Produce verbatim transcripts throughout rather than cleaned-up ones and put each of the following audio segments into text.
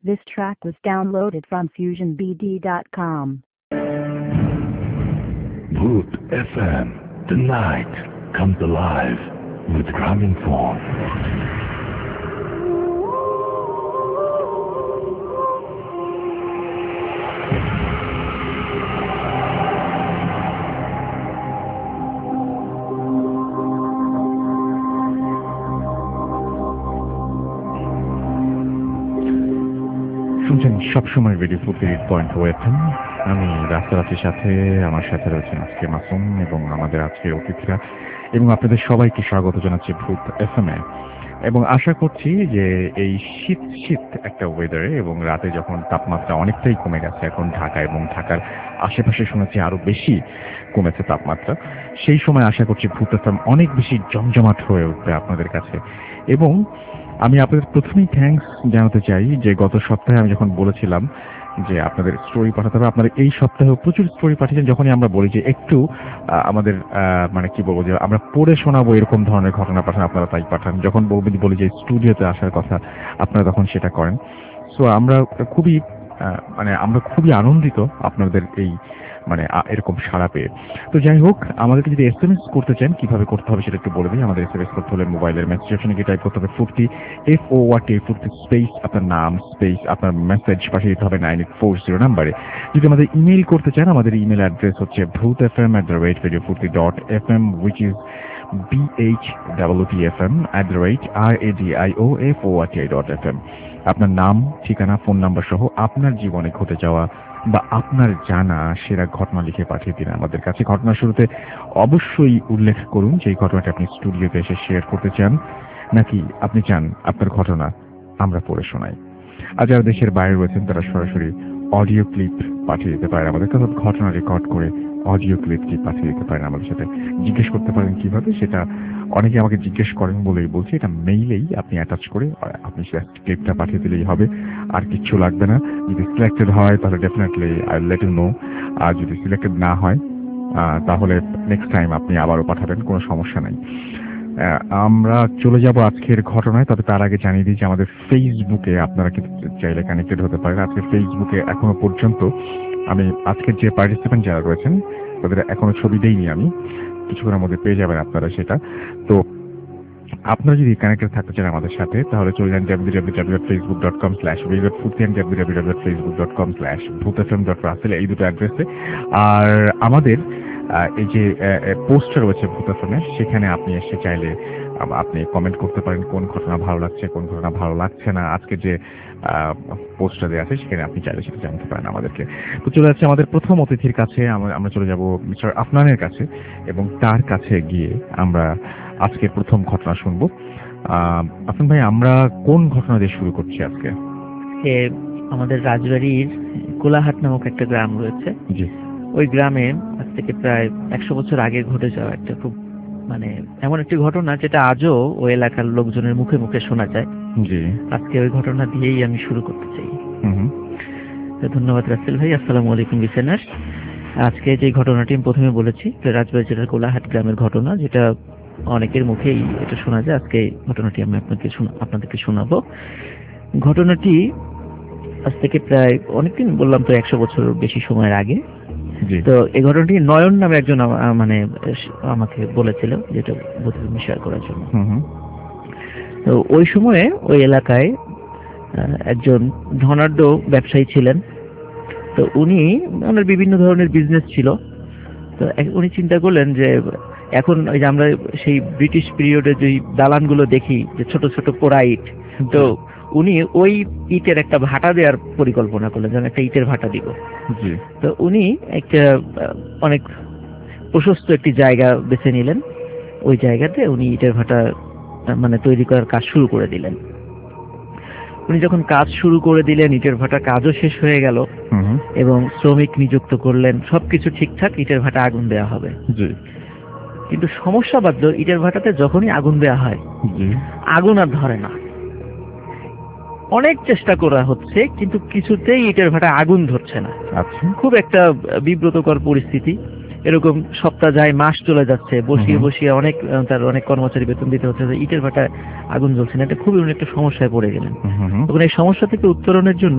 This track was downloaded from fusion b d dot com. Booth F M. The night comes alive with Gramophone. শুনছেন সবসময় radio ফুর্তি point ওয়েফেন। আমি রাস্তারাতির সাথে আমার সাথে রয়েছেন আজকে মাসুম এবং আমাদের আজকের অতিথিরা, এবং আপনাদের সবাইকে স্বাগত জানাচ্ছি ভূত এফ এম এ। এবং আশা করছি যে এই শীত শীত একটা ওয়েদারে এবং রাতে যখন তাপমাত্রা অনেকটাই কমে গেছে এখন ঢাকা এবং ঢাকার আশেপাশে শুনেছি আরো বেশি কমেছে তাপমাত্রা, সেই সময় আশা করছি ভূত এফ এম অনেক বেশি জমজমাট হয়ে উঠবে আপনাদের কাছে। এবং আমি আপনাদের প্রথমেই থ্যাঙ্কস জানাতে চাই যে গত সপ্তাহে আমি যখন বলেছিলাম যে আপনাদের স্টোরি পাঠাতে হবে, আপনারা এই সপ্তাহে প্রচুর স্টোরি পাঠিয়েছেন। যখনই আমরা বলি যে একটু আমাদের মানে কি বলবো যে আমরা পড়ে শোনাবো এরকম ধরনের ঘটনা পাঠান, আপনারা তাই পাঠান। যখন বলি যে স্টুডিওতে আসার কথা আপনারা তখন সেটা করেন। সো আমরা খুবই মানে আমরা খুবই আনন্দিত আপনাদের এই মানে এরকম সাড়া পেয়ে। তো যাই হোক, আমাদেরকে যদি এস এম এস করতে চান কিভাবে করতে হবে সেটা একটু বলে দিই। আমাদের এস এম এস করতে হলে মোবাইলের মেসেজ অপশনে গিয়ে টাইপ করতে হবে ফুর্তি, এফ ও ওয়ার টি ফুর্তি স্পেস আপনার নাম স্পেস আপনার মেসেজ পাঠিয়ে দিতে হবে নাইন এইট ফোর জিরো নাম্বারে। যদি আমাদের ইমেল করতে চান আমাদের ইমেল অ্যাড্রেস হচ্ছে Bhoot F M at the rate radio Foorti dot F M which is B H double T F M at the rate R A D I O F O R T I dot F M. আপনার নাম, ঠিকানা, phone number সহ আপনার জীবনে ঘটে যাওয়া বা আপনার জানা সেরা ঘটনা লিখে পাঠিয়ে দিন আমাদের কাছে। ঘটনার শুরুতে অবশ্যই উল্লেখ করুন যে এই ঘটনাটা আপনি স্টুডিওতে এসে শেয়ার করতে চান নাকি আপনি চান আপনার ঘটনা আমরা পড়ে শোনাই। আর যারা দেশের বাইরে রয়েছেন তারা সরাসরি অডিও ক্লিপ পাঠিয়ে দিতে পারেন আমাদের কাছে, ঘটনা রেকর্ড করে অডিও ক্লিপটি পাঠিয়ে দিতে পারেন আমাদের সাথে। জিজ্ঞেস করতে পারেন কিভাবে, সেটা অনেকে আমাকে জিজ্ঞেস করেন বলেই বলছি, এটা মেইলেই আপনি অ্যাটাচ করে আপনি ক্লিপটা পাঠিয়ে দিলেই হবে, আর কিচ্ছু লাগবে না। যদি সিলেক্টেড হয় তাহলে definitely I let you know, আর যদি সিলেক্টেড না হয় তাহলে নেক্সট টাইম আপনি আবারও পাঠাবেন, কোনো সমস্যা নাই। আমরা চলে যাব আজকের ঘটনায়, তবে তার আগে জানিয়ে দিই যে আমাদের ফেসবুকে আপনারা কিন্তু চাইলে কানেক্টেড হতে পারেন। আজকে ফেসবুকে এখনো পর্যন্ত আমি আজকের যে পার্টিসিপেন্ট যারা রয়েছেন তাদের এখনো ছবি দেইনি, আমি কিছুক্ষণের মধ্যে পেয়ে যাবেন আপনারা সেটা। তো আপনারা যদি কানেক্টেড থাকতে চান আমাদের সাথে তাহলে চলে যান W W W dot Facebook dot com slash radio Foorti and W W W dot Facebook dot com slash Bhoot F M dot Russell, এই দুটো অ্যাড্রেসে। আর আমাদের এই যে পোস্টটা রয়েছে ভূত এফ এম এর, সেখানে আপনি এসে চাইলে আপনি কমেন্ট করতে পারেন কোন ঘটনা ভালো লাগছে কোন ঘটনা ভালো লাগছে না। আজকে যে পোস্টটা দেওয়া আছে সেখানে আপনি চাইলে সেটা জানতে পারেন আমাদেরকে। তো চলে যাচ্ছে আমাদের প্রথম অতিথির কাছে, আমরা চলে যাব মিস্টার আফনানের কাছে এবং তার কাছে গিয়ে আমরা আজকের প্রথম ঘটনা শুনবো। আফনান ভাই, আমরা কোন ঘটনা দিয়ে শুরু করছি আজকে? আমাদের রাজবাড়ির কোলাহাট নামক একটা গ্রাম রয়েছে, জি, ওই গ্রামে আজ থেকে প্রায় একশো বছর আগে ঘটে যাওয়া একটা খুব মানে এমন একটি ঘটনা যেটা আজও ওই এলাকার লোকজনের মুখে মুখে শোনা যায়। জি, আজকে ওই ঘটনা দিয়েই আমি শুরু করতে চাই। হুম, ধন্যবাদ রাসেল ভাই। আসসালামু আলাইকুম লিসেনার। আজকে যে ঘটনাটি আমি প্রথমে বলেছি রাজবাড়ি জেলার কোলাহাট গ্রামের ঘটনা, যেটা অনেকের মুখেই এটা শোনা যায়, আজকে ঘটনাটি আমি আপনাকে আপনাদেরকে শোনাবো। ঘটনাটি আজ থেকে প্রায় অনেকদিন, বললাম তো একশো বছর বেশি সময়ের আগে। তো এই ঘটনাটি নয়ন নামে একজন মানে আমাকে বলেছিল যেটা শেয়ার করার জন্য। তো ওই সময়ে ওই এলাকায় একজন ধনাঢ্য ব্যবসায়ী ছিলেন। তো উনি ওনার বিভিন্ন ধরনের বিজনেস ছিল। তো উনি চিন্তা করলেন যে এখন ওই যে আমরা সেই ব্রিটিশ পিরিয়ডে যে দালানগুলো দেখি যে ছোট ছোট পোড়া ইট, তো উনি ওই ইটের একটা ভাটা দেওয়ার পরিকল্পনা করলেন, যেন একটা ইটের ভাটা দিব। তো উনি একটা অনেক প্রশস্ত একটি জায়গা বেছে নিলেন, ওই জায়গাতে উনি ইটের ভাটা মানে তৈরি করার কাজ শুরু করে দিলেন। উনি যখন কাজ শুরু করে দিলেন, ইটের ভাটার কাজও শেষ হয়ে গেল এবং শ্রমিক নিযুক্ত করলেন, সবকিছু ঠিকঠাক, ইটের ভাটা আগুন দেওয়া হবে। কিন্তু সমস্যা বাঁধল, ইটের ভাটাতে যখনই আগুন দেওয়া হয় আগুন আর ধরে না। অনেক চেষ্টা করা হচ্ছে কিন্তু কিছুতেই ইটের ভাটা আগুন ধরছে না। খুব একটা বিব্রতকর পরিস্থিতি। এরকম সপ্তাহ যায়, মাস চলে যাচ্ছে, বসিয়ে বসিয়ে অনেক তার অনেক কর্মচারী বেতন দিতে হচ্ছে, ইটের ভাটায় আগুন জ্বলছে না, এটা খুবই উনি একটা সমস্যায় পড়ে গেলেন। তখন এই সমস্যা থেকে উত্তরণের জন্য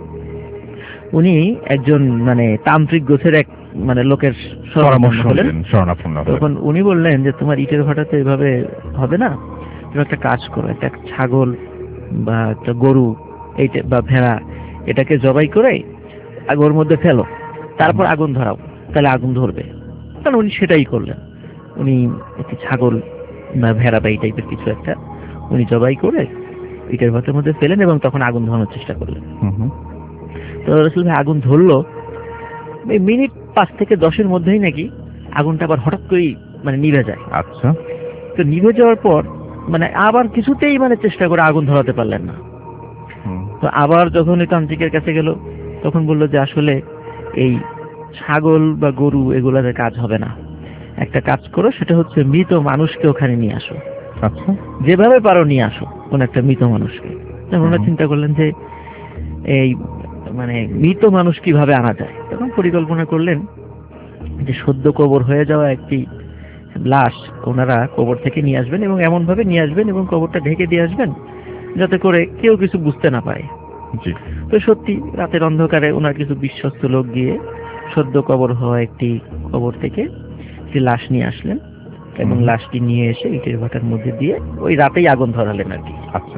উনি একজন মানে তান্ত্রিক গোছের এক মানে লোকের পরামর্শ হলেন। তখন উনি বললেন যে তোমার ইটের ভাটাতে এভাবে হবে না, তুমি একটা কাজ করো, একটা ছাগল বা একটা গরু এইটা বা ভেড়া এটাকে জবাই করে আগের মধ্যে ফেলো, তারপর আগুন ধরাও, তাহলে আগুন ধরবে। কারণ উনি সেটাই করলেন, উনি একটি ছাগল বা ভেড়া বা এই টাইপের কিছু একটা উনি জবাই করে ইটের ভাটার মধ্যে ফেলেন এবং তখন আগুন ধরানোর চেষ্টা করলেন। তো রাসূল ভাই আগুন ধরলো, মিনিট পাঁচ থেকে দশের মধ্যেই নাকি আগুনটা আবার হঠাৎ করেই মানে নিভে যায়। আচ্ছা। তো নিভে যাওয়ার পর মানে আবার কিছুতেই মানে চেষ্টা করে আগুন ধরাতে পারলেন না। তো আবার যখন এই তান্ত্রিকের কাছে গেল তখন বললো যে আসলে এই ছাগল বা গরু এগুলাতে কাজ হবে না, একটা কাজ করো, সেটা হচ্ছে মৃত মানুষকে ওখানে নিয়ে আসো। আচ্ছা। যেভাবে পারো নিয়ে আসো কোন একটা মৃত মানুষকে। তখন ওরা চিন্তা করলেন যে এই মানে মৃত মানুষ কিভাবে আনা যায়। তখন পরিকল্পনা করলেন যে সদ্য কবর হয়ে যাওয়া একটি লাশ ওনারা কবর থেকে নিয়ে আসবেন এবং এমন ভাবে নিয়ে আসবেন এবং কবরটা ঢেকে দিয়ে আসবেন যাতে করে কেউ কিছু বুঝতে না পারে। তো সত্যি রাতের অন্ধকারে ওনার কিছু বিশ্বস্ত লোক গিয়ে সদ্য কবর হওয়া একটি কবর থেকে একটি লাশ নিয়ে আসলেন এবং লাশটি নিয়ে এসে ইটের ভাটার মধ্যে দিয়ে ওই রাতেই আগুন ধরালেন আর কি। আচ্ছা।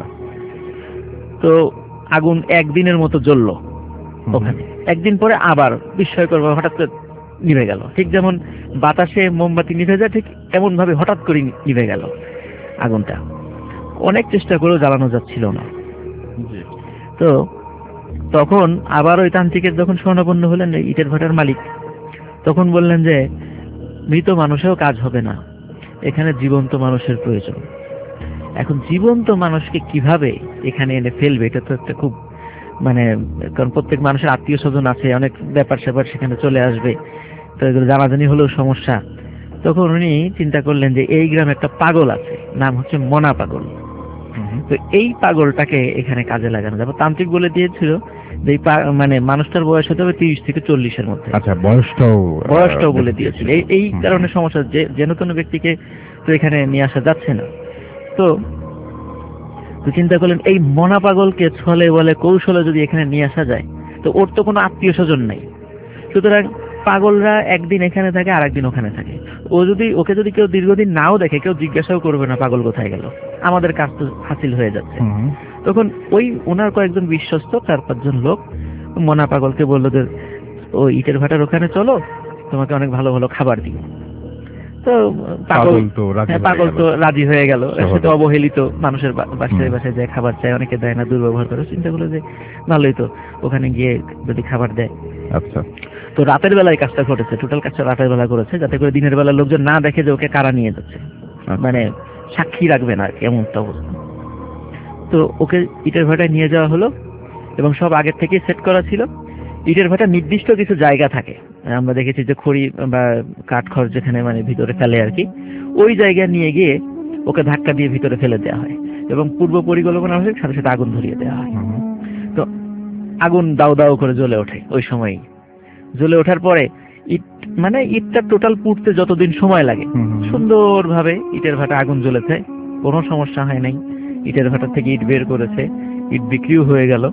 তো আগুন একদিনের মতো জ্বললো ওখানে। একদিন পরে আবার বিস্ময়কর হঠাৎ করে নিভে গেল, ঠিক যেমন বাতাসে মোমবাতি নিভে যায় ঠিক এমন ভাবে হঠাৎ করে নিভে গেল আগুনটা। অনেক চেষ্টা করেও জ্বালানো যাচ্ছিল না। তো তখন আবার ওই তান্ত্রিকের যখন শরণাপন্ন হলেন ইটের ভাটার মালিক, তখন বললেন যে মৃত মানুষেও কাজ হবে না, এখানে জীবন্ত মানুষের প্রয়োজন। এখন জীবন্ত মানুষকে কিভাবে এখানে এনে ফেলবে, এটা তো একটা খুব মানে, কারণ প্রত্যেক মানুষের আত্মীয় স্বজন আছে, অনেক ব্যাপার স্যাপার সেখানে চলে আসবে, তো এগুলো জানাজানি হলেও সমস্যা। তখন উনি চিন্তা করলেন যে এই গ্রামে একটা পাগল আছে, নাম হচ্ছে মনা পাগল। তো এই পাগলটাকে এখানে কাজে লাগানো যাবে। তান্ত্রিক বলে দিয়েছিল যে মানে মানুষটার বয়স হতে হবে তিরিশ থেকে চল্লিশের মধ্যে। আচ্ছা, বয়সটাও বয়সটাও বলে দিয়েছিল। এই এই কারণে সমস্যা, যে যেন কোনো ব্যক্তিকে তো এখানে নিয়ে আসা যাচ্ছে না। তো চিন্তা করলেন এই মনা পাগলকে ছলে বলে কৌশলে যদি এখানে নিয়ে আসা যায়, তো ওর তো কোনো আত্মীয় স্বজন নাই, সুতরাং পাগলরা একদিন এখানে থাকে আর একদিন ওখানে থাকে। ও যদি ওকে যদি কেউ দীর্ঘদিন নাও দেখে, কেউ জিজ্ঞাসাও করবে না পাগল কোথায় গেল, আমাদের কাজ তো হাসিল হয়ে যাচ্ছে। তখন ওই ওনার কয়েকজন বিশ্বস্ত চার পাঁচজন লোক মনা পাগলকে বললো যে ও ইটের ভাটার ওখানে চলো, তোমাকে অনেক ভালো ভালো খাবার দিই। তো পাগল তো পাগল তো রাজি হয়ে গেল। সে তো অবহেলিত মানুষের বাসায় বাসায় যায় খাবার চায়, অনেকে দেয় না, দুর্ব্যবহার করে। চিন্তা করলো যে ভালোই তো, ওখানে গিয়ে যদি খাবার দেয়। আচ্ছা। তো রাতের বেলায় কাজটা ঘটেছে, টোটাল কাজটা রাতের বেলা করেছে, যাতে করে দিনের বেলা লোকজন না দেখে যে ওকে কারা নিয়ে যাচ্ছে, মানে সাক্ষী রাখবে না এমন একটা অবস্থা। তো ওকে ইটের ভাটায় নিয়ে যাওয়া হলো এবং সব আগের থেকে সেট করা ছিল। ইটের ভাটা নির্দিষ্ট কিছু জায়গা থাকে, আমরা দেখেছি যে খড়ি বা কাঠ খড় যেখানে মানে ভিতরে ফেলে আর কি, ওই জায়গায় নিয়ে গিয়ে ওকে ধাক্কা দিয়ে ভিতরে ফেলে দেওয়া হয় এবং পূর্ব পরিকল্পনা হয়ে সাথে সাথে আগুন ধরিয়ে দেওয়া হয়। তো আগুন দাও দাও করে জ্বলে ওঠে। ওই সময়ই জ্বলে ওঠার পরে ইট মানে ইটটা টোটাল পুড়তে যতদিন সময় লাগে সুন্দরভাবে ইটের ভাটা আগুন জ্বলেছে, কোনো সমস্যা হয় নাই। ইটের ভাটা থেকে ইট বের করেছে, ইট বিক্রিও হয়ে গেল।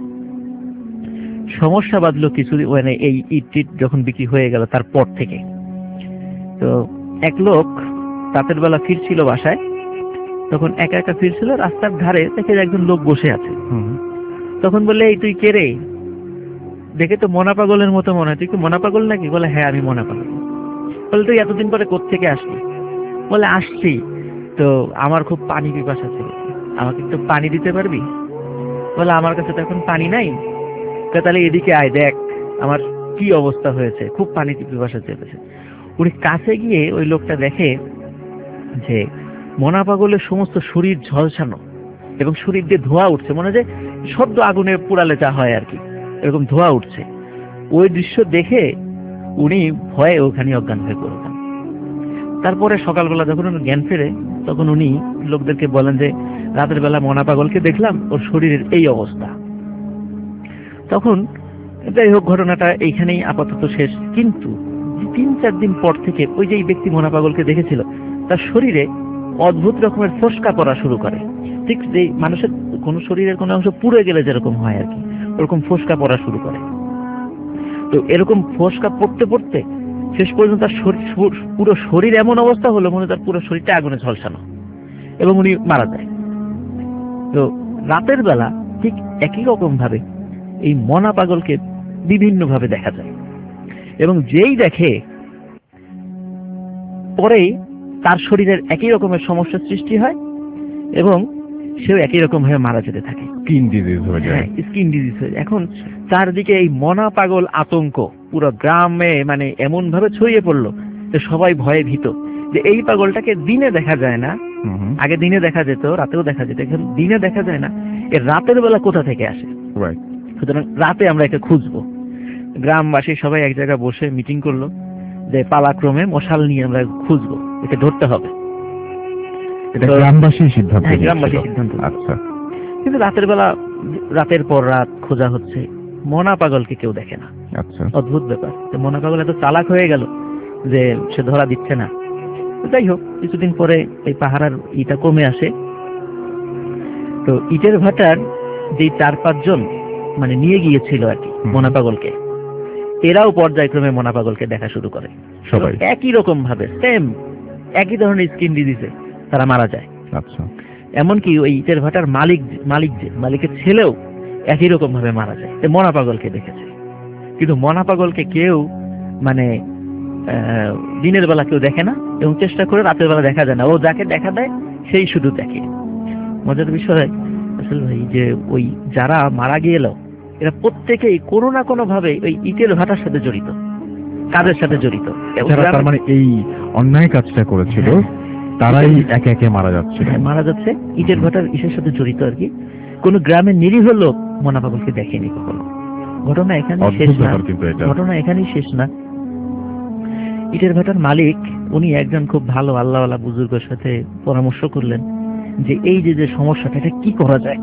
সমস্যা বাঁধলো কিছু মানে এই ইট টিট যখন বিক্রি হয়ে গেল তারপর থেকে। তো এক লোক রাতের বেলা ফিরছিল বাসায়, তখন একা একা ফিরছিল, রাস্তার ধারে দেখে একজন লোক বসে আছে। তখন বললে এই তুই কে রে? দেখে তো মনা পাগলের মতো মনে হয়, তুই কি মনা পাগল নাকি? বলে হ্যাঁ আমি মনা পাগল। বলে তুই এতদিন পরে কোত্থেকে আসলি? বলে আসছি তো আমার খুব পানি পিপাসা ছিল, আমাকে একটু পানি দিতে পারবি? বলে আমার কাছে তো এখন পানি নাই। তাহলে এদিকে আয়, দেখ আমার কি অবস্থা হয়েছে, খুব পানি পিপাসা চেপেছে। উনি কাছে গিয়ে ওই লোকটা দেখে যে মনা পাগলের সমস্ত শরীর ঝলসানো এবং শরীর দিয়ে ধোঁয়া উঠছে, মনে হয় যে সদ্য আগুনে পোড়ালে যা হয় আর কি, এরকম ধোঁয়া উঠছে। ওই দৃশ্য দেখে উনি ভয়ে ওখানে অজ্ঞান হয়ে পড়েছেন। তারপরে সকালবেলা যখন উনি জ্ঞান ফেরে তখন উনি লোকদেরকে বলেন যে রাতের বেলা মনা পাগলকে দেখলাম, ওর শরীরের এই অবস্থা। তখন যাই হোক ঘটনাটা এইখানেই আপাতত শেষ, কিন্তু তিন চার দিন পর থেকে ওই যে এই ব্যক্তি মনা পাগলকে দেখেছিল তার শরীরে অদ্ভুত রকমের ফোসকা পড়া শুরু করে, ঠিক যে মানুষের কোন শরীরের কোনো অংশ পুড়ে গেলে যেরকম হয় আর কি, ওরকম ফোসকা পড়া শুরু করে। তো এরকম ফোসকা পড়তে পড়তে শেষ পর্যন্ত তার পুরো শরীর এমন অবস্থা হলো মনে তার পুরো শরীরটা আগুনে ঝলসানো, এবং উনি মারা যায়। তো রাতের বেলা ঠিক একই রকম ভাবে এই মনা পাগলকে বিভিন্ন ভাবে দেখা যায়, এবং যেই দেখে পরেই তার শরীরের একই রকমের সমস্যার সৃষ্টি হয় এবং সেও একই রকম ভাবে মারা যেতে থাকে। স্কিন ডিজিজ হয়ে যায়। স্কিন ডিজিজ হয়ে যায়। এখন চারদিকে এই মনা পাগল আতঙ্ক পুরো গ্রামে মানে এমন ভাবে ছড়িয়ে পড়লো যে সবাই ভয়ে ভীত, যে এই পাগলটাকে দিনে দেখা যায় না, আগে দিনে দেখা যেত, রাতেও দেখা যেত, এখন দিনে দেখা যায় না, এর রাতের বেলা কোথা থেকে আসে। সুতরাং রাতে আমরা একে খুঁজবো। গ্রামবাসী সবাই এক জায়গায় বসে মিটিং করলো যে পালাক্রমে মশাল নিয়ে আমরা খুঁজবো, একে ধরতে হবে। গ্রামবাসী সিদ্ধান্ত। গ্রামবাসী সিদ্ধান্ত। আচ্ছা। কিন্তু রাতের বেলা রাতের পর রাত খোঁজা হচ্ছে, মনা পাগলকে কেউ দেখে না। আচ্ছা। অদ্ভুত ব্যাপার, মনা পাগল এত চালাক হয়ে গেল যে সে ধরা দিচ্ছে না। যাই হোক, কিছুদিন পরে এই পাহাড়ের ইটা কমে আসে। তো ইটের ভাটার যে চার পাঁচজন মানে নিয়ে গিয়েছিল আর কি মনা পাগলকে, এরাও পর্যায়ক্রমে মনা পাগলকে দেখা শুরু করে। সবাই একই রকম ভাবে সেম একই ধরনের স্কিন ডিজিজে তারা মারা যায়। আচ্ছা। এমনকি ওই ইটের ভাটার মালিক মালিক যে মালিকের ছেলেও একই রকম ভাবে মারা যায়। মনা পাগলকে দেখেছে, কিন্তু মনা পাগলকে কেউ মানে দিনের বেলা কেউ দেখে না, এবং চেষ্টা করে রাতের বেলা দেখা যায় না। ও যাকে দেখা দেয় সেই শুধু দেখে। মজার বিষয় আসলে ভাই যে ওই যারা মারা গেল এরা প্রত্যেকেই কোনো না কোনো ভাবে ওই ইটের ভাটার সাথে জড়িত, কাজের সাথে জড়িত। তার মানে এই অন্যায় কাজটা করেছিল তারাই একে একে মারা যাচ্ছে মারা যাচ্ছে ইটের ভাটার ইসের সাথে জড়িত আর কি। কোন গ্রামের নিরীহ লোক মনা পাগলকে দেখেনি কখনো। ঘটনা এখানে শেষ না, ঘটনা এখানেই শেষ না। ইটের ভাটার মালিক উনি একজন খুব ভালো আল্লাহওয়ালা বুজুর্গের সাথে পরামর্শ করলেন যে এই যে যে সমস্যাটা এটা কি করা যায়।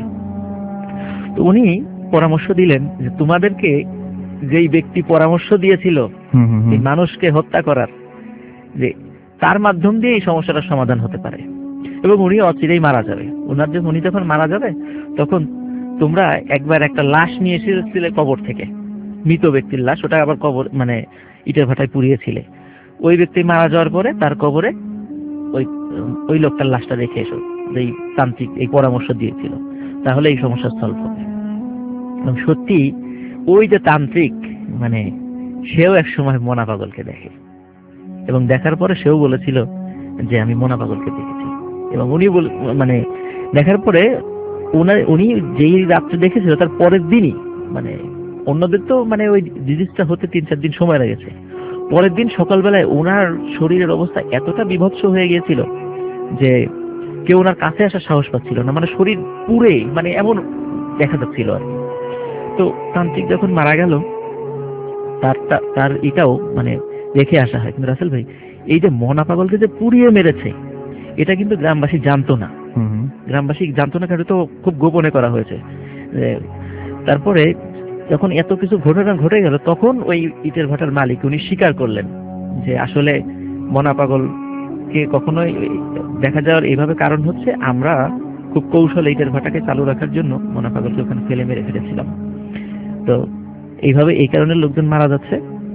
তো উনি পরামর্শ দিলেন যে তোমাদেরকে যেই ব্যক্তি পরামর্শ দিয়েছিল এই মানুষকে হত্যা করার, যে তার মাধ্যম দিয়ে এই সমস্যাটার সমাধান হতে পারে, এবং উনি অচিরেই মারা যাবে। ওনার যে উনি যখন মারা যাবে তখন তোমরা একবার একটা লাশ নিয়ে এসেছিলে কবর থেকে, মৃত ব্যক্তির লাশ, ওটা আবার কবর মানে ইটের ভাটায় পুড়িয়েছিলে। ওই ব্যক্তি মারা যাওয়ার পরে তার কবরে ওই ওই লোকটার লাশটা রেখে এসো, যেই তান্ত্রিক এই পরামর্শ দিয়েছিল, তাহলে এই সমস্যা সলভ হবে। এবং সত্যি ওই যে তান্ত্রিক মানে সেও এক সময় মনা পাগলকে দেখে, এবং দেখার পরে সেও বলেছিল যে আমি মনা পাগলকে দেখেছি। এবং উনি মানে দেখার পরে উনি যেই রাত্রে দেখেছিল তার পরের দিনই, মানে অন্যদের তো মানে ওই ডিজিজটা হতে তিন চার দিন সময় লেগেছে, পরের দিন সকালবেলায় ওনার শরীরের অবস্থা এতটা বিভৎস হয়ে গিয়েছিল যে কেউ ওনার কাছে আসার সাহস পাচ্ছিল না, মানে শরীর পুড়ে মানে এমন দেখা যাচ্ছিল আর কি। তো তান্ত্রিক যখন মারা গেল তার তার এটাও মানে রেখে আসা হয়। কিন্তু রাসেল ভাই এই যে মনা পাগলকে যে পুড়িয়ে মেরেছে এটা কিন্তু গ্রামবাসী জানতো না। গ্রামবাসী জানতো না কারণ তো খুব গোপনে করা হয়েছে। তারপরে যখন এত কিছু ঘটনা ঘটে গেল তখন ওই ইটের ভাটার মালিক উনি স্বীকার করলেন যে আসলে মনা পাগলকে কখনোই দেখা যাওয়ার এইভাবে কারণ হচ্ছে আমরা খুব কৌশলে ইটের ভাটাকে চালু রাখার জন্য মনা পাগলকে ওখানে ফেলে মেরে ফেলেছিলাম। তো এইভাবে এই কারণে লোকজন মারা যাচ্ছে।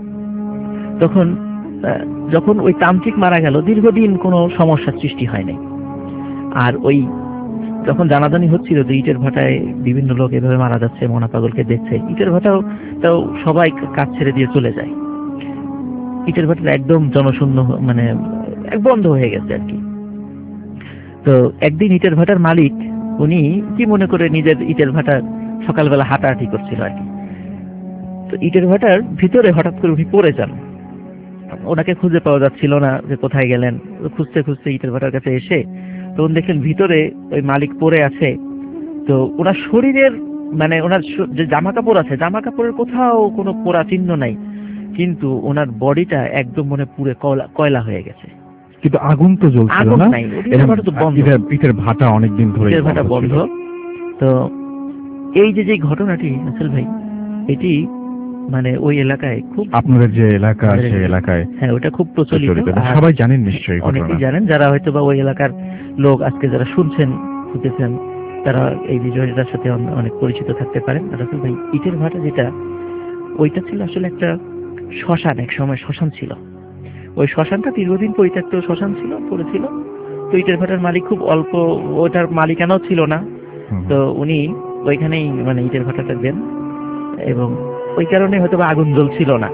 তখন যখন ওই তান্ত্রিক মারা গেল দীর্ঘদিন কোনো সমস্যার সৃষ্টি হয় নাই। আর ওই যখন জানাজানি হচ্ছিল যে ইটের ভাটায় বিভিন্ন লোক এভাবে মারা যাচ্ছে, মনা পাগলকে দেখছে, ইটের ভাটাও তাও সবাই কাজ ছেড়ে দিয়ে চলে যায়। ইটের ভাটাটা একদম জনশূন্য মানে বন্ধ হয়ে গেছে আর কি। তো একদিন ইটের ভাটার মালিক উনি কি মনে করে নিজের ইটের ভাটা সকালবেলা হাঁটাহাঁটি করছিল আর কি। তো ইটের ভাটার ভিতরে হঠাৎ করে উনি পড়ে যান, ওনাকে খুঁজে পাওয়া যাচ্ছিল না যে কোথায় গেলেন। খুঁজতে খুঁজতে ইটের ভাটার কাছে এসে তখন দেখলেন ভিতরে ওই মালিক পড়ে আছে। তো ওনার শরীরের মানে ওনার যে জামা কাপড় আছে জামা কাপড়ের কোথাও কোনো পোড়া চিহ্ন নাই, কিন্তু ওনার বডিটা একদম মনে পুরো কয়লা হয়ে গেছে। কিন্তু আগুন তো জ্বলছিল না, ইটের ভাটা অনেকদিন ধরে ইটের ভাটা বন্ধ। তো এই যে যে ঘটনাটি আসল ভাই এটি মানে ওই এলাকায় খুব আপনাদের যে এলাকা সেই এলাকায় হ্যাঁ ওটা খুব প্রচলিত, সবাই জানেন নিশ্চয়ই, অনেকেই জানেন যারা হয়তো বা ওই এলাকার লোক আজকে যারা শুনছেন শুনতেছেন তারা এই বিষয়টার সাথে অনেক পরিচিত থাকতে পারেন। রাসেল ভাই, ইটের ভাটা যেটা ওইটা ছিল আসলে একটা শ্মশান, এক সময় শ্মশান ছিল। ওই শ্মশানটা দীর্ঘদিন পরিত্যক্ত শ্মশান ছিল, পড়েছিল। তো ইটের ভাটার মালিক খুব অল্প, ওটার মালিকানাও ছিল না, তো উনি ওইখানেই মানে ইটের ভাটাটা দেন এবং ওই কারণে হয়তো বা আগুন জ্বলছিল না।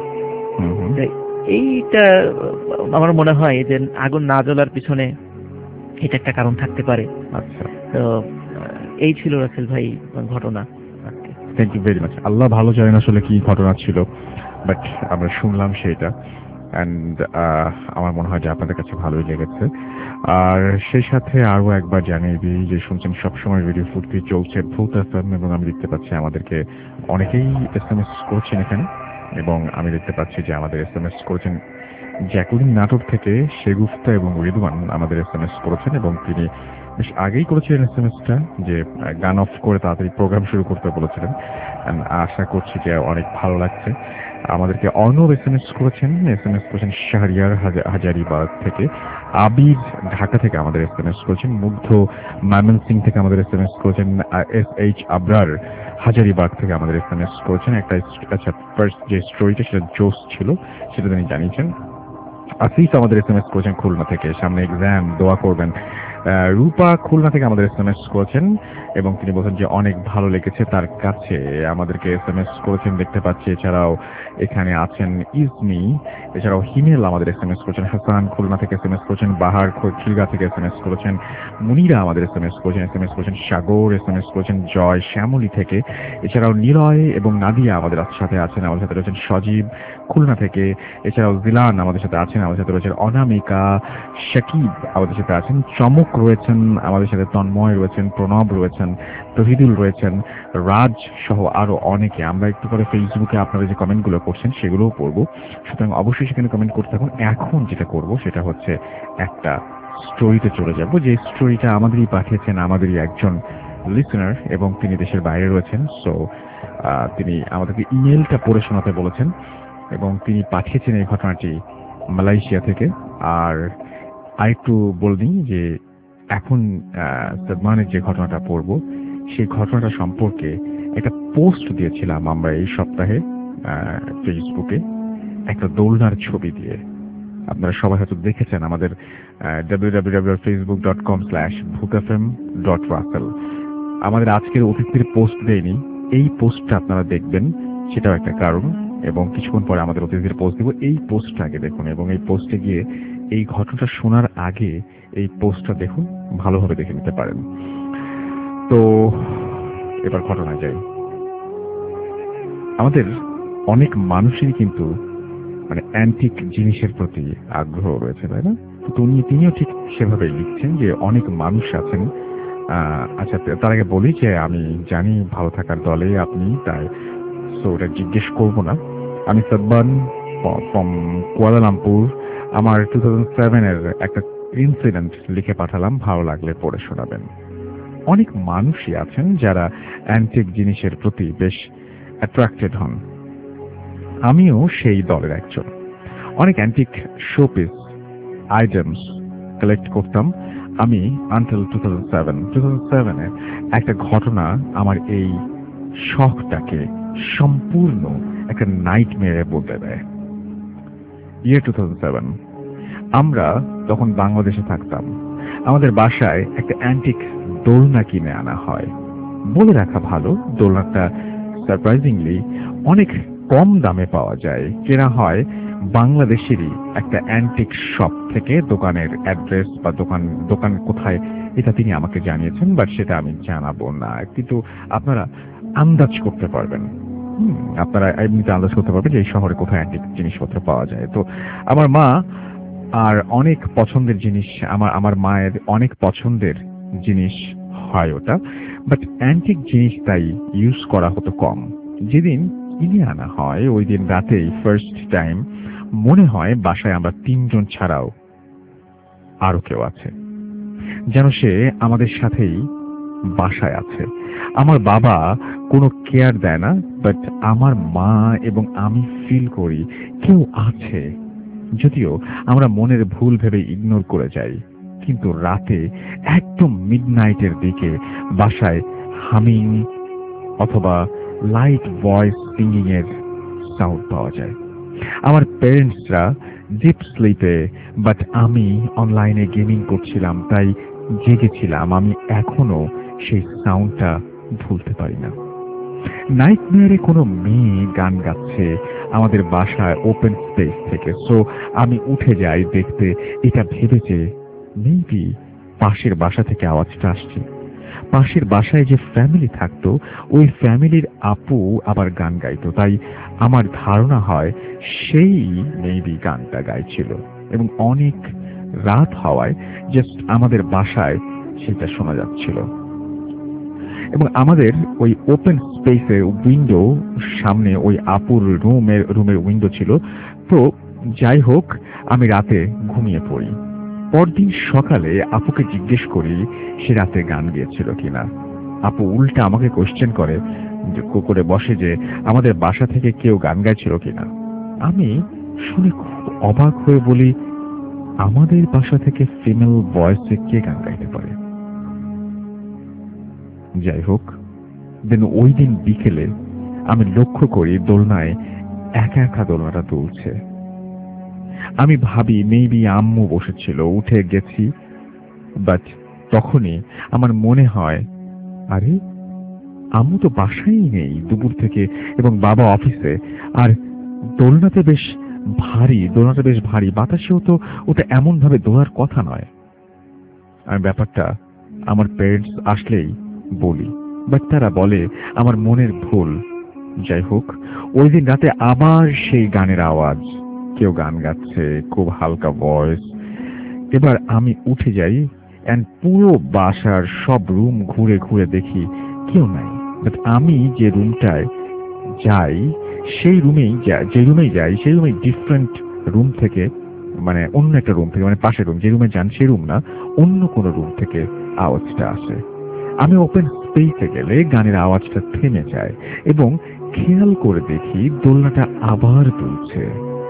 এইটা আমার মনে হয় যে আগুন না জ্বলার পিছনে এটা একটা কারণ থাকতে পারে। আচ্ছা, তো এই ছিল রাসেল ভাই ঘটনা। Thank you very much. Allah ভালো জানেন আসলে কি ঘটনা ছিল, বাট আমরা শুনলাম সেটা, অ্যান্ড আমার মনে হয় যে আপনাদের কাছে ভালোই লেগেছে। আর সেই সাথে আরো একবার জানিয়ে দিই যে শুনছেন সবসময় রেডিও ফুর্তি চলছে ভূত এফএম, এবং আমি দেখতে পাচ্ছি আমাদেরকে অনেকেই এস এম এস করছেন এখানে, এবং আমি দেখতে পাচ্ছি যে আমাদের এস এম এস করেছেন জ্যাকুলিন নাটোর থেকে শেগুফতা এবং রিদওয়ান আমাদের এস এম এস করেছেন, এবং তিনি বেশ আগেই করেছিলেন এস এম এসটা যে গান অফ করে তাড়াতাড়ি প্রোগ্রাম শুরু করতে বলেছিলেন। আশা করছি যে অনেক ভালো লাগছে। আমাদেরকে অর্ণব এস এম এস করেছেন, এস এম এস করেছেন শাহরিয়ার হাজারিবাগ থেকে, আবির ঢাকা থেকে আমাদের এস এম এস করেছেন, মুগ্ধ ময়মনসিং থেকে আমাদের এস এম এস করেছেন, এস এইচ আবরার হাজারিবাগ থেকে আমাদের এস এম এস করেছেন। একটা আচ্ছা ফার্স্ট যে স্টোরিটা সেটা জোস ছিল সেটা তিনি জানিয়েছেন। আসিফ আমাদের এস এম এস করেছেন খুলনা থেকে, সামনে এক্সাম, দোয়া করবেন। রূপা খুলনা থেকে আমাদের এস এম এস করেছেন এবং তিনি বলছেন যে অনেক ভালো লেগেছে তার কাছে, আমাদেরকে এস এম এস করেছেন দেখতে পাচ্ছি। এছাড়াও এখানে আছেন ইজমি, এছাড়াও হিমেল আমাদের এস এম এস করেছেন, হাসান খুলনা থেকে এস এম এস করেছেন, বাহার খিলগা থেকে এস এম এস করেছেন, মুনিরা আমাদের এস এম এস করেছেন, এস এম এস করেছেন সাগর, এস এম এস করেছেন জয় শ্যামলী থেকে। এছাড়াও নিলয় এবং নাদিয়া আমাদের সাথে আছেন, আমাদের সাথে রয়েছেন সজীব খুলনা থেকে। এছাড়াও জিলান আমাদের সাথে আছেন, আমাদের সাথে রয়েছেন অনামিকা, শাকিব আমাদের সাথে আছেন, চমক রয়েছেন আমাদের সাথে, তন্ময় রয়েছেন, প্রণব রয়েছেন, তহিদুল রয়েছেন, রাজ সহ আরো অনেকে। আমরা একটু করে ফেসবুকে আপনারা যে কমেন্টগুলো করছেন সেগুলোও পড়বো, সুতরাং অবশ্যই সেখানে কমেন্ট করতে থাকুন। এখন যেটা করব সেটা হচ্ছে একটা স্টোরিতে চলে যাব, যে স্টোরিটা আমাদেরই পাঠিয়েছেন আমাদেরই একজন লিসেনার, এবং তিনি দেশের বাইরে রয়েছেন। সো তিনি আমাদেরকে ইমেলটা পড়ে শোনাতে বলেছেন এবং তিনি পাঠিয়েছেন এই ঘটনাটি মালয়েশিয়া থেকে। আর আরেকটু বলে দিই যে এখন সাদমানের যে ঘটনাটা পড়ব সেই ঘটনাটা সম্পর্কে একটা পোস্ট দিয়েছিলাম আমরা এই সপ্তাহে ফেসবুকে, একটা দোলনার ছবি দিয়ে। আপনারা সবাই হয়তো দেখেছেন আমাদের W W W dot Facebook dot com slash Bhoot F M dot Russell. আমাদের আজকের অতিথির পোস্ট দেয়নি, এই পোস্টটা আপনারা দেখবেন, সেটাও একটা কারণ। এবং কিছুক্ষণ পরে আমাদের অতিথির পোস্ট দিব, এই পোস্টটা আগে দেখুন, এবং এই পোস্টে গিয়ে এই ঘটনাটা শোনার আগে এই পোস্টটা দেখুন, ভালোভাবে দেখে নিতে পারেন। তো এবার ঘটনা যাই। আমাদের অনেক মানুষেরই কিন্তু মানে অ্যান্টিক জিনিসের প্রতি আগ্রহ রয়েছে, তাই না? তো উনি তিনিও ঠিক সেভাবে লিখছেন যে অনেক মানুষ আছেন। আচ্ছা, তার আগে বলি যে আমি জানি ভালো থাকার দলে আপনি, তাই সো ওটা জিজ্ঞেস করবো না। আমি সাদমান ফ্রম কুয়ালালামপুর, আমার টু থাউজেন্ড সেভেন এর একটা ইনসিডেন্ট লিখে পাঠালাম, ভালো লাগলে পড়ে শোনাবেন। অনেক মানুষই আছেন যারা অ্যান্টিক জিনিসের প্রতি বেশ অ্যাট্রাক্টেড হন, আমিও সেই দলের একজন। অনেক অ্যান্টিক শোপিস আইটেমস কালেক্ট করতাম আমি until two thousand seven. Two thousand সেভেনে একটা ঘটনা আমার এই শখটাকে সম্পূর্ণ একটা নাইট মেরে বলতে দেয়। ইয়ার টু থাউজেন্ড সেভেন, আমরা তখন বাংলাদেশে থাকতাম। আমাদের বাসায় একটা অ্যান্টিক দোলনা কিনে আনা হয়। বলে রাখা ভালো, দোলনাটা সারপ্রাইজিংলি অনেক কম দামে পাওয়া যায়। কেনা হয় বাংলাদেশেরই একটা অ্যান্টিক শপ থেকে। দোকানের অ্যাড্রেস বা দোকান দোকান কোথায় এটা তিনি আমাকে জানিয়েছেন, বাট সেটা আমি জানাবো না, কিন্তু আপনারা আন্দাজ করতে পারবেন। হুম আপনারা এমনিতে আন্দাজ করতে পারবেন যে এই শহরে কোথায় অ্যান্টিক জিনিসপত্র পাওয়া যায়। তো আমার মা আর অনেক পছন্দের জিনিস, আমার আমার মায়ের অনেক পছন্দের জিনিস হয় ওটা, বাট অ্যান্টিক জিনিস তাই ইউজ করা হতো কম। যেদিন কিনে আনা হয় ওই দিন রাতেই ফার্স্ট টাইম মনে হয় বাসায় আমরা তিনজন ছাড়াও আরো কেউ আছে, যেন সে আমাদের সাথেই বাসায় আছে। আমার বাবা কোনো কেয়ার দেয় না, বাট আমার মা এবং আমি ফিল করি কেউ আছে, যদিও আমরা মনের ভুল ভেবে ইগনোর করে যাই। কিন্তু রাতে একদম মিডনাইটের দিকে বাসায় হামিং অথবা লাইট ভয়েস সিঙ্গিং এর সাউন্ড পাওয়া যায়। আমার প্যারেন্টসরা ডিপ স্লিপে, বাট আমি অনলাইনে গেমিং করছিলাম, তাই জেগেছিলাম। আমি এখনো সেই সাউন্ডটা ভুলতে পারি না। নাইটমেয়ারে কোনো মেয়ে গান গাচ্ছে আমাদের বাসায় ওপেন স্পেস থেকে, সো আমি উঠে যাই দেখতে। এটা ভেবেছে মেবি পাশের বাসা থেকে আওয়াজটা আসছে। পাশের বাসায় যে ফ্যামিলি থাকতো ওই ফ্যামিলির আপু আবার গান গাইতো, তাই আমার ধারণা হয় সেই মেবি গানটা গাইছিল এবং অনেক রাত হওয়ায় জাস্ট আমাদের বাসায় সেটা শোনা যাচ্ছিল। এবং আমাদের ওই ওপেন স্পেসে উইন্ডো সামনে ওই আপুর রুমের রুমের উইন্ডো ছিল। তো যাই হোক, আমি রাতে ঘুমিয়ে পড়ি। পরদিন সকালে আপুকে জিজ্ঞেস করি সে রাতে গান গিয়েছিল কিনা। আপু উল্টা আমাকে কোশ্চেন করে করে বসে যে আমাদের বাসা থেকে কেউ গান গাইছিল কিনা। আমি শুনে খুব অবাক হয়ে বলি, আমাদের বাসা থেকে ফিমেল ভয়েসে কে গান গাইতে পারে? যাই হোক, দেন ওই দিন বিকেলে আমি লক্ষ্য করি দোলনায় একা একা দোলনাটা দুলছে। আমি ভাবি মেবি আম্মু বসেছিল, উঠে গেছি, বাট তখনই আমার মনে হয় আরে আম্মু তো বাসায় নেই দুপুর থেকে এবং বাবা অফিসে, আর দোলনাতে বেশ ভারী, দোলনাটা বেশ ভারী, বাতাসেও তো ওটা এমন ভাবে দোলার কথা নয়। আমি ব্যাপারটা আমার প্যারেন্টস আসলেই বলি, বাট তারা বলে আমার মনের ভুল। যাই হোক, ওই দিন রাতে আবার সেই গানের আওয়াজ, কেউ গান গাচ্ছে, খুব হালকা ভয়েস। এবার আমি উঠে যাই এন্ড পুরো বাসার সব রুম ঘুরে ঘুরে দেখি কেউ নাই। বাট আমি যে রুমটায় যাই সেই রুমেই যে রুমেই যাই সেই রুমে ডিফারেন্ট রুম থেকে, মানে অন্য একটা রুম থেকে, মানে পাশের রুম যে রুমে যান সেই রুম না, অন্য কোনো রুম থেকে আওয়াজটা আসে। আমি ওপেন স্পেসে গেলে গানের আওয়াজটা থেমে যায় এবং খেয়াল করে দেখি দোলনাটা আবার দুলছে,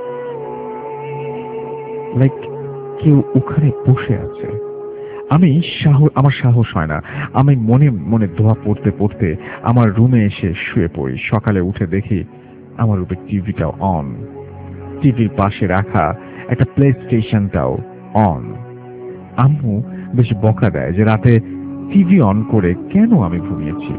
লাইক কেউ ওখানে বসে আছে। আমি সাহস আমার সাহস হয় না, আমি মনে মনে দোয়া পড়তে পড়তে আমার রুমে এসে শুয়ে পড়ি। সকালে উঠে দেখি আমার রুমে টিভিটা অন, টিভির পাশে রাখা একটা প্লে স্টেশনটাও অন। আম্মু বেশ বকা দেয় যে রাতে টিভি অন করে কেন আমি ঘুমিয়েছি।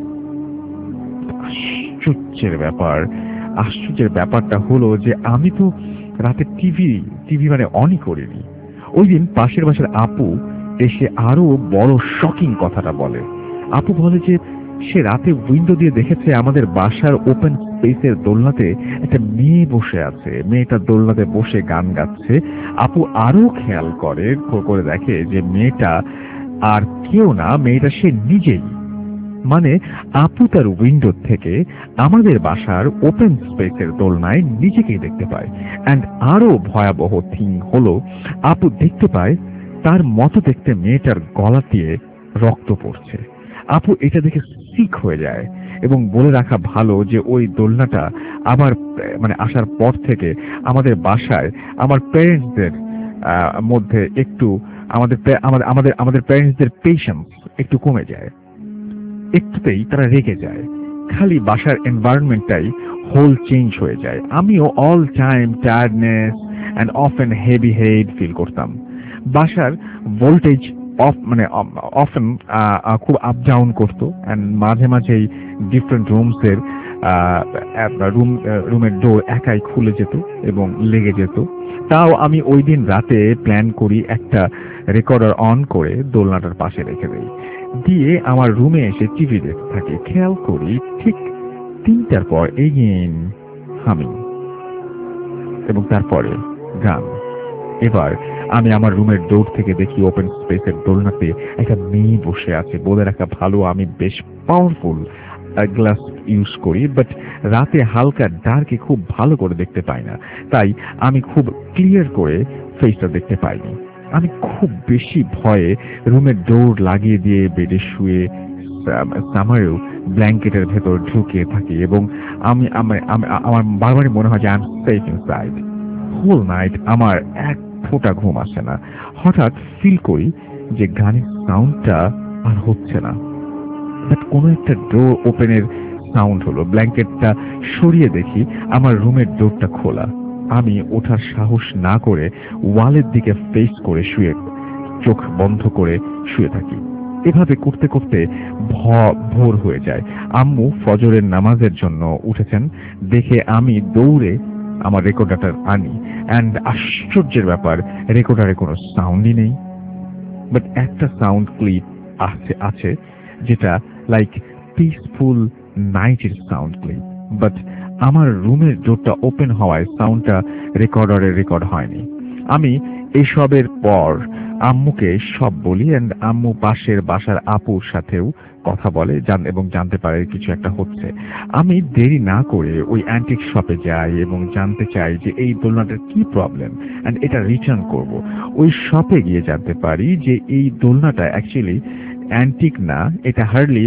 আশ্চর্যের ব্যাপার আশ্চর্যের ব্যাপারটা হলো যে আমি তো রাতে টিভি টিভি মানে অনই করিনি। ওই দিন পাশের বাসার আপু এসে আরো বড় শকিং কথাটা বলে। আপু বলে যে সে রাতে উইন্ডো দিয়ে দেখেছে আমাদের বাসার ওপেন স্পেসের দোলনাতে একটা মেয়ে বসে আছে, মেয়েটা দোলনাতে বসে গান গাচ্ছে। আপু আরো খেয়াল করে করে দেখে যে মেয়েটা আর কেউ না, মেয়েটা সে নিজেই। মানে আপু তার উইন্ডো থেকে আমাদের বাসার ওপেন স্পেসের দোলনায় নিজেকেই দেখতে পায়। অ্যান্ড আরো ভয়াবহ থিং হলো আপু দেখতে পায় তার মতো দেখতে মেয়েটার গলা দিয়ে রক্ত পড়ছে। আপু এটা দেখে সিক হয়ে যায় এবং বলে রাখা ভালো যে ওই দোলনাটা আবার মানে আসার পর থেকে আমাদের বাসায় আমার প্যারেন্টসদের মধ্যে একটু আমাদের আমাদের আমাদের প্যারেন্টসদের পেশেন্স একটু কমে যায়। একটুতেই তারা রেগে যায়, খালি বাসার এনভায়রনমেন্টটাই হোল চেঞ্জ হয়ে যায়। আমিও all time tiredness and often heavy head feel করতাম। বাসার ভোল্টেজ অফ মানে অফেন খুব আপ ডাউন করতো অ্যান্ড মাঝে মাঝেই ডিফারেন্ট রুমসের রুম রুমের ডোর একাই খুলে যেত এবং লেগে যেত। তাও আমি ওই দিন রাতে প্ল্যান করি একটা রেকর্ডার অন করে দোলনাটার পাশে রেখে দেই, দিয়ে আমার রুমে এসে টিভি দেখতে থাকি। খেয়াল করি ঠিক তিনটার পর এগেইন হামিং এবং তারপরে গান। এবার আমি আমার রুমের ডোর থেকে দেখি ওপেন স্পেসের দোলনাতে একটা মেয়ে বসে আছে। বলে রাখা ভালো আমি বেশ পাওয়ারফুল গ্লাস ইউজ করি, বাট রাতে হালকা ডার্কে খুব ভালো করে দেখতে পাই না, তাই আমি খুব ক্লিয়ার করে ফেসটা দেখতে পাইনি। আমি খুব বেশি ভয়ে রুমের ডোর লাগিয়ে দিয়ে বেডে শুয়ে সামারেও ব্ল্যাঙ্কেটের ভেতর ঢুকে থাকি এবং আমি আমার বারবারই মনে হয় যে I am safe inside. Whole night আমার এক ফোঁটা ঘুম আসে না। হঠাৎ ফিল করি যে গানের সাউন্ডটা আর হচ্ছে না, বাট কোনো একটা ডোর ওপেনের সাউন্ড হলো। ব্ল্যাঙ্কেটটা সরিয়ে দেখি আমার রুমের ডোরটা খোলা। আমি ওঠার সাহস না করে ওয়ালের দিকে ফেস করে শুয়ে চোখ বন্ধ করে শুয়ে থাকি। এভাবে করতে করতে ভোর হয়ে যায়। আম্মু ফজরের নামাজের জন্য উঠেছেন দেখে আমি দৌড়ে আমার রেকর্ডারটা আনি, অ্যান্ড আশ্চর্যের ব্যাপার রেকর্ডারে কোনো সাউন্ডই নেই, বাট একটা সাউন্ড ক্লিপ আছে আছে যেটা লাইক পিসফুল নাইটের সাউন্ড ক্লিপ। বাট আমার রুমের ডোরটা ওপেন হওয়ায় সাউন্ডটা রেকর্ডারে রেকর্ড হয়নি। আমি এসবের পর আম্মুকে সব বলি, অ্যান্ড আম্মু পাশের বাসার আপুর সাথেও কথা বলে এবং জানতে পারে কিছু একটা হচ্ছে। আমি দেরি না করে ওই অ্যান্টিক শপে যাই এবং জানতে চাই যে এই দোলনাটার কি প্রবলেম, অ্যান্ড এটা রিটার্ন করব। ওই শপে গিয়ে জানতে পারি যে এই দোলনাটা অ্যাকচুয়ালি অ্যান্টিক না, এটা হার্ডলি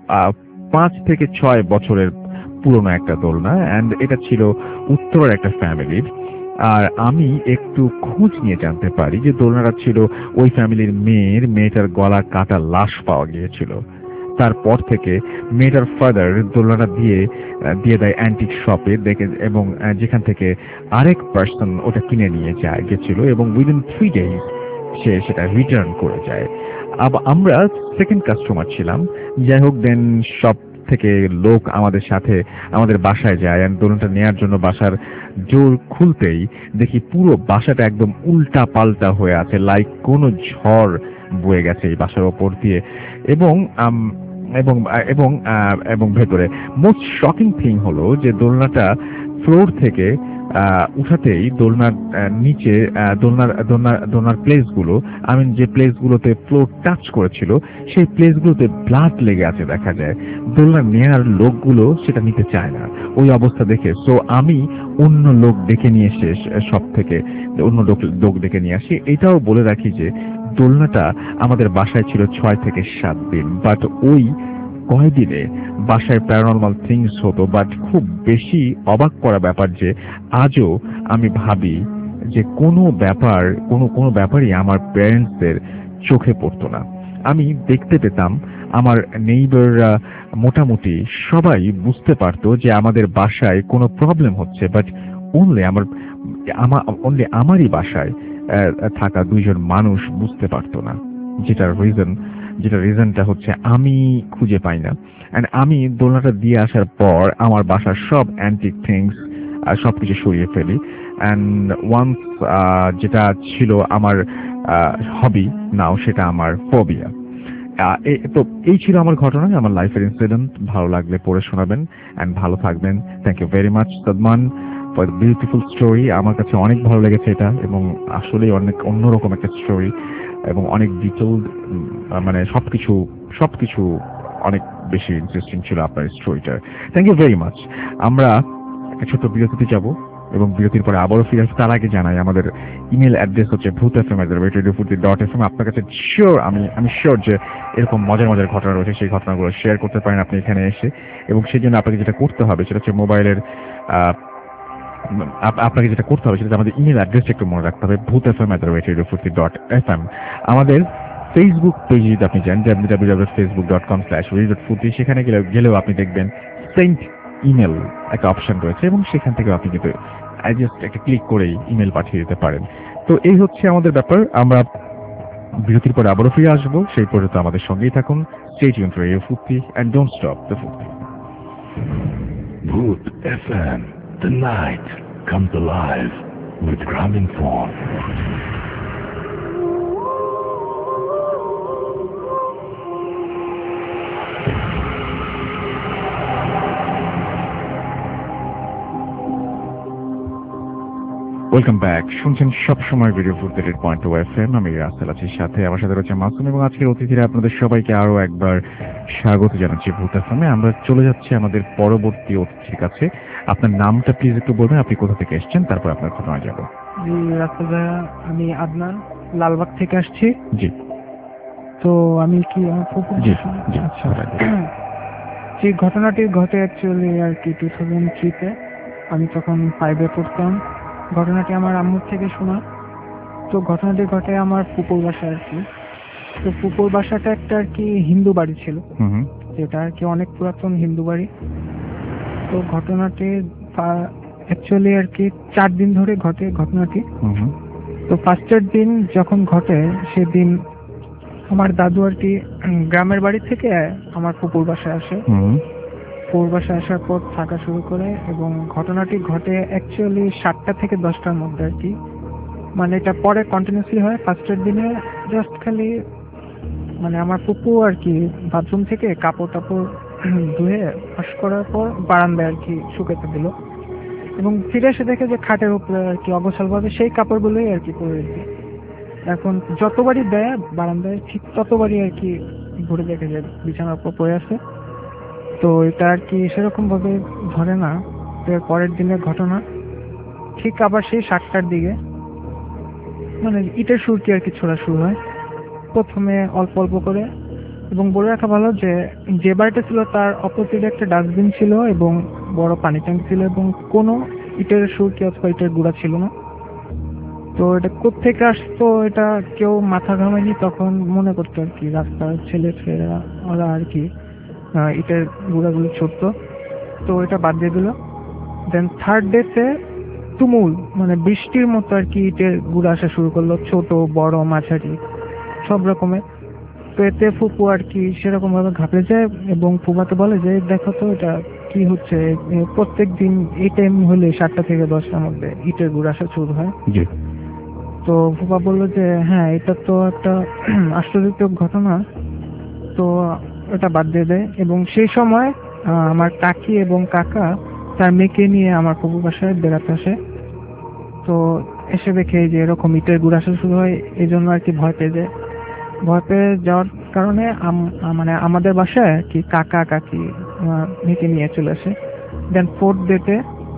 পাঁচ থেকে ছয় বছরের পুরনো একটা দোলনা, অ্যান্ড এটা ছিল উত্তরের একটা ফ্যামিলির। আর আমি একটু খোঁজ নিয়ে জানতে পারি যে দোলনাটা ছিল ওই ফ্যামিলির মেয়ের, মেয়েটার গলা কাটা লাশ পাওয়া গিয়েছিল। তারপর থেকে মেয়েটার ফাদার দোলনাটা দিয়ে দিয়ে দেয় অ্যান্টিক শপে দেখে, এবং যেখান থেকে আরেক পার্সন ওটা কিনে নিয়ে যায় গেছিল এবং উইদিন থ্রি ডেজ সে সেটা রিটার্ন করে যায়। আবার আমরা সেকেন্ড কাস্টমার ছিলাম। যাই হোক, দেন শপ থেকে লোক আমাদের সাথে আমাদের বাসায় যায়, দোলনাটা নেওয়ার জন্য বাসার ডোর খুলতেই দেখি পুরো বাসাটা একদম উল্টা পাল্টা হয়ে আছে, লাইক কোনো ঝড় বয়ে গেছে এই বাসার ওপর দিয়ে। এবং এবং এবং এবং ভেতরে মোস্ট শকিং থিং হলো যে দোলনাটা ফ্লোর থেকে উঠাতেই দোলনার নিচে দোলনার দোলনার দোলনার প্লেসগুলো, আই মিন যে প্লেসগুলোতে ফ্লোর টাচ করেছিল সেই প্লেসগুলোতে ব্লাড লেগে আছে দেখা যায়। দোলনা নেয়ার লোকগুলো সেটা নিতে চায় না ওই অবস্থা দেখে। সো আমি অন্য লোক ডেকে নিয়ে এসে সব থেকে অন্য লোক ডেকে নিয়ে আসি। এটাও বলে রাখি যে দোলনাটা আমাদের বাসায় ছিল ছয় থেকে সাত দিন, বাট ওই কয়দিনে বাসায় প্যারানরমাল থিংস হতো। বাট খুব বেশি অবাক করা ব্যাপার যে আজও আমি ভাবি যে কোনো ব্যাপার কোনো কোনো ব্যাপারই আমার প্যারেন্টসদের চোখে পড়তো না। আমি দেখতে পেতাম আমার নেইবাররা মোটামুটি সবাই বুঝতে পারতো যে আমাদের বাসায় কোনো প্রবলেম হচ্ছে, বাট অনলি আমার অনলি আমারই বাসায় থাকা দুইজন মানুষ বুঝতে পারতো না, যেটার রিজন যেটা রিজনটা হচ্ছে আমি খুঁজে পাই না। অ্যান্ড আমি দোলনাটা দিয়ে আসার পর আমার বাসার সব অ্যান্টিক থিংস সবকিছু সরিয়ে ফেলি, অ্যান্ড ওয়ান্স যেটা ছিল আমার হবি, নাও সেটা আমার ফোবিয়া। তো এই ছিল আমার ঘটনা, আমার লাইফের ইনসিডেন্ট। ভালো লাগলে পড়ে শোনাবেন, অ্যান্ড ভালো থাকবেন। Thank you very much Sadman for the beautiful story. আমার কাছে অনেক ভালো লেগেছে এটা, এবং আসলেই অনেক অন্যরকম একটা স্টোরি এবং অনেক ডিটেইলড, মানে সবকিছু সবকিছু অনেক বেশি ইন্টারেস্টিং ছিল আপনার স্টোরিটা। Thank you very much. আমরা একটা ছোট্ট বিরতিতে যাব এবং বিরতির পরে আবারও ফিরে আসবো। তার আগে জানাই আমাদের ইমেল অ্যাড্রেস হচ্ছে Bhoot F M at the rate radio Foorti dot F M. আপনার কাছে শিওর আমি আমি শিওর যে এরকম মজার মজার ঘটনা রয়েছে, সেই ঘটনাগুলো শেয়ার করতে পারেন আপনি এখানে এসে। এবং সেই জন্য আপনাকে যেটা করতে হবে সেটা হচ্ছে মোবাইলের আপনাকে যেটা করতে হবে সেটা আমাদের ইমেল অ্যাড্রেসটা একটু মনে রাখতে হবে, Bhoot F M at the rate radio Foorti dot F M. আমাদের ফেসবুক পেজে যদি আপনি যান W W W dot Facebook dot com slash radio dot Foorti, সেখানে গেলে গেলেও আপনি দেখবেন সেন্ট ইমেল একটা অপশন রয়েছে, এবং সেখান থেকে আপনি কিন্তু জাস্ট একটা ক্লিক করেই ইমেল পাঠিয়ে দিতে পারেন। তো এই হচ্ছে আমাদের ব্যাপার। আমরা বিরতির পরে আবারও ফিরে আসবো, সেই পর্যন্ত আমাদের সঙ্গেই থাকুন। Stay tuned for radio Foorti and don't stop the Foorti. Bhoot F M, the night comes alive with Graminphone. Welcome back. শুনছেন সবসময় video footage point two F M. আমি রাসেল আছি, সাথে আমার সাথে রয়েছে মাসুম এবং আজকের অতিথিরা। আপনাদের সবাইকে আরো একবার স্বাগত জানাচ্ছি ভূত এফএমে। আমরা চলে যাচ্ছি আমাদের পরবর্তী অতিথির কাছে। আপনার নামটা প্লিজ একটু বলবেন, আপনি কোথা থেকে এসেছেন, তারপর আপনার ঘটনায় যাব। জি রাসেল ভাইয়া, আমি আদনান লালবাগ থেকে আসছি। জি। তো আমি কি আমার ফুপু? জি জি। আচ্ছা, যে ঘটনাটি ঘটে অ্যাকচুয়ালি আর কি টু থাউজেন্ড থ্রিতে। আমি তখন ফাইভে পড়তাম। ঘটনাটি আমার আম্মুর থেকে শোনা। তো ঘটনাটি ঘটে আমার ফুপুর বাসায় আর কি। তো ফুপুর বাসাটা একটা আর কি হিন্দু বাড়ি ছিল, হুম যেটা আর কি অনেক পুরাতন হিন্দু বাড়ি। তো ঘটনাটি অ্যাকচুয়ালি আর কি চার দিন ধরে ঘটে ঘটনাটি। হুম। তো ফার্স্টের দিন যখন ঘটে সেদিন আমার দাদু আর কি গ্রামের বাড়ি থেকে আমার ফুপুর বাসায় আসে। হুম। ফুপুর বাসায় আসার পর থাকা শুরু করে এবং ঘটনাটি ঘটে অ্যাকচুয়ালি সাতটা থেকে দশটার মধ্যে আর কি। মানে এটা পরে কন্টিনিউসলি হয়। ফার্স্টের দিনে জাস্ট খালি মানে আমার ফুপু আর কি বাথরুম থেকে কাপড় টাপড় ধুয়ে ওয়াশ করার পর বারান্দায় আর কি শুকাতে দিল এবং ফিরে এসে দেখে যে খাটের উপরে আর কি অগোছাল ভাবে সেই কাপড়গুলোই আর কি পরে রেখে। এখন যতবারই দেয় বারান্দায় ঠিক ততবারই আর কি ঘুরে দেখে যায় বিছানার উপর পড়ে আছে। তো এটা আর কি সেরকম ভাবে ধরে না। তো এর পরের দিনের ঘটনা ঠিক আবার সেই সাতটার দিকে মানে ইটের সুরকি আর কি ছোড়া শুরু হয়। প্রথমে অল্প অল্প করে, এবং বলে রাখা ভালো যে যে বাড়িটা ছিল তার অপোজিটে একটা ডাস্টবিন ছিল এবং বড় পানি ট্যাঙ্ক ছিল এবং কোনো ইটের সুরকি অথবা ইটের গুঁড়া ছিল না। তো এটা কোত্থেকে আসতো এটা কেউ মাথা ঘামায়নি তখন মনে করতো আর কি রাস্তার ছেলে ছেলেরা ওরা আর কি ইটের গুঁড়াগুলো ছুটতো। তো এটা বাদ দিয়ে দিল। দেন থার্ড ডেতে তুমুল মানে বৃষ্টির মতো আর কি ইটের গুঁড়া আসা শুরু করলো, ছোট বড় মাঝারি সব রকমের। তো এতে ফুপু আর কি সেরকম ভাবে ঘাবড়ে যায় এবং ফুপাকে বলে যে দেখো তো এটা কি হচ্ছে, প্রত্যেক দিন এই টাইম হলে সাতটা থেকে দশটার মধ্যে ইটের গুঁড়া আসা শুরু হয়। তো ফুপা বললো যে হ্যাঁ এটা তো একটা আশ্চর্যজনক ঘটনা। তো এটা বাদ দিয়ে দেয় এবং সেই সময় আমার কাকি এবং কাকা তার মেয়েকে নিয়ে আমার ফুপুর বাসায় বেড়াতে আসে। তো এসে দেখে যে এরকম ইটের গুঁড়া আসা শুরু হয়, এই জন্য আর কি ভয় পেয়ে যায়। ভয় পেয়ে যাওয়ার কারণে মানে আমাদের বাসায় আর কি কাকা কাকি মেয়েকে নিয়ে চলে আসে। দেন ফোর্থ ডেতে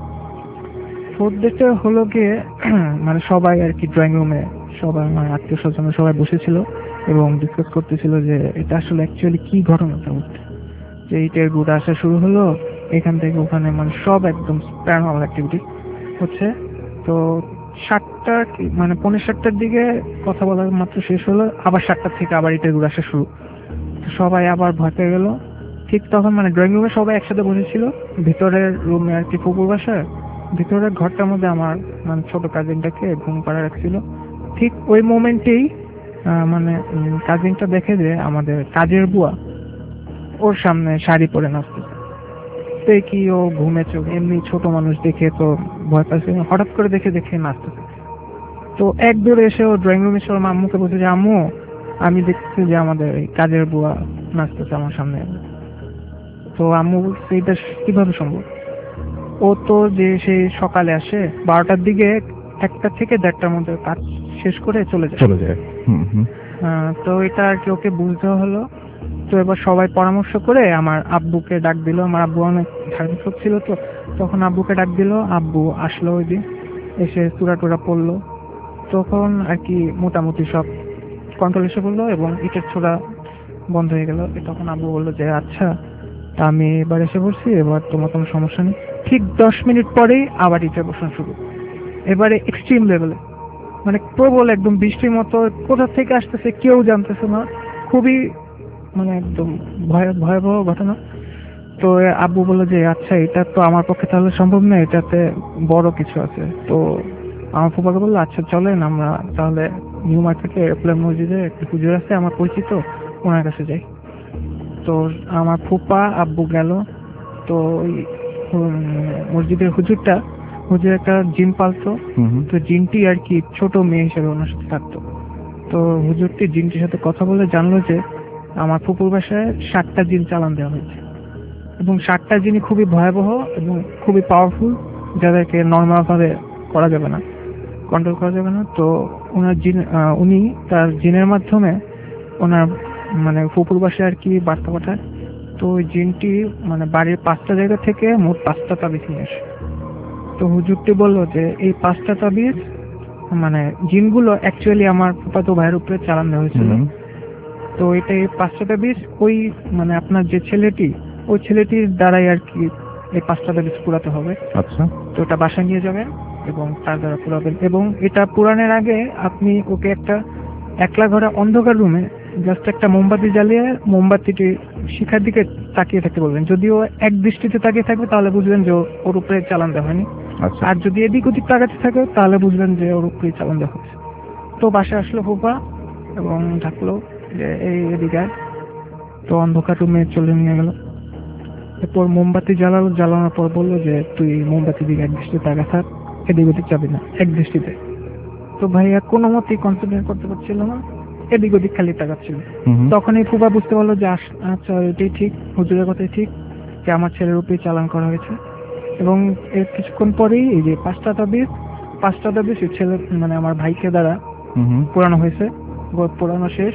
ফোর্থ ডেতে হলো গিয়ে মানে সবাই আর কি ড্রয়িং রুমে সবাই মানে আত্মীয় স্বজন সবাই বসেছিল এবং ডিসকাস করতেছিল যে এটা আসলে অ্যাকচুয়ালি কি ঘটনাটা হচ্ছে, যে ইটের গুঁড়া আসা শুরু হলো এখান থেকে ওখানে, মানে সব একদম প্যারানর্মাল অ্যাক্টিভিটি হচ্ছে। তো সাতটা মানে পৌনে সাতটার দিকে কথা বলা মাত্র শেষ হলো, আবার সাতটা থেকে আবার ইটের গুঁড়া আসা শুরু। সবাই আবার ভয় পেয়ে গেল। ঠিক তখন মানে ড্রয়িং রুমে সবাই একসাথে বসেছিল, ভিতরের রুমে আর কি ফুপুর বাসায় ভিতরের ঘরটার মধ্যে আমার মানে ছোট কাজিনটাকে ঘুম পাড়া রাখছিল। ঠিক ওই মোমেন্টেই মানে কাজিনটা দেখে যে আমাদের কাজের বুয়া ওর সামনে শাড়ি পরে নাচতেছে। তো কি ও ঘুমে চোখ এমনি ছোট মানুষ দেখে তো ভয় পাচ্ছে, হঠাৎ করে দেখে দেখে নাচতেছে। তো এক দৌড়ে এসে ও ড্রয়িং রুমে এসে ওর আম্মুকে বলছে যে আম্মু আমি দেখছি যে আমাদের এই কাজের বুয়া নাচতেছে আমার সামনে। তো আম্মু বলছে এটা কিভাবে সম্ভব? ও তো যে সেই সকালে আসে বারোটার দিকে একটা থেকে দেড়টার মধ্যে কাজ শেষ করে চলে যায় চলে যায় তো এটা আর কি ওকে বুঝতে হলো। তো এবার সবাই পরামর্শ করে আমার আব্বুকে ডাক দিল। আমার আব্বু অনেক ধার্মিক ছিল, তো তখন আব্বুকে ডাক দিল। আব্বু আসলো ওই দিন, এসে চূড়া টুরা পড়লো। তখন আর কি মোটামুটি সব কন্ট্রোল এসে পড়লো এবং ইটের ছোড়া বন্ধ হয়ে গেল। তখন আব্বু বললো যে আচ্ছা আমি এবার এসে পড়ছি, এবার তোমার কোনো সমস্যা নেই। ঠিক দশ মিনিট পরেই আবার ইটের বসানো শুরু, এবারে এক্সট্রিম লেভেলে, মানে প্রবল একদম বৃষ্টির মতো, কোথা থেকে আসতেছে কেউ জানতেছে না, খুবই মানে একদম ভয়াবহ ঘটনা। তো আব্বু বললো যে আচ্ছা এটা তো আমার পক্ষে তাহলে সম্ভব না, এটাতে বড় কিছু আছে। তো আমার ফুপাকে বললো আচ্ছা চলেন আমরা তাহলে নিউ মার্কেটে এয়ারপ্লেন মসজিদে একটু হুজুর আছে আমার পরিচিত, ওনার কাছে যাই। তো আমার ফুপা আব্বু গেল। তো ওই মসজিদের হুজুরটা হুজুর একটা জিন পালতো, তো জিনটি আর কি ছোট মেয়ে হিসেবে ওনার সাথে থাকতো। তো হুজুরটি জিনটির সাথে কথা বলে জানলো যে আমার ফুপুর বাসায় সাতটা জিন চালান দেওয়া হয়েছে এবং সাতটা জিনই খুবই ভয়াবহ এবং খুবই পাওয়ারফুল, যাদেরকে নর্মাল ভাবে করা যাবে না। কন্ট্রোল করা যাবে না। তো ওনার জিন আহ, উনি তার জিনের মাধ্যমে ওনার মানে ফুপুর বাসায় আর কি বার্তা পাঠায়। তো ওই জিনটি মানে বাড়ির পাঁচটা জায়গা থেকে মোট পাঁচটা তাবিজ নিয়ে আসে। তো হুজুরটি বললো যে এই পাঁচটা তাবিজ মানে জিনগুলো অ্যাকচুয়ালি আমার ফুফাতো ভাইয়ের উপরে চালান দেওয়া হয়েছিল। হুম। তো এটা এই পাঁচটা তাবিজ ওই মানে আপনার যে ছেলেটি ওই ছেলেটির দ্বারাই আর কি এই পাঁচটা তাবিজ পুরাতে হবে। আচ্ছা। তো ওটা বাসায় নিয়ে যাবেন এবং তার দ্বারা পুরাবেন। এবং এটা পুরানোর আগে আপনি ওকে একটা একলা ঘরে অন্ধকার রুমে জাস্ট একটা মোমবাতি জ্বালিয়ে মোমবাতিটি শিখার দিকে তাকিয়ে থাকতে বলবেন। যদিও এক দৃষ্টিতে তাকিয়ে থাকবে তাহলে বুঝবেন যে ওর উপরে চালান দেওয়া হয়নি। আচ্ছা। আর যদি এদিক ওদিক তাকাতে থাকে তাহলে বুঝবেন যে ওর উপরেই চালান দেওয়া হয়েছে। তো বাসায় আসলো ফুফা এবং ডাকলো যে এই এদিকে আয়। তো অন্ধকার রুমে চলে নিয়ে গেল। এরপর মোমবাতি জ্বালালো, জ্বালানোর পর বললো যে তুই মোমবাতির দিকে এক দৃষ্টিতে তাকা থাক, এদিক ওদিক যাবি না, এক দৃষ্টিতে। তো ভাইয়া কোনো মতেই কনসেন্ট্রেট করতে পারছিল না, এদিক ওদিক খালি তাকাচ্ছিল। তখনই ফুফা বুঝতে পারলো যে আচ্ছা এটাই ঠিক, হুজুরের কথাই ঠিক, যে আমার ছেলের উপরেই চালান করা হয়েছে। এবং এর কিছুক্ষণ পরেই এই যে পাঁচটা তাবিজ পাঁচটা তাবিজ ছেলে মানে আমার ভাইকে দ্বারা পুরানো হয়েছে। পুরানো শেষ।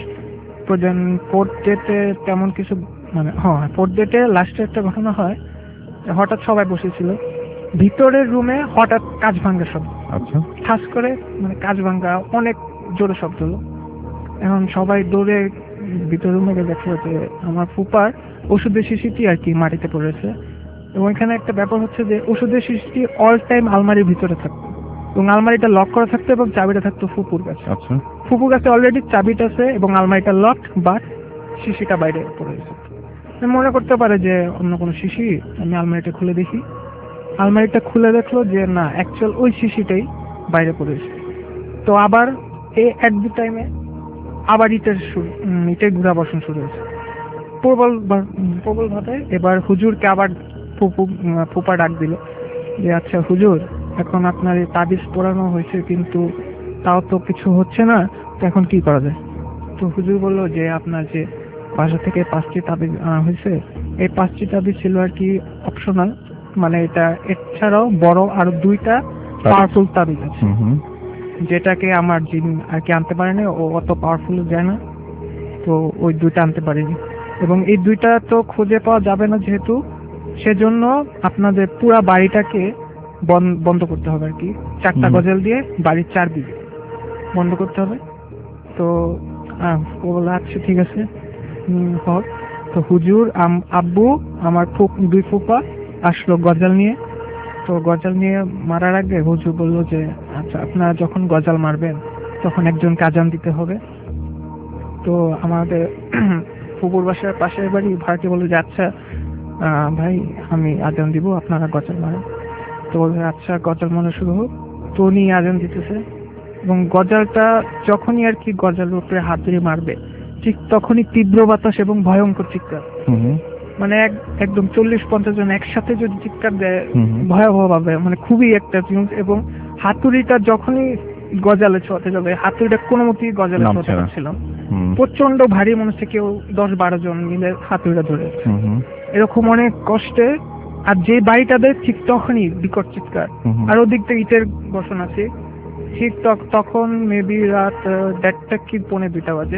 ফোর্থ ডেটে তেমন কিছু মানে হ্যাঁ ফোর্থ ডেটে লাস্টে একটা ঘটনা হয়, হঠাৎ সবাই বসেছিল, ভিতরের রুমে হঠাৎ কাঁচ ভাঙ্গা শব্দ। আচ্ছা। খাস করে মানে কাঁচ ভাঙ্গা অনেক জোরে শব্দ হলো। এখন সবাই দৌড়ে ভিতর রুমে গিয়ে দেখলো যে আমার ফুপার ওষুধের শিশিটি আর কি মাটিতে পড়েছে। এবং এখানে একটা ব্যাপার হচ্ছে যে ওষুধের শিশিটি অল টাইম আলমারির ভিতরে থাকতো এবং আলমারিটা লক করা থাকতো এবং চাবিটা থাকতো ফুপুর কাছে। আচ্ছা। ফুপুর কাছে অলরেডি চাবিটা আছে এবং আলমারিটা লক, বাট শিশিটা বাইরে পড়ে গেছে। মনে করতে পারে যে অন্য কোনো শিশি, আমি আলমারিটা খুলে দেখি। আলমারিটা খুলে দেখলো যে না, অ্যাকচুয়াল ওই শিশিটাই বাইরে পড়েছে। তো আবার এই অ্যাট দি টাইমে আবার ইটের শুরু ইটের ঘুরা বসন শুরু হয়েছে প্রবল প্রবল ভাবে। এবার হুজুরকে আবার ফুপু ফুপা ডাক দিল যে আচ্ছা হুজুর, এখন আপনার এই তাবিজ পড়ানো হয়েছে কিন্তু তাও তো কিছু হচ্ছে না, তো এখন কি করা যায়? তো হুজুর বলল যে আপনার যে বাসা থেকে পাঁচটি তাবিজ আনা হয়েছে, এই পাঁচটি তাবিজ ছিল আর কি অপশনাল, মানে এটা এছাড়াও বড় আরো দুইটা পাওয়ারফুল তাবিজ আছে যেটাকে আমার জিন আর কি আনতে পারেনি, ও অত পাওয়ারফুল যায় না, তো ওই দুইটা আনতে পারেনি। এবং এই দুইটা তো খুঁজে পাওয়া যাবে না যেহেতু, সেজন্য আপনাদের পুরা বাড়িটাকে বন্ধ করতে হবে আর কি, চারটা গজল দিয়ে বাড়ির চারদিকে বন্ধ করতে হবে। তো ও বলে আচ্ছা ঠিক আছে হোক। তো হুজুর আব্বু আমার দুই ফুপা আসলো গজাল নিয়ে। তো গজাল নিয়ে মারার আগে হুজুর বললো যে আচ্ছা আপনারা যখন গজাল মারবেন তখন একজনকে আজান দিতে হবে। তো আমাদের ফুপুর বাসার পাশের বাড়ি ভাড়াটি বললো যে আচ্ছা ভাই আমি আজান দিব, আপনারা গজাল মারেন। তো বলবে আচ্ছা গজাল মারা শুরু হোক। তো উনি আজান দিতেছে এবং গজালটা যখনই আর কি গজালের উপরে হাত ধরে মারবে ঠিক তখনই তীব্র বাতাস এবং ভয়ঙ্কর চিৎকার, মানে একদম চল্লিশ পঞ্চাশ জন একসাথে যদি চিৎকার দেয় ভয়াবহ ভাবে, মানে খুবই একটা জিনিস। এবং হাতুড়িটা যখনই গজালে ছোঁয়াতে যাবে, হাতুড়িটা কোনো মতেই গজালে ছোঁয়াতে পারছিলাম, প্রচন্ড ভারী, মনে হচ্ছে কেউ দশ বারো জন মিলে হাতুড়িটা ধরে এরকম অনেক কষ্টে। আর যে বাড়িটা দেয় ঠিক তখনই বিকট চিৎকার, আর ওদিক থেকে ইটের বসন আছে। ঠিক তখন মেবি রাত দেড়টা কি পৌনে দুইটা বাজে।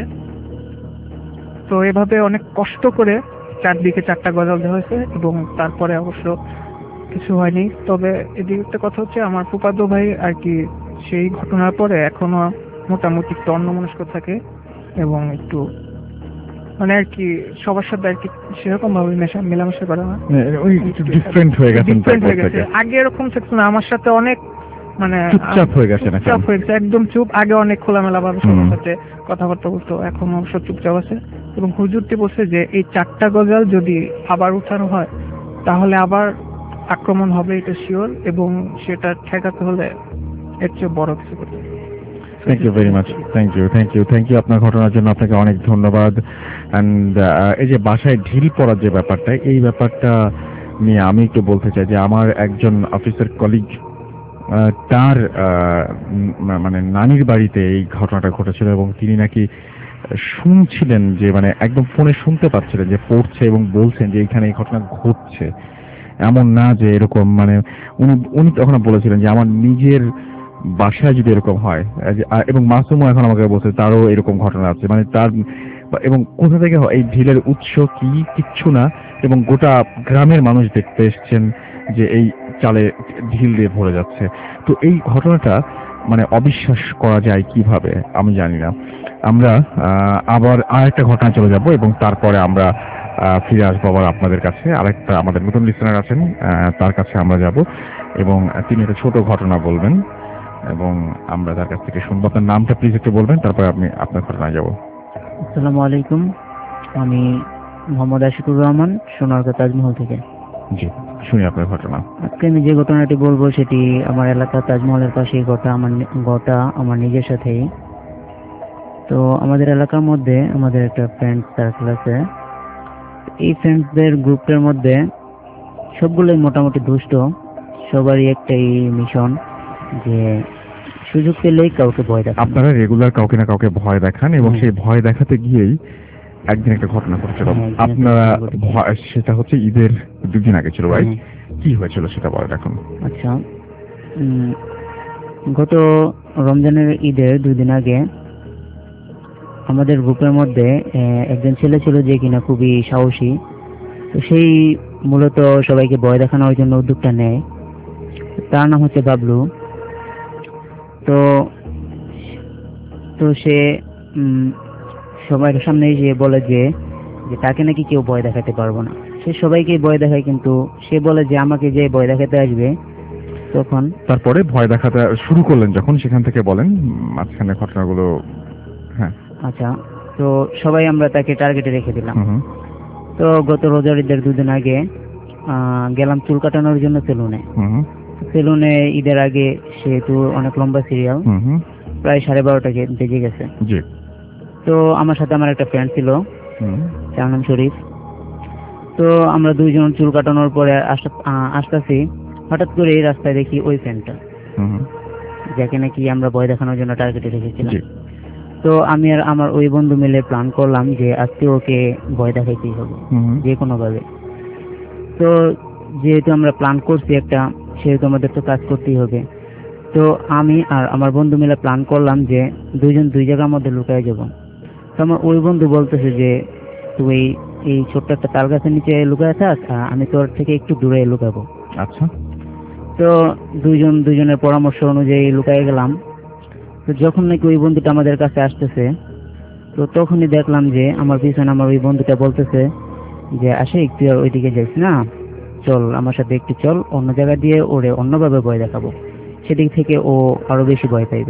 তো এভাবে অনেক কষ্ট করে চারদিকে চারটা গজাল দেওয়া হয়েছে এবং তারপরে অবশ্য কিছু হয়নি। তবে এদিকে একটা কথা হচ্ছে, আমার ফুফাতো ভাই আর কি সেই ঘটনার পরে এখনো মোটামুটি একটু অন্যমনস্ক থাকে এবং একটু মানে আর কি সবার সাথে আর কি সেরকম ভাবে মেলামেশা করে না, ডিফারেন্ট হয়ে গেছে। আগে এরকম থাকতো না, আমার সাথে অনেক মানে চুপচাপ হয়ে গেছে, চুপচাপ হয়ে গেছে, একদম চুপ। আগে অনেক খোলামেলা ভাবে সবার সাথে কথাবার্তা বলতো, এখন অবশ্য চুপচাপ আছে। এবং হুজুরটি বলছে যে এই চারটা গজাল যদি আবার উঠানো হয় তাহলে আবার আক্রমণ হবে, এটা শিওর, এবং সেটা ঠেকাতে হলে এর চেয়ে বড় কিছু করতে হবে। Thank you very much, thank you thank you thank you আপনার ঘটনার জন্য আপনাকে অনেক ধন্যবাদ। অ্যান্ড এই যে বাসায় ঢিল পড়ার যে ব্যাপারটা, এই ব্যাপারটা নিয়ে আমি একটু বলতে চাই যে আমার একজন অফিসের কলিগ, তার মানে নানির বাড়িতে এই ঘটনাটা ঘটেছিল এবং তিনি নাকি শুনছিলেন যে মানে একদম ফোনে শুনতে পাচ্ছিলেন যে পড়ছে এবং বলছেন যে এখানে এই ঘটনা ঘটছে, এমন না যে এরকম, মানে উনি উনি তখন বলেছিলেন যে আমার নিজের বাসায় যদি এরকম হয়, এবং মাসুমও এখন আমাকে বলছে তারও এরকম ঘটনা আছে, মানে তার এবং কোথা থেকে হয় এই ঢিলের উৎস কি কিচ্ছু না, এবং গোটা গ্রামের মানুষ দেখতে এসছেন যে এই চালে ঢিল দিয়ে ভরে যাচ্ছে। তো এই ঘটনাটা মানে অবিশ্বাস করা যায় কিভাবে আমি জানি না। আমরা আবার আরেকটা ঘটনা চলে যাব এবং তারপরে আমরা ফিরে আসবো আবার আপনাদের কাছে। আরেকটা আমাদের নতুন লিসেনার আছেন, তার কাছে আমরা যাব এবং তিনি একটা ছোট ঘটনা বলবেন এবং আমরা তার কাছ থেকে শুনবো। আপনার নামটা প্লিজ একটু বলবেন, তারপরে আপনি আপনার ঘটনায় যাব। আসসালামু আলাইকুম, আমি মোহাম্মদ আশিকুর রহমান, সোনারগাঁ তাজমহল থেকে। জি, শুনি আপনার ঘটনা। আজকে আমি যে ঘটনাটি বলবো সেটি আমার এলাকা তাজমহলের পাশেই ঘটা আমার ঘটা আমার নিজের সাথেই। তো আমাদের এলাকার মধ্যে আমাদের একটা ফ্রেন্ড সার্কেল আছে। এই ফ্রেন্ডসদের গ্রুপের মধ্যে সবগুলোই মোটামুটি দুষ্ট, সবারই একটাই মিশন যে সুযোগ পেলেই কাউকে ভয় দেখান। আপনারা রেগুলার কাউকে না কাউকে ভয় দেখান এবং সেই ভয় দেখাতে গিয়েই একদিন একটা ঘটনা ঘটেছিল। আপনারা সেটা হচ্ছে ঈদের দুদিন আগে ছিল, রাইট? কি হয়েছিল সেটা বলে দেখুন। আচ্ছা, গত রমজানের ঈদের দুই দিন আগে আমাদের গ্রুপের মধ্যে একজন ছেলে ছিল যে কিনা খুবই সাহসী। তো সেই মূলত সবাইকে ভয় দেখানোর জন্য উদ্যোগটা নেয়। তার নাম হচ্ছে বাবলু। তো তো সে সবার সামনে এসে বলে যে তাকে নাকি কেউ ভয় দেখাতে পারবো না। সে সবাইকে ভয় দেখায়, কিন্তু সে বলে যে আমাকে যে ভয় দেখাতে আসবে তখন। তারপরে ভয় দেখাতে শুরু করলেন যখন, সেখান থেকে বলেন মাঝখানে ঘটনাগুলো। হ্যাঁ, আচ্ছা, তো সবাই আমরা তাকে টার্গেটে রেখে দিলাম। তো গত রোজার ঈদের দুদিন আগে গেলাম চুল কাটানোর জন্য সেলুনে। সেলুনে ঈদের আগে সেহেতু অনেক লম্বা সিরিয়াল, প্রায় সাড়ে বারোটাকে বেজে গেছে। তো আমার সাথে আমার একটা ফ্রেন্ড ছিল, তার নাম শরীফ। তো আমরা দুইজন চুল কাটানোর পরে আসতেছি, হঠাৎ করে এই রাস্তায় দেখি ওই ফ্রেন্ডটা যাকে নাকি আমরা ভয় দেখানোর জন্য টার্গেটে রেখেছিলাম। তো আমি আর আমার ওই বন্ধু মিলে প্ল্যান করলাম যে আজকে ওকে ভয় দেখাইতেই হবে যে কোনো ভাবে। তো যেহেতু আমরা প্ল্যান করছি একটা, সেহেতু আমাদের তো কাজ করতেই হবে। তো আমি আর আমার বন্ধু মিলে প্ল্যান করলাম যে দুইজন দুই জায়গার মধ্যে লুকায় যাব। তো আমার ওই বন্ধু বলতেছে যে তুই এই ছোট্ট একটা তাল গাছের নিচে লুকায় থাক, আমি তোর থেকে একটু দূরে লুকাবো। আচ্ছা। তো দুইজন দুইজনের পরামর্শ অনুযায়ী লুকায় গেলাম। তো যখন নাকি ওই বন্ধুটা আমাদের কাছে আসতেছে, তো তখনই দেখলাম যে আমার পিছনে আমার ওই বন্ধুটা বলতেছে যে আসে একটু আর ওইদিকে যাইস না, চল আমার সাথে একটু চল, অন্য জায়গা দিয়ে ওরে অন্যভাবে ভয় দেখাবো, সেদিক থেকে ও আরো বেশি ভয় পাইবে।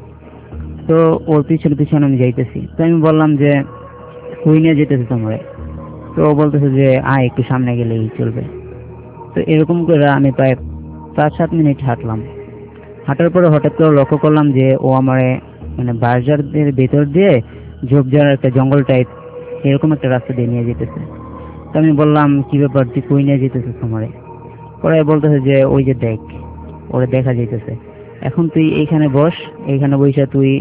তো ওর পিছনে পিছনে আমি যাইতেছি। তো আমি বললাম যে কই নিয়ে যেতেছি তোমরা? তো ও বলতেছে যে আয় একটু সামনে গেলেই চলবে। তো এরকম করে আমি প্রায় পাঁচ সাত মিনিট হাঁটলাম। হাঁটার পরে হঠাৎ করে লক্ষ্য করলাম যে ও আমার মানে বাজারদের ভেতর দিয়ে ঝোপঝাড় একটা জঙ্গল টাইপ এরকম একটা রাস্তা দিয়ে নিয়ে যেতেছে। তো আমি বললাম কি ব্যাপার, তুই কই নিয়ে যেতেছিস তোমারে? পরে বলতেছে যে ওই যে দেখ, ওরে দেখা যাইতেছে, এখন তুই এইখানে বস, এইখানে বইসা তুই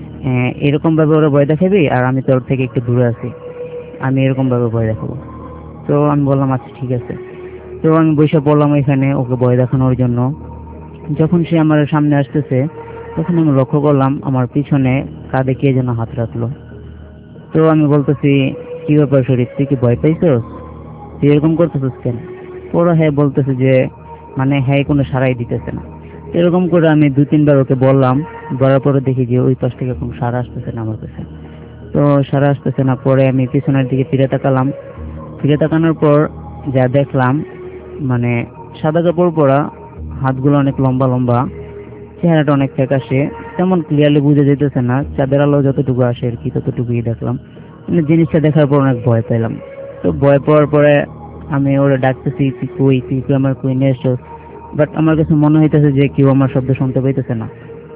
এরকম ভাবে ওরা ভয় দেখাবি আর আমি তোর থেকে একটু দূরে আছি, আমি এরকম ভাবে ভয় দেখাবো। তো আমি বললাম আচ্ছা ঠিক আছে। তো আমি বইসা পড়লাম এখানে ওকে ভয় দেখানোর জন্য। যখন সে আমার সামনে আসতেছে তখন আমি লক্ষ্য করলাম আমার পিছনে কাঁধে কে যেন হাত রাখলো। তো আমি বলতেছি কি ব্যাপার শরীফ, তুই কি ভয় পাইছস? তুই এরকম করতেছিস কেন? ওরা হ্যাঁ বলতেছে যে মানে হ্যাঁ কোনো সারাই দিতেছে না। এরকম করে আমি দুই তিনবার ওকে বললাম, বলার পরে দেখি যে ওই পাশ থেকে কোনো সারা আসতেছে না আমার কাছে। তো সারা আসতেছে না, পরে আমি পিছনের দিকে ফিরে তাকালাম। ফিরে তাকানোর পর যা দেখলাম মানে সাদা কাপড় পরা, হাতগুলো অনেক লম্বা লম্বা, চেহারাটা অনেক ফ্যাকাশে, তেমন ক্লিয়ারলি বুঝে যেতেছে না, চাঁদের আলো যতটুকু আসে আর কি ততটুকুই দেখলাম। মানে জিনিসটা দেখার পর অনেক ভয় পেলাম। তো ভয় পাওয়ার পরে আমি ওরা ডাকতেছি তুই কই, তুই তুই আমার কই নিয়ে এসছো, বাট আমার কাছে মনে হইতেছে যে কেউ আমার শব্দ শুনতে পাইতেছে না।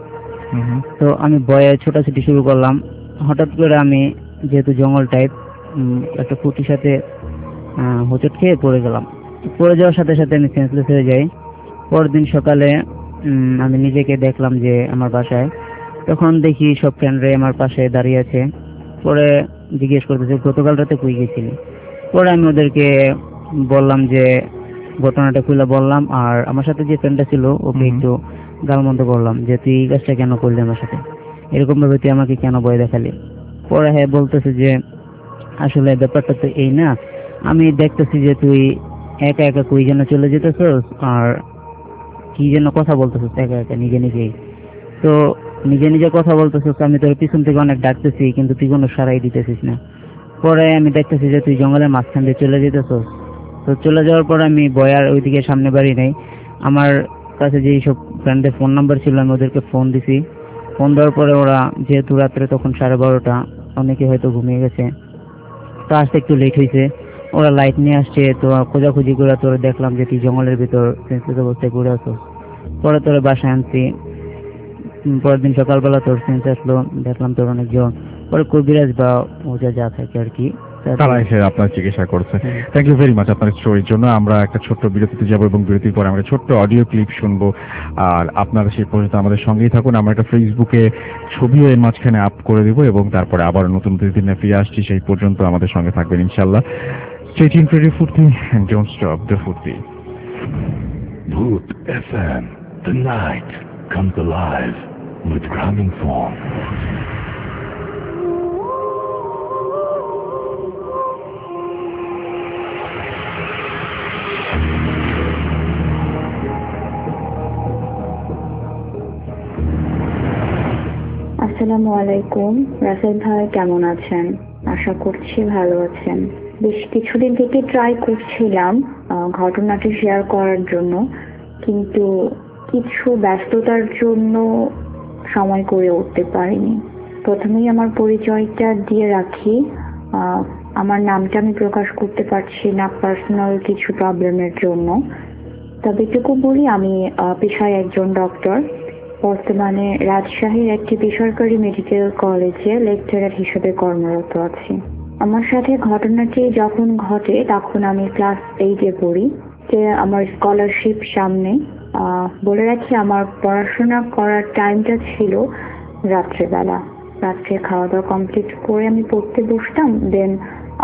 তো আমি ভয়ে ছোটাছুটি শুরু করলাম। হঠাৎ করে আমি যেহেতু জঙ্গল টাইপ, একটা খুঁটির সাথে হোঁচট খেয়ে পড়ে গেলাম। পড়ে যাওয়ার সাথে সাথে আমি সেন্সলেস হয়ে যাই। পরের দিন সকালে আমি নিজেকে দেখলাম যে আমার বাসায়, তখন দেখি সব ফ্রেন্ডরা আমার পাশে দাঁড়িয়ে আছে। পরে জিজ্ঞেস করতেছে গতকাল রাতে কই গেছিলি? পরে আমি ওদেরকে বললাম যে ঘটনাটা খুলে বললাম, আর আমার সাথে যে ফ্রেন্ডটা ছিল ওকে একটু গালমন্দ করলাম যে তুই এই কাজটা কেন করলি আমার সাথে, এরকম ভাবে তুই আমাকে কেন ভয় দেখালি। পরে হ্যাঁ বলতেছে যে আসলে ব্যাপারটা তো এই না, আমি দেখতেছি যে তুই একা একা কই যেন চলে যেতেছস আর কি যেন কথা বলতেছস একা একা নিজে নিজেই, তো নিজে নিজে কথা বলতেছস, আমি তোর পিছন থেকে অনেক ডাকতেছি কিন্তু তুই কোনো সারাই দিতেছিস না। পরে আমি দেখতেছি যে তুই জঙ্গলের মাঝখান দিয়ে চলে যেতেছস। তো চলে যাওয়ার পর আমি বয়ার ওইদিকে সামনে বাড়ি নেই, আমার কাছে যেই সব ফ্রেন্ডের ফোন নাম্বার ছিল আমি ওদেরকে ফোন দিছি। ফোন দেওয়ার পরে ওরা যেহেতু রাত্রে তখন সাড়ে বারোটা, অনেকে হয়তো ঘুমিয়ে গেছে, তো আসতে একটু লেট হয়েছে, ওরা লাইট নিয়ে আসছে। তো খোঁজাখুঁজি করে তোরা দেখলাম যে তুই জঙ্গলের ভিতর সেন্সলেস অবস্থায় ঘুরে আসো। পরে তোরা বাসায় আনছি, পরের দিন সকালবেলা তোর সেন্স আসলো, দেখলাম তোর অনেক জ্বর। পরে কবিরাজ বা ওজা যা থাকে আর কি তারা এসে আপনার চিকিৎসা করছে। থ্যাংক ইউ ভেরি মাচ আপনার স্টোরির জন্য। আমরা একটা ছোট্ট বিরতিতে যাবো এবং বিরতির পরে আমরা ছোট্ট অডিও ক্লিপ শুনবো, আর আপনারা সেই পর্যন্ত আমাদের সঙ্গেই থাকুন। আমরা একটা ফেসবুকে ছবিও এর মাঝখানে আপ করে দিব এবং তারপরে আবার নতুন দিনে ফিরে আসছি, সেই পর্যন্ত আমাদের সঙ্গে থাকবেন ইনশাল্লাহ। Stay tuned for the Furti and don't stop the Furti. Bhoot F M, the night comes alive with Gramophone. আসসালামু আলাইকুম, রাসেল ভাই কেমন আছেন? আশা করছি ভালো আছেন। বেশ কিছুদিন থেকে ট্রাই করছিলাম ঘটনাটি শেয়ার করার জন্য, কিন্তু কিছু ব্যস্ততার জন্য সময় করে উঠতে পারিনি। প্রথমেই আমার পরিচয়টা দিয়ে রাখি, আমার নামটা আমি প্রকাশ করতে পারছি না পার্সোনাল কিছু প্রবলেমের জন্য। তবে এটুকু বলি, আমি পেশায় একজন ডক্টর, বর্তমানে রাজশাহীর একটি বেসরকারি মেডিকেল কলেজে লেকচারার হিসেবে কর্মরত আছি। আমার সাথে ঘটনাটি যখন ঘটে তখন আমি ক্লাস এইটে পড়ি, যে আমার স্কলারশিপ সামনে। বলে রাখি, আমার পড়াশোনা করার টাইমটা ছিল রাত্রেবেলা। রাত্রে খাওয়া দাওয়া কমপ্লিট করে আমি পড়তে বসতাম, দেন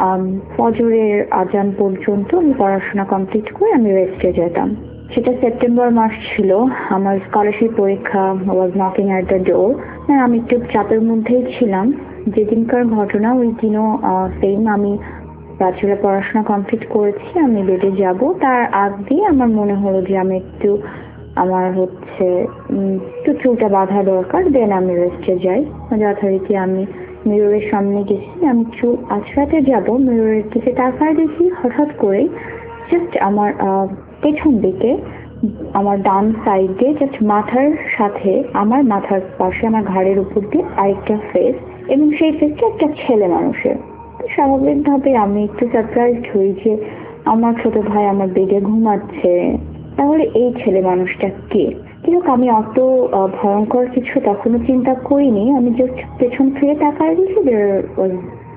ফজরের আজান পর্যন্ত আমি পড়াশোনা কমপ্লিট করে আমি রেস্টে যেতাম। সেটা সেপ্টেম্বর মাস ছিল, আমার স্কলারশিপ পরীক্ষা was knocking at the door. আমি একটু চাপের মধ্যেই ছিলাম। যেদিনকার ঘটনা ওই দিনও সেম, আমি রাত্রে পড়াশোনা কমপ্লিট করেছি, আমি বেডে যাব, তার আগ দিয়ে আমার মনে হলো যে আমি একটু আমার হচ্ছে একটু চুলটা বাঁধা দরকার, দেন আমি রেস্টে যাই। যথারীতি আমি মিররের সামনে গেছি, আমি চুল আঁচড়াতে যাবো, মিররের দিকে তাকায় দেখি হঠাৎ করেই জাস্ট আমার পেছন দিকে, আমার ডান সাইডে জাস্ট মাথার সাথে, আমার মাথার পাশে, আমার ঘাড়ের উপর দিয়ে আরেকটা ফেস, এবং সেই ফেসটা একটা ছেলে মানুষের। স্বাভাবিকভাবে আমি একটু সারপ্রাইজড হই যে আমার ছোট ভাই আমার বেডে ঘুমাচ্ছে, তাহলে এই ছেলে মানুষটা কে? কিন্তু আমি অত ভয়ঙ্কর কিছু তখনও চিন্তা করিনি, আমি জাস্ট পেছন ফিরে তাকায় দিয়েছি, দেয়ার ওয়াজ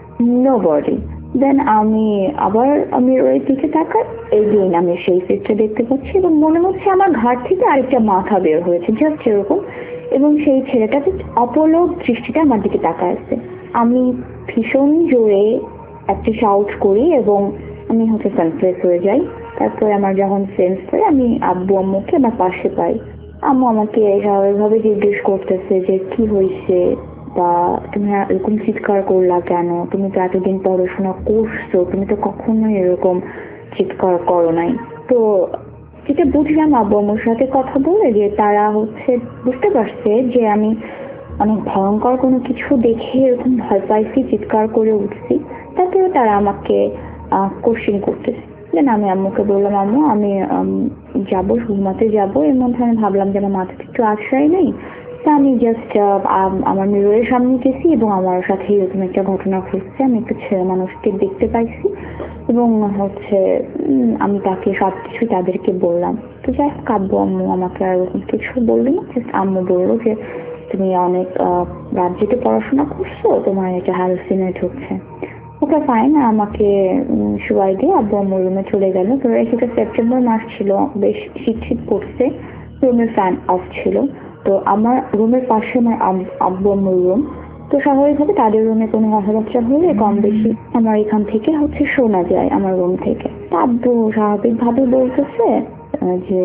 নোবডি। দেন আমি আবার আমি ওই দিকে তাকাই, এই দিন আমি সেই ফেসটা দেখতে পাচ্ছি এবং মনে হচ্ছে আমার ঘাট থেকে আরেকটা মাথা বের হয়েছে, জাস্ট এরকম। এবং সেই ছেলেটা অপলক দৃষ্টিতে আমার দিকে তাকায় আসছে। আমি ভীষণ জোরে একটা শাউট করি এবং আমি হচ্ছে কনফিউজ হয়ে যাই। তারপরে আমার যখন সেন্স হয়, আমি আব্বু আম্মুকে আমার পাশে পাই। আম্মু আমাকে স্বাভাবিকভাবে জিজ্ঞেস করতেছে যে কি হয়েছে, বা তুমি এরকম চিৎকার করলা কেন, তুমি তো এতদিন পড়াশোনা করছো, তুমি তো কখনোই এরকম চিৎকার করো নাই। তো যেটা বুঝলাম আব্বু আম্মুর সাথে কথা বলে, যে তারা হচ্ছে বুঝতে পারছে যে আমি অনেক ভয়ঙ্কর কোনো কিছু দেখে এরকম ভয় পাইছি, চিৎকার করে উঠছি। তারপরে তারা আমাকে কোশ্চেন করতেছে। দেন আমি আম্মুকে বললাম, আম্মু আমি যাবো, ঘুমাতে যাবো। এর মধ্যে আমি ভাবলাম যে আমার মাথাতে একটু আশ্রয় নেই, তা আমি জাস্ট আমার মিররের সামনে গেছি এবং আমার সাথে এরকম একটা ঘটনা ঘটছে। আমি একটা ছেলে মানুষকে দেখতে পাইছি এবং হচ্ছে আমি তাকে সবকিছু তাদেরকে বললাম। তো যাই হোক, আব্বু আম্মু আমাকে আর এরকম কিছু বললো না, জাস্ট আম্মু বললো যে তুমি অনেক রাত জেগে পড়াশোনা করছো, তোমার এটা হ্যালুসিনেট হচ্ছে। ওকে ফাইন, আমাকে শুয়াই দিয়ে আব্বু আম্মু রুমে চলে গেল। তো সেটা সেপ্টেম্বর মাস ছিল, বেশ শীত শীত পড়ছে, রুমের ফ্যান অফ ছিল। তো আমার রুমের পাশে আমার আব্বু আম্মুর রুম, তো স্বাভাবিকভাবে তাদের রুমে কোনো কথাবার্তা হলে কম বেশি আমার এখান থেকে হচ্ছে শোনা যায় আমার রুম থেকে। আব্বু স্বাভাবিকভাবে বলতেছে যে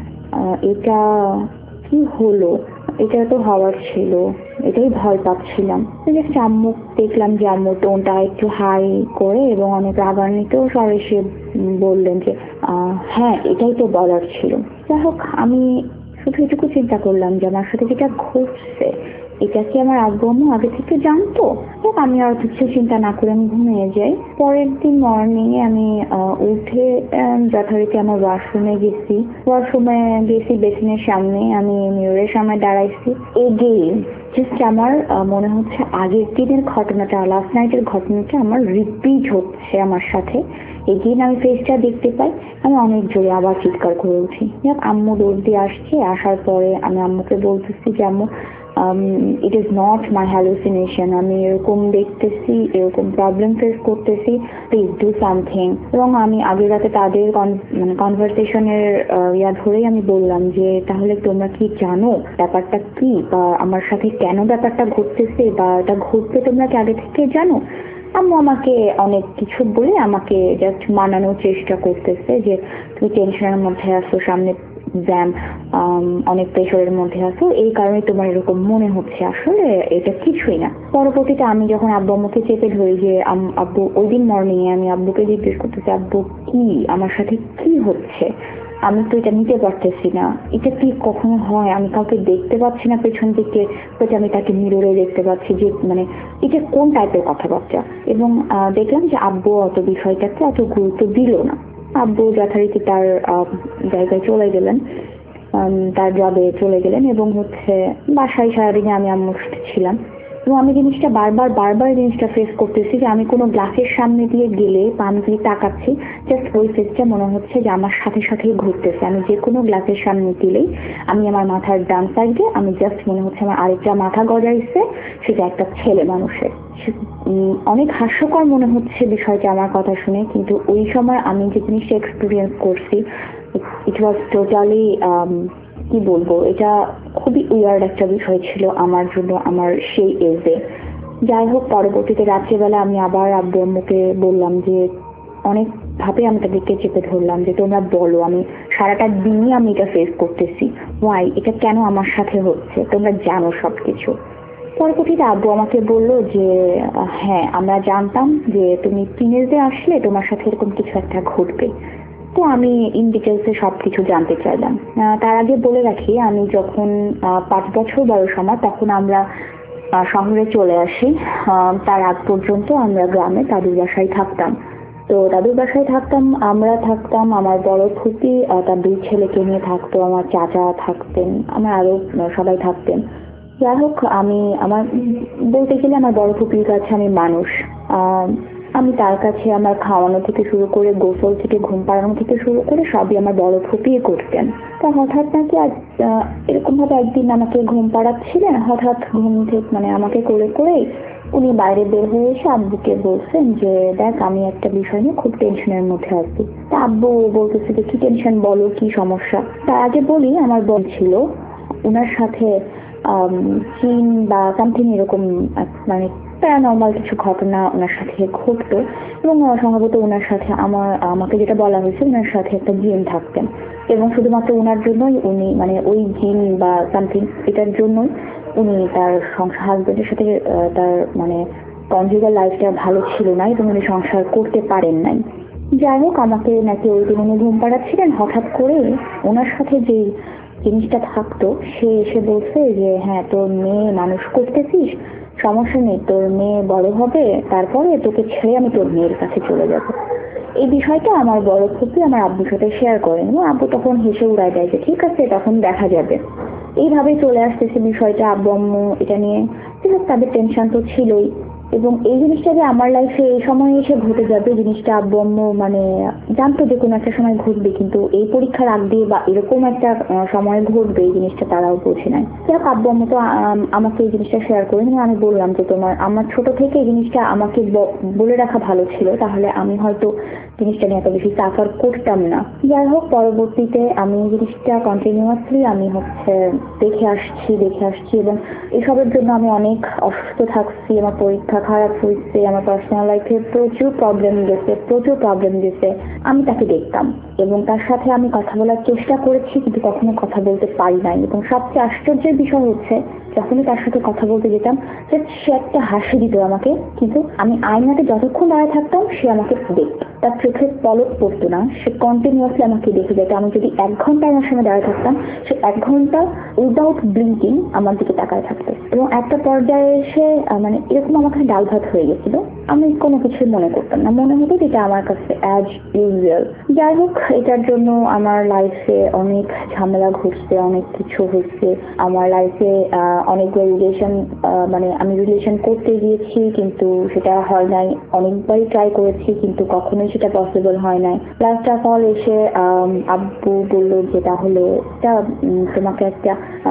এটা কি হলো, এটা তো হওয়ার ছিল, এটাই ভয় পাচ্ছিলাম। জাস্ট আম্মু দেখলাম যে আম্মু টোনটা একটু হাই করে এবং অনেক রাগান্বিত স্বরে সে বললেন যে হ্যাঁ এটাই তো বলার ছিল। যাই হোক, আমি শুধু এটুকু চিন্তা করলাম যে আমার সাথে যেটা ঘটছে এটা কি আমার আব্বু আম্মু আগে থেকে জানতো। আমি আর কিছু চিন্তা না করে আমি ঘুমিয়ে যাই। পরের দিন মর্নিং এ আমি উঠে যথারীতি আমার ওয়াশরুমে গেছি। ওয়াশরুমে গেছি, বেসিনের সামনে আমি মিররের সামনে দাঁড়াইছি। এগেইন জাস্ট আমার মনে হচ্ছে আগের দিনের ঘটনাটা, লাস্ট নাইটের ঘটনাটা আমার রিপিট হচ্ছে আমার সাথে। এগেইন আমি ফেসটা দেখতে পাই, আমি অনেক জোরে আবার চিৎকার করে উঠি। আম্মু দৌড় দিয়ে আসছে। আসার পরে আমি আম্মুকে বলতেছি যে আম্মু it is not my hallucination, আমি এরকম দেখতেছি, এরকম প্রবলেম ফেস করতেছি, প্লিজ ডু সামথিং। এবং আমি আগের রাতে তাদের মানে কনভারসেশনের ইয়া ধরেই আমি বললাম যে তাহলে তোমরা কি জানো ব্যাপারটা কি, বা আমার সাথে কেন ব্যাপারটা ঘটতেছে, বা এটা ঘটতে তোমরা কি আগে থেকে জানো। আম্মু আমাকে অনেক কিছু বলে আমাকে জাস্ট মানানোর চেষ্টা করতেছে যে তুমি টেনশনের মধ্যে আসো, সামনে এক্সাম, অনেক প্রেশারের মধ্যে আসো, এই কারণে তোমার এরকম মনে হচ্ছে, আসলে এটা কিছুই না। পরবর্তীতে আমি যখন আব্বু আম্মুকে চেপে ধরি যে আব্বু ওই দিন মর্নিং এ আমি আব্বুকে জিজ্ঞেস করতেছি আব্বু কি আমার সাথে কি হচ্ছে, আমি তো এটা নিতে পারতেছি না, এটা কি কখনো হয়, আমি কাউকে দেখতে পাচ্ছি না পেছন দিকে, আমি তাকে মিররে দেখতে পাচ্ছি, যে মানে এটা কোন টাইপের কথাবার্তা। এবং দেখলাম যে আব্বু অত বিষয়টাকে অত গুরুত্ব দিল না। আব্বু যথারীতি তার জায়গায় চলে গেলেন, তার জবে চলে গেলেন এবং হচ্ছে বাসায় সারাদিনে আমি আম্মুর সাথে ছিলাম। এবং আমি জিনিসটা বারবার বারবার জিনিসটা ফেস করতেছি যে আমি কোনো গ্লাসের সামনে দিয়ে গেলে পাম দিয়ে তাকাচ্ছি, জাস্ট ওই ফেসটা মনে হচ্ছে যে আমার সাথে সাথেই ঘুরতেছে। আমি যে কোনো গ্লাসের সামনে দিলেই আমি আমার মাথার ডান সাইডে আমি জাস্ট মনে হচ্ছে আমার আরেকটা মাথা গজাইছে, সেটা একটা ছেলে মানুষের। অনেক হাস্যকর মনে হচ্ছে বিষয়টা আমার কথা শুনে, কিন্তু ওই সময় আমি যে জিনিসটা এক্সপিরিয়েন্স করছি ইট ওয়াজ টোটালি কি বলবো, এটা খুবই উইয়ার্ড একটা বিষয় ছিল আমার জন্য আমার সেই এজে। যাই হোক, পরবর্তীতে রাত্রিবেলা আমি আবার আব্বু আম্মুকে বললাম যে অনেক ভাবে আমি তাদেরকে চেপে ধরলাম যে তোমরা বলো, আমি সারাটা দিনই আমি এটা ফেস করতেছি, ওয়াই এটা কেন আমার সাথে হচ্ছে, তোমরা জানো সবকিছু। পরবর্তীতে আব্বু আমাকে বললো যে হ্যাঁ আমরা জানতাম যে তুমি টিনেজে আসলে তোমার সাথে এরকম কিছু একটা ঘটবে। তো আমি ইন ডিটেলসে সবকিছু জানতে চাইলাম। তার আগে বলে রাখি, আমি যখন পাঁচ বছর বয়স আমার তখন আমরা শহরে চলে আসি। তার আগ পর্যন্ত আমরা গ্রামে দাদুর বাসায় থাকতাম। তো দাদুর বাসায় থাকতাম, আমরা থাকতাম, আমার বড় ফুপি তার দুই ছেলেকে নিয়ে থাকতো, আমার চাচা থাকতেন, আমার আরো সবাই থাকতেন। যাই হোক, আমি আমার বলতে গেলে আমার বড় ফুপির কাছে আমি মানুষ। আহ আমি তার কাছে আমার খাওয়ানো থেকে শুরু করে গোসল থেকে ঘুম পাড়ানো থেকে শুরু করে সবই আমার বড় ফুপিয়ে করতেন। তা হঠাৎ নাকি আজ এরকম ভাবে একদিন আমাকে ঘুম পাড়াচ্ছিলেন, হঠাৎ ঘুম থেকে মানে আমাকে করে করেই উনি বাইরে বের হয়ে এসে আব্বুকে বলছেন যে দেখ আমি একটা বিষয় নিয়ে খুব টেনশনের মধ্যে আছি। তা আব্বু বলতেছে যে কি টেনশন, বলো কি সমস্যা। তার আগে বলি আমার বোন ছিল, ওনার সাথে চীন বা সামথিং এরকম মানে প্যারানর্মাল কিছু ঘটনা ওনার সাথে ঘটতো এবং সম্ভবত ওনার সাথে আমার আমাকে যেটা বলা হয়েছে ওনার সাথে একটা জিন থাকতেন এবং শুধুমাত্র ওনার জন্যই উনি মানে ওই জিন বা সামথিং এটার জন্যই উনি তার সংসার হাজবেন্ডের সাথে তার মানে কনজুগাল লাইফটা ভালো ছিল না এবং উনি সংসার করতে পারেন নাই। যাই হোক, আমাকে নাকি ওই দিন উনি ঘুম পাড়াচ্ছিলেন, হঠাৎ করে ওনার সাথে যে জিনিসটা থাকতো সে এসে বলছে যে হ্যাঁ তোর মেয়ে মানুষ করতেছিস, সমস্যা নেই, তোর মেয়ে বড় হবে, তারপরে তোকে ছেড়ে আমি তোর মেয়ের কাছে চলে যাব। এই বিষয়টা আমার বড় ফুপি আমার আব্বুর সাথে শেয়ার করেন এবং আব্বু তখন হেসে উড়ায় দেয় যে ঠিক আছে তখন দেখা যাবে। এইভাবে চলে আসতেছে বিষয়টা, আব্বু আম্মু এটা নিয়ে তাদের টেনশন তো ছিলই। এবং এই জিনিসটা যে আমার লাইফে এই সময় এসে ঘটে যাবে, জিনিসটা আব্বু আম্মু মানে জানতো যে কোনো একটা সময় ঘটবে, কিন্তু এই পরীক্ষার আগ দিয়ে বা এরকম একটা সময় ঘটবে এই জিনিসটা তারাও বোঝে নাই। যাই হোক, আব্বু আম্মু তো আমাকে এই জিনিসটা শেয়ার করে, আমি বললাম যে তোমার আমার ছোট থেকে এই জিনিসটা আমাকে বলে রাখা ভালো ছিল, তাহলে আমি হয়তো জিনিসটা নিয়ে এত বেশি সাফার করতাম না। যাই হোক, পরবর্তীতে আমি জিনিসটা কন্টিনিউয়াসলি আমি হচ্ছে দেখে আসছি দেখে আসছি এবং এসবের জন্য আমি অনেক অসুস্থ থাকছি, আমার পরীক্ষা খারাপ হয়েছে, আমার পার্সোনাল লাইফে প্রচুর প্রবলেম গেছে প্রচুর প্রবলেম গেছে আমি তাকে দেখতাম এবং তার সাথে আমি কথা বলার চেষ্টা করেছি, কিন্তু কখনো কথা বলতে পারি নাই। এবং সবচেয়ে আশ্চর্যের বিষয় হচ্ছে, যখনই তার সাথে কথা বলতে যেতাম সে একটা হাসি দিত আমাকে, কিন্তু আমি আয়নাতে যতক্ষণ দাঁড়িয়ে থাকতাম সে আমাকে দেখত, তার চোখের পলক পড়তো না, সে কন্টিনিউয়াসলি আমাকে দেখে যেত। আমি যদি এক ঘন্টা আমার সামনে দাঁড়িয়ে থাকতাম, সে এক ঘন্টা উইদাউট ব্লিঙ্কিং আমার দিকে তাকায় থাকতো। এবং একটা পর্যায়ে এসে মানে এরকম আমার কাছে ডাল ভাত হয়ে গেছিল, আমি কোনো কিছু মনে করতাম না, মনে হতো এটা আমার কাছে অ্যাজ ইউজুয়াল। যাই হোক, এটার জন্য আমার লাইফে অনেক ঝামেলা ঘটছে, অনেক কিছু হচ্ছে আমার লাইফে। অনেকগুলো রিলেশন মানে আমি রিলেশন করতে গিয়েছি কিন্তু সেটা হয় নাই, অনেকবারই ট্রাই করেছি কিন্তু কখনোই সেটা পসিবল হয় নাই। লাস্ট অফ অল এসে আব্বু বললো যে তাহলে এটা তোমাকে একটা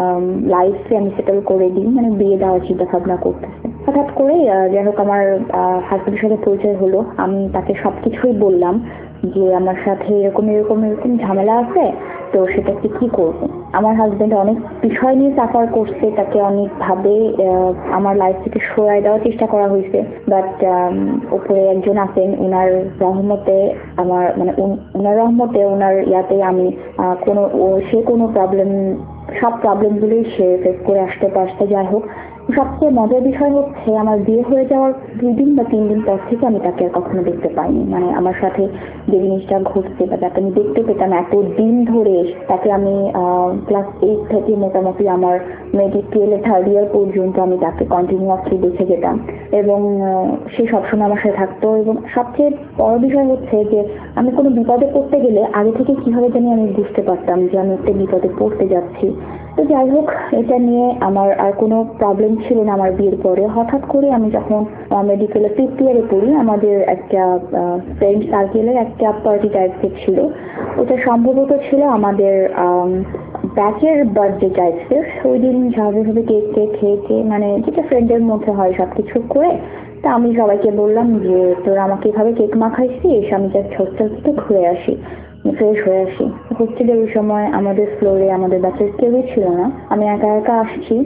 লাইফে আমি সেটেল করে দিই, মানে বিয়ে দেওয়ার চিন্তা ভাবনা করতেছে। হঠাৎ করে যাই হোক আমার হাজবেন্ডের সাথে পরিচয় হলো, আমি তাকে সবকিছুই বললাম যে আমার সাথে এরকম এরকম এরকম ঝামেলা আছে, তো সেটাকে কি করবো। আমার হাজবেন্ড অনেক বিষয় নিয়ে সাফার করছে, তাকে অনেকভাবে আমার লাইফ থেকে সরাই দেওয়ার চেষ্টা করা হয়েছে, বাট উপরে একজন আছেন, উনার রহমতে আমার মানে উনার রহমতে উনার ইয়াতে আমি কোনো সে কোনো প্রবলেম সব প্রবলেমগুলোই সে ফেস করে আসতে পারছে। যাই হোক, সবচেয়ে মজার বিষয় হচ্ছে আমার বিয়ে হয়ে যাওয়ার দুই দিন বা তিন দিন পর থেকে আমি তাকে আর কখনো দেখতে পাইনি। মানে আমার সাথে যে জিনিসটা ঘটছে বা তাকে আমি দেখতে পেতাম এত দিন ধরে, তাকে আমি ক্লাস এইট থেকে মোটামুটি আমার মেডিকেলে থার্ড ইয়ার পর্যন্ত আমি তাকে কন্টিনিউয়াসলি দেখে যেতাম এবং সে সবসময় আমার সাথে থাকতো। এবং সবচেয়ে বড় বিষয় হচ্ছে যে আমি কোনো বিপদে পড়তে গেলে আগে থেকে কিভাবে জানি আমি বুঝতে পারতাম যে আমি একটা বিপদে পড়তে যাচ্ছি। তো যাই হোক, এটা নিয়ে আমার আর কোনো প্রবলেম ছিল না আমার বিয়ের পরে। হঠাৎ করে আমি যখন মেডিকেলে ফিফথ ইয়ারে পড়ি, আমাদের একটা ফ্রেন্ড সার্কেলের একটা পার্টি টাইপের ছিল, ওটা সম্ভবত ছিল আমাদের ব্যাচের বার্থডে টাইপের। ওই দিন স্বাভাবিকভাবে কেক কেক খেয়েছে, মানে যেটা ফ্রেন্ডের মধ্যে হয় সবকিছু করে। তা আমি সবাইকে বললাম যে তোরা আমাকে এভাবে কেক মাখাইছিস, আমি জাস্ট হোস্টেল থেকে ঘুরে আসি, ফ্রেশ হয়ে আসি। হোস্টেলের ওই সময় আমাদের ফ্লোরে আমাদের ব্যাচের কেউই ছিল না, আমি একা একা আসছি।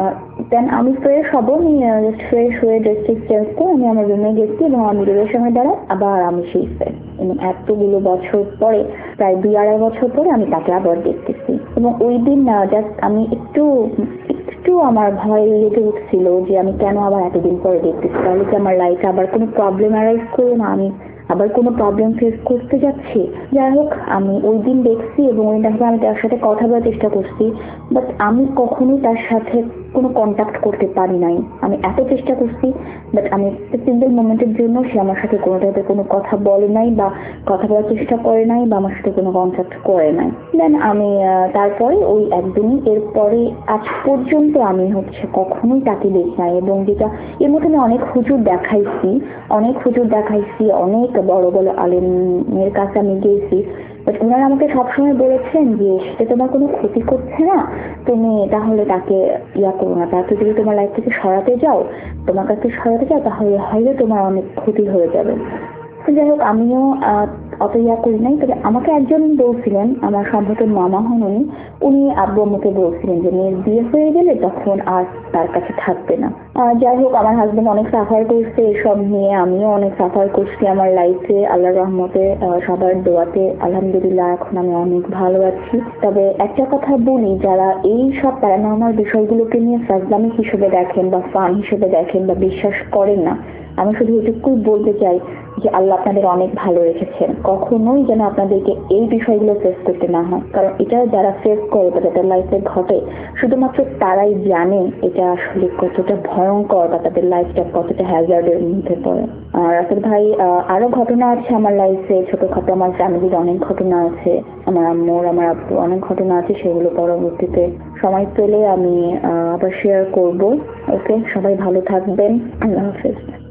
দেন আমি ফ্রেশ হবো, আমি জাস্ট ফ্রেশ হয়ে ড্রেস টেস চেঞ্জ করে আমি আমার রুমে গেছি এবং আমি রুমের সঙ্গে দাঁড়াই আবার আমি সেই ফ্রেশ। এবং এতগুলো বছর পরে, প্রায় দুই আড়াই বছর পরে আমি তাকে আবার দেখতেছি। এবং ওই দিন জাস্ট আমি একটু একটু আমার ভয় লেগে উঠছিল যে আমি কেন আবার এতদিন পরে দেখতেছি, তাহলে কি আমার লাইফে আবার কোনো প্রবলেম অ্যারাইজ করবো না, আমি আবার কোনো প্রবলেম ফেস করতে যাচ্ছি। যাই হোক, আমি ওই দিন দেখছি এবং ওই দিন আমি তার সাথে কথা বলার চেষ্টা করছি, বাট আমি কখনোই তার সাথে কোনো কন্ট্যাক্ট করতে পারি নাই। আমি এত চেষ্টা করছি, বাট আমি সিঙ্গেল মোমেন্টের জন্য সে আমার সাথে কোনো টাইপের কোনো কথা বলে নাই বা কথা বলার চেষ্টা করে নাই বা আমার সাথে কোনো কন্ট্যাক্ট করে নাই। দেন আমি তারপরে ওই একদিনই এরপরে আজ পর্যন্ত আমি হচ্ছে কখনোই তাকে দেখি নাই। এবং যেটা এর মধ্যে আমি অনেক হুজুর দেখাইছি অনেক হুজুর দেখাইছি অনেক বড় বড় আলেমের কাছে আমি গেছি, বাট ওনারা আমাকে সবসময় বলেছেন যে সেটা তোমার কোনো ক্ষতি করছে না, তুমি তাহলে তাকে ইয়া করো না, তাকে যদি তোমার লাইফ থেকে সরাতে যাও তোমার কাছে সরাতে যাও তাহলে হয়তো তোমার অনেক ক্ষতি হয়ে যাবে। তো যাই হোক, আমিও অত ইয়া করি নাই। তবে আমাকে একজন বলছিলেন, আমার সম্ভবত মামা হন উনি, উনি আব্বু আম্মুকে বলছিলেন যে মেয়ের বিয়ে হয়ে গেলে তখন আর তার কাছে থাকবে না। যাই হোক, আমার হাজবেন্ড অনেক সাফার করছে এসব নিয়ে, আমিও অনেক সাফার করছি আমার লাইফে। আল্লাহর রহমতে সবার দোয়াতে আলহামদুলিল্লাহ এখন আমি অনেক ভালো আছি। তবে একটা কথা বলি, যারা এই সব প্যারানর্মাল বিষয়গুলোকে নিয়ে ফাজলামি হিসেবে দেখেন বা ফান হিসেবে দেখেন বা বিশ্বাস করেন না, আমি শুধু এটুকুই বলতে চাই যে আল্লাহ আপনাদের অনেক ভালো রেখেছেন। কখনোই যেন আপনাদেরকে এই বিষয়গুলো ফেস করতে না হয়, কারণ এটা যারা ফেস করে বা যাদের লাইফে ঘটে শুধুমাত্র তারাই জানে এটা আসলে কতটা ভয়ঙ্কর বা তাদের লাইফটা কতটা হ্যাজার্ডের মধ্যে পড়ে। আর রাসেল ভাই, আরো ঘটনা আছে আমার লাইফে, ছোটখাটো আমার ফ্যামিলির অনেক ঘটনা আছে, আমার আম্মুর আমার আব্বু অনেক ঘটনা আছে, সেগুলো পরবর্তীতে সময় পেলে আমি আবার শেয়ার করব। ওকে, সবাই ভালো থাকবেন, আল্লাহ হাফেজ।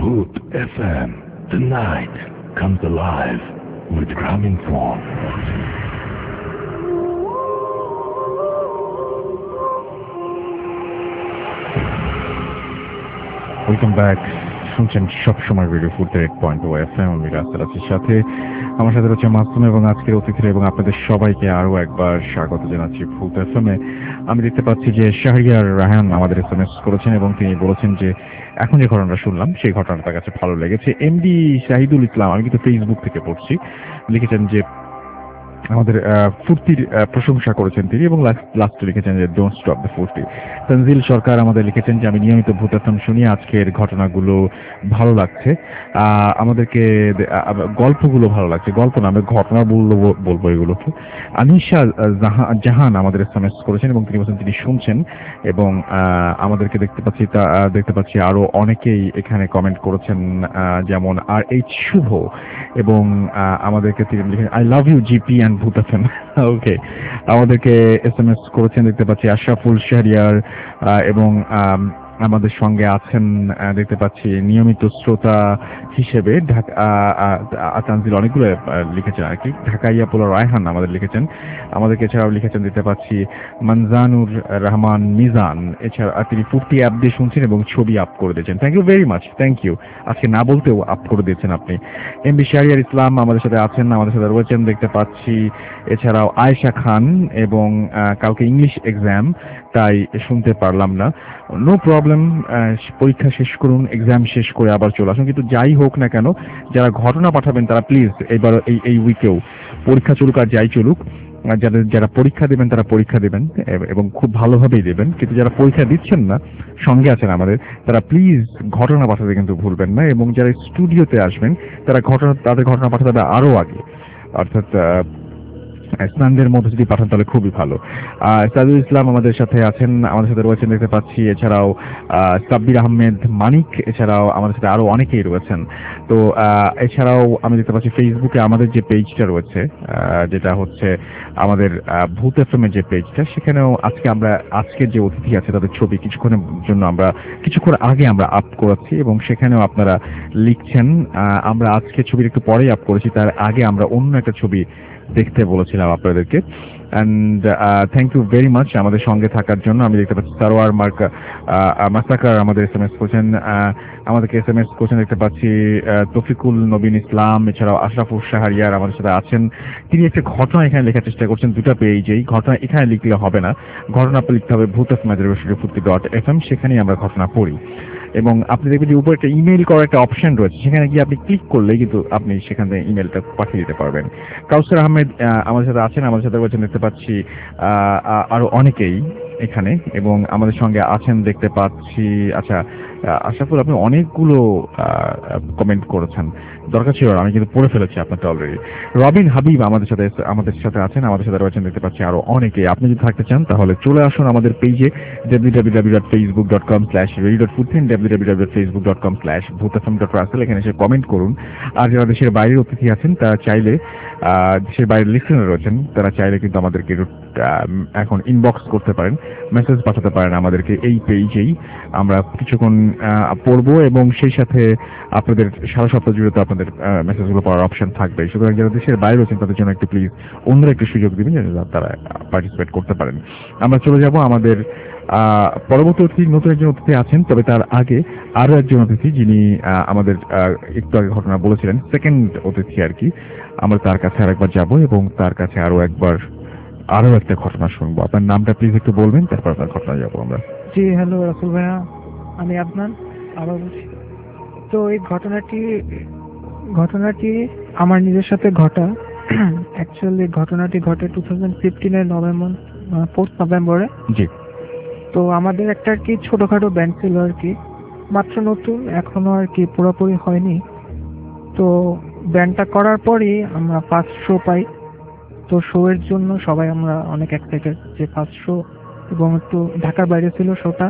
Bhoot F M. The night comes alive with Gramophone. Welcome back. শুনছেন সবসময় রেডিও ফুটের eight point O F M. আমি রাস্তার আছি সাথে আমার সাথে রয়েছে মাসুম এবং আজকের অতিথিরা এবং আপনাদের সবাইকে আরো একবার স্বাগত জানাচ্ছি ফুট এফ এম এ। আমি দেখতে পাচ্ছি যে শাহরিয়ার রায়হান আমাদের এস এম এস করেছেন এবং তিনি বলেছেন যে এখন যে ঘটনাটা শুনলাম সেই ঘটনাটা তার কাছে ভালো লেগেছে। এমডি শাহিদুল ইসলাম, আমি কিন্তু ফেসবুক থেকে পড়ছি, লিখেছেন যে আমাদের ফুর্তির প্রশংসা করেছেন তিনি এবং লাস্টে লিখেছেন যে ডোন্ট স্টপ দ্য ফুর্তি। তানজিল সরকার আমাদের লিখেছেন যে আমি নিয়মিত ভূত এফ এম শুনি, আজকের ঘটনাগুলো ভালো লাগছে, আমাদেরকে গল্পগুলো ভালো লাগছে, গল্প না আমি ঘটনা বলবো বলবো এগুলোকে। আনিশা জাহান আমাদের এস এম এস করেছেন এবং তিনি বলছেন তিনি শুনছেন এবং আমাদেরকে দেখতে পাচ্ছি তা দেখতে পাচ্ছি আরো অনেকেই এখানে কমেন্ট করেছেন, যেমন আর এইচ শুভ এবং আমাদেরকে তিনি লিখেন আই লাভ ইউ জিপি অ্যান্ড ভূত এফ এম। ওকে, আমাদেরকে এস এম এস করেছেন দেখতে পাচ্ছি আশরাফুল শাহরিয়ার এবং আমাদের সঙ্গে আছেন দেখতে পাচ্ছি নিয়মিত শ্রোতা হিসেবে ঢাকা তানজিল অনেকগুলো লিখেছেন আর কি। ঢাকা ইয়াপুলা রায়হান আমাদের লিখেছেন, আমাদেরকে এছাড়াও লিখেছেন দেখতে পাচ্ছি মনজানুর রহমান মিজান, এছাড়া তিনি ফুর্তি অ্যাপ দিয়ে শুনছেন এবং ছবি আপ করে দিয়েছেন। Thank you very much, thank you. আজকে না বলতেও আপ করে দিয়েছেন আপনি। এম বি শাহরিয়ার ইসলাম আমাদের সাথে আছেন, আমাদের সাথে রয়েছেন দেখতে পাচ্ছি। এছাড়াও আয়েশা খান এবং কালকে ইংলিশ এক্সাম তাই শুনতে পারলাম না, নো প্রবলেম, পরীক্ষা শেষ করুন, এক্সাম শেষ করে আবার চলে আসুন। কিন্তু যাই হোক না কেন, যারা ঘটনা পাঠাবেন তারা প্লিজ এবার এই এই উইকেও পরীক্ষা চলুক আর যাই চলুক, যাদের যারা পরীক্ষা দেবেন তারা পরীক্ষা দেবেন এবং খুব ভালোভাবেই দেবেন, কিন্তু যারা পরীক্ষা দিচ্ছেন না সঙ্গে আছেন আমাদের তারা প্লিজ ঘটনা পাঠাতে কিন্তু ভুলবেন না। এবং যারা স্টুডিওতে আসবেন তারা ঘটনা তাদের ঘটনা পাঠাতে হবে আরো আগে, অর্থাৎ স্নানদের মধ্যে যদি পাঠান তাহলে খুবই ভালো। সাদুল ইসলাম আমাদের সাথে আছেন, আমাদের সাথে রয়েছেন দেখতে পাচ্ছি, এছাড়াও সাব্বির আহমেদ মানিক, এছাড়াও আমাদের সাথে আরো অনেকেই রয়েছেন। তো এছাড়াও আমি দেখতে পাচ্ছি ফেসবুকে আমাদের যে পেজটা রয়েছে যেটা হচ্ছে আমাদের ভূত এফ এম এর যে পেজটা, সেখানেও আজকে আমরা আজকের যে অতিথি আছে তাদের ছবি কিছুক্ষণের জন্য আমরা কিছুক্ষণ আগে আমরা আপ করাচ্ছি এবং সেখানেও আপনারা লিখছেন। আমরা আজকে ছবির একটু পরেই আপ করেছি, তার আগে আমরা অন্য একটা ছবি দেখতে বলেছিলাম আপনাদেরকে। And thank you very much আমাদের সঙ্গে থাকার জন্য। আমি দেখতে পাচ্ছি সারোয়ার মার্কা মাসাকার আমাদের এস এম এস করছেন, আমাদেরকে এস এম এস করছেন দেখতে পাচ্ছি তফিকুল নবীন ইসলাম, এছাড়াও আশরাফুল শাহরিয়ার আমাদের সাথে আছেন। তিনি একটা ঘটনা এখানে লেখার চেষ্টা করছেন, দুটা পেজেই। ঘটনা এখানে লিখলে হবে না, ঘটনা লিখতে হবে Bhoot F M Foorti dot F M, সেখানেই আমরা ঘটনা পড়ি। এবং আপনি দেখবেন যে উপরে একটা ইমেল করার একটা অপশন রয়েছে, সেখানে গিয়ে আপনি ক্লিক করলে কিন্তু আপনি সেখান থেকে ইমেলটা পাঠিয়ে দিতে পারবেন। কাউসার আহমেদ আমাদের সাথে আছেন, আমাদের সাথে রয়েছেন দেখতে পাচ্ছি আরো অনেকেই এখানে এবং আমাদের সঙ্গে আছেন দেখতে পাচ্ছি। আচ্ছা আশরাফুল, আপনি অনেকগুলো কমেন্ট করেছেন, দরকার ছিল আমি কিন্তু পড়ে ফেলেছি আপনারটা অলরেডি। রবিন হাবিব আমাদের সাথে আমাদের সাথে আছেন, আমাদের সাথে রয়েছেন দেখতে পাচ্ছি আরো অনেকে। আপনি যদি থাকতে চান তাহলে চলে আসুন আমাদের পেজে W W W dot Facebook dot com slash radio dot ফুটফিন, W W W dot Facebook dot com slash Bhoot F M dot Russell, এখানে এসে কমেন্ট করুন। আর যারা দেশের বাইরের অতিথি আছেন তারা চাইলে, দেশের বাইরের লিসেনার রয়েছেন তারা চাইলে কিন্তু আমাদেরকে এখন ইনবক্স করতে পারেন, মেসেজ পাঠাতে পারেন আমাদেরকে এই পেজেই। আমরা কিছুক্ষণ পড়বো এবং সেই সাথে আপনাদের সারা সপ্তাহ জুড়ে তো আপনাদের মেসেজগুলো পড়ার অপশন থাকবে। সুতরাং যারা দেশের বাইরে রয়েছেন তাদের জন্য একটু প্লিজ অন্যরা একটু সুযোগ দিবেন যেন তারা পার্টিসিপেট করতে পারেন। আমরা চলে যাব আমাদের পরবর্তী অতিথি, নতুন একজন অতিথি আছেন, তবে তার আগে আরো একজন অতিথি যিনি আমাদের একটু আগে ঘটনা বলেছিলেন, সেকেন্ড অতিথি আর কি, আমরা তার কাছে আরেকবার যাব এবং তার কাছে আরো একবার আরো একটা ঘটনা শুনবো। আপনার নামটা প্লিজ একটু বলবেন, তারপর আপনার ঘটনা যাবো আমরা। জি হ্যালো রাসেল ভাইয়া, আমি আপনার আবার বলছি। তো এই ঘটনাটি ঘটনাটি আমার নিজের সাথে ঘটা। অ্যাকচুয়ালি ঘটনাটি ঘটে টু থাউজেন্ড ফিফটিনের নভেম্বর ফোর্থ নভেম্বরে। জি। তো আমাদের একটা আর কি ছোটখাটো ব্যান্ড ছিল আর কি, মাত্র নতুন, এখনো আর কি পুরোপুরি হয়নি। তো ব্যান্ডটা করার পরই আমরা ফার্স্ট শো পাই। তো শো এর জন্য সবাই আমরা অনেক এক্সাইটেড যে ফার্স্ট শো, এবং একটু ঢাকার বাইরে ছিল শোটা।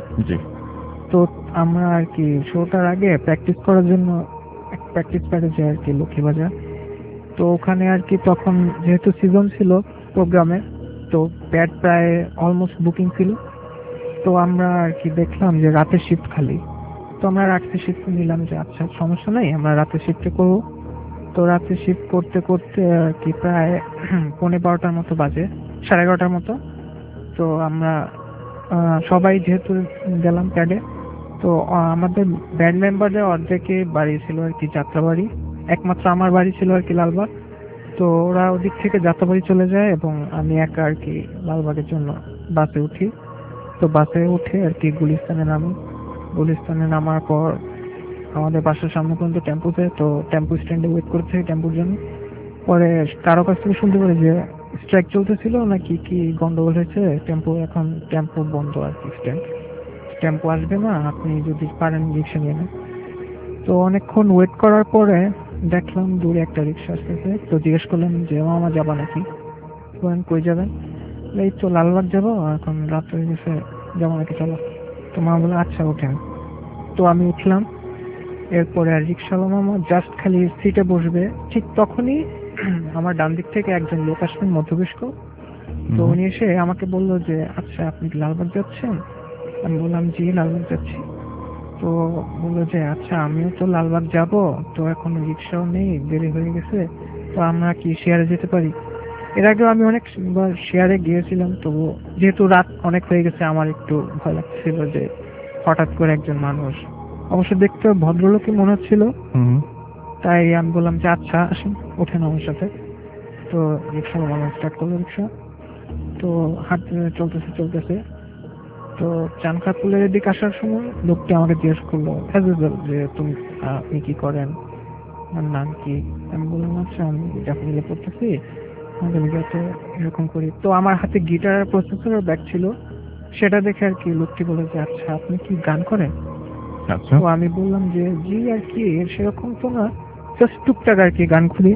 তো আমরা আর কি শোটার আগে প্র্যাকটিস করার জন্য প্র্যাকটিস প্যাডে যাই আর কি লক্ষ্মীবাজার। তো ওখানে আর কি তখন যেহেতু সিজন ছিল প্রোগ্রামে, তো প্যাড প্রায় অলমোস্ট বুকিং ছিল। তো আমরা আর কি দেখলাম যে রাতের শিফট খালি। তো আমরা রাত্রে শিফট নিলাম যে আচ্ছা সমস্যা নাই, আমরা রাতে শিফটে করবো। তো রাতে শিফট করতে করতে আর কি প্রায় পৌনে বারোটার মতো বাজে, সাড়ে এগারোটার মতো। তো আমরা আহ, সবাই যেহেতু গেলাম প্যাডে, তো আহ, আমাদের ব্যান্ড মেম্বারদের অর্ধেকে বাড়ি ছিল আর কি যাত্রাবাড়ি, একমাত্র আমার বাড়ি ছিল আর কি লালবাগ। তো ওরা ওদিক থেকে যাত্রাবাড়ি চলে যায় এবং আমি একা আর কি লালবাগের জন্য বাসে উঠি। তো বাসে উঠে আর কি গুলিস্তানে নামি। গুলিস্তানে নামার পর আমাদের বাসার সামনে পর্যন্ত টেম্পুতে, তো টেম্পু স্ট্যান্ডে ওয়েট করতে টেম্পুর জন্য। পরে কারো কাছ থেকে শুনতে পারি যে স্ট্রাইক চলতেছিল নাকি কি গন্ডগোল হয়েছে, টেম্পু এখন টেম্পু বন্ধ আর কি, স্ট্যান্ড টেম্পু আসবে না, আপনি যদি পারেন রিক্সা নিয়ে নেন। তো অনেকক্ষণ ওয়েট করার পরে দেখলাম দূরে একটা রিক্সা আসতেছে। তো জিজ্ঞেস করলাম যে মামা যাবা নাকি? বলেন কই যাবেন? এই তো লালবাগ যাবো, এখন রাত হয়ে গেছে, যাবো নাকি চলো। তো মা বলে আচ্ছা ওঠেন। তো আমি উঠলাম। এরপরে আর রিক্সাওয়ালা মামা জাস্ট খালি সিটে বসবে, ঠিক তখনই আমার ডান দিক থেকে একজন লোক আসবেন মধ্যবয়স্ক। তো উনি এসে আমাকে বললো যে আচ্ছা আপনি কি লালবাগ যাচ্ছেন? আমি বললাম জি লালবাগ যাচ্ছি। তো বললো যে আচ্ছা আমিও তো লালবাগ যাব, তো এখন রিক্সাও নেই, দেরি হয়ে গেছে, তো আমরা কি শেয়ারে যেতে পারি? এর আগেও আমি অনেকবার শেয়ারে গিয়েছিলাম, তবু যেহেতু রাত অনেক হয়ে গেছে আমার একটু ভয় লাগছিল যে হঠাৎ করে একজন মানুষ, অবশ্য দেখতে ভদ্রলোকই মনে হচ্ছিল। তাই আমি বললাম যে আচ্ছা আসুন ওঠেন আমার সাথে। তো রিক্সা মানুষ স্টার্ট করলো রিক্সা। তো হাঁটতে চলতেছে চলতেছে তো চানখাপুলের দিকে আসার সময় লোকটি আমাকে জিজ্ঞেস করলো অ্যাজ ইউজুয়াল যে তুমি আপনি কি করেন, আমার নাম কি? আমি বললাম আচ্ছা আমি জাপানিলে পড়তেছি, আমাদের মিডিয়াতে এরকম করি। তো আমার হাতে গিটার প্রসেসরের ব্যাগ ছিল, সেটা দেখে আর কি লোকটি বলে যে আচ্ছা আপনি কি গান করেন? তো আমি বললাম যে জি আর কি সেরকম তো না, জাস্ট টুকটাক আর কি গান করি,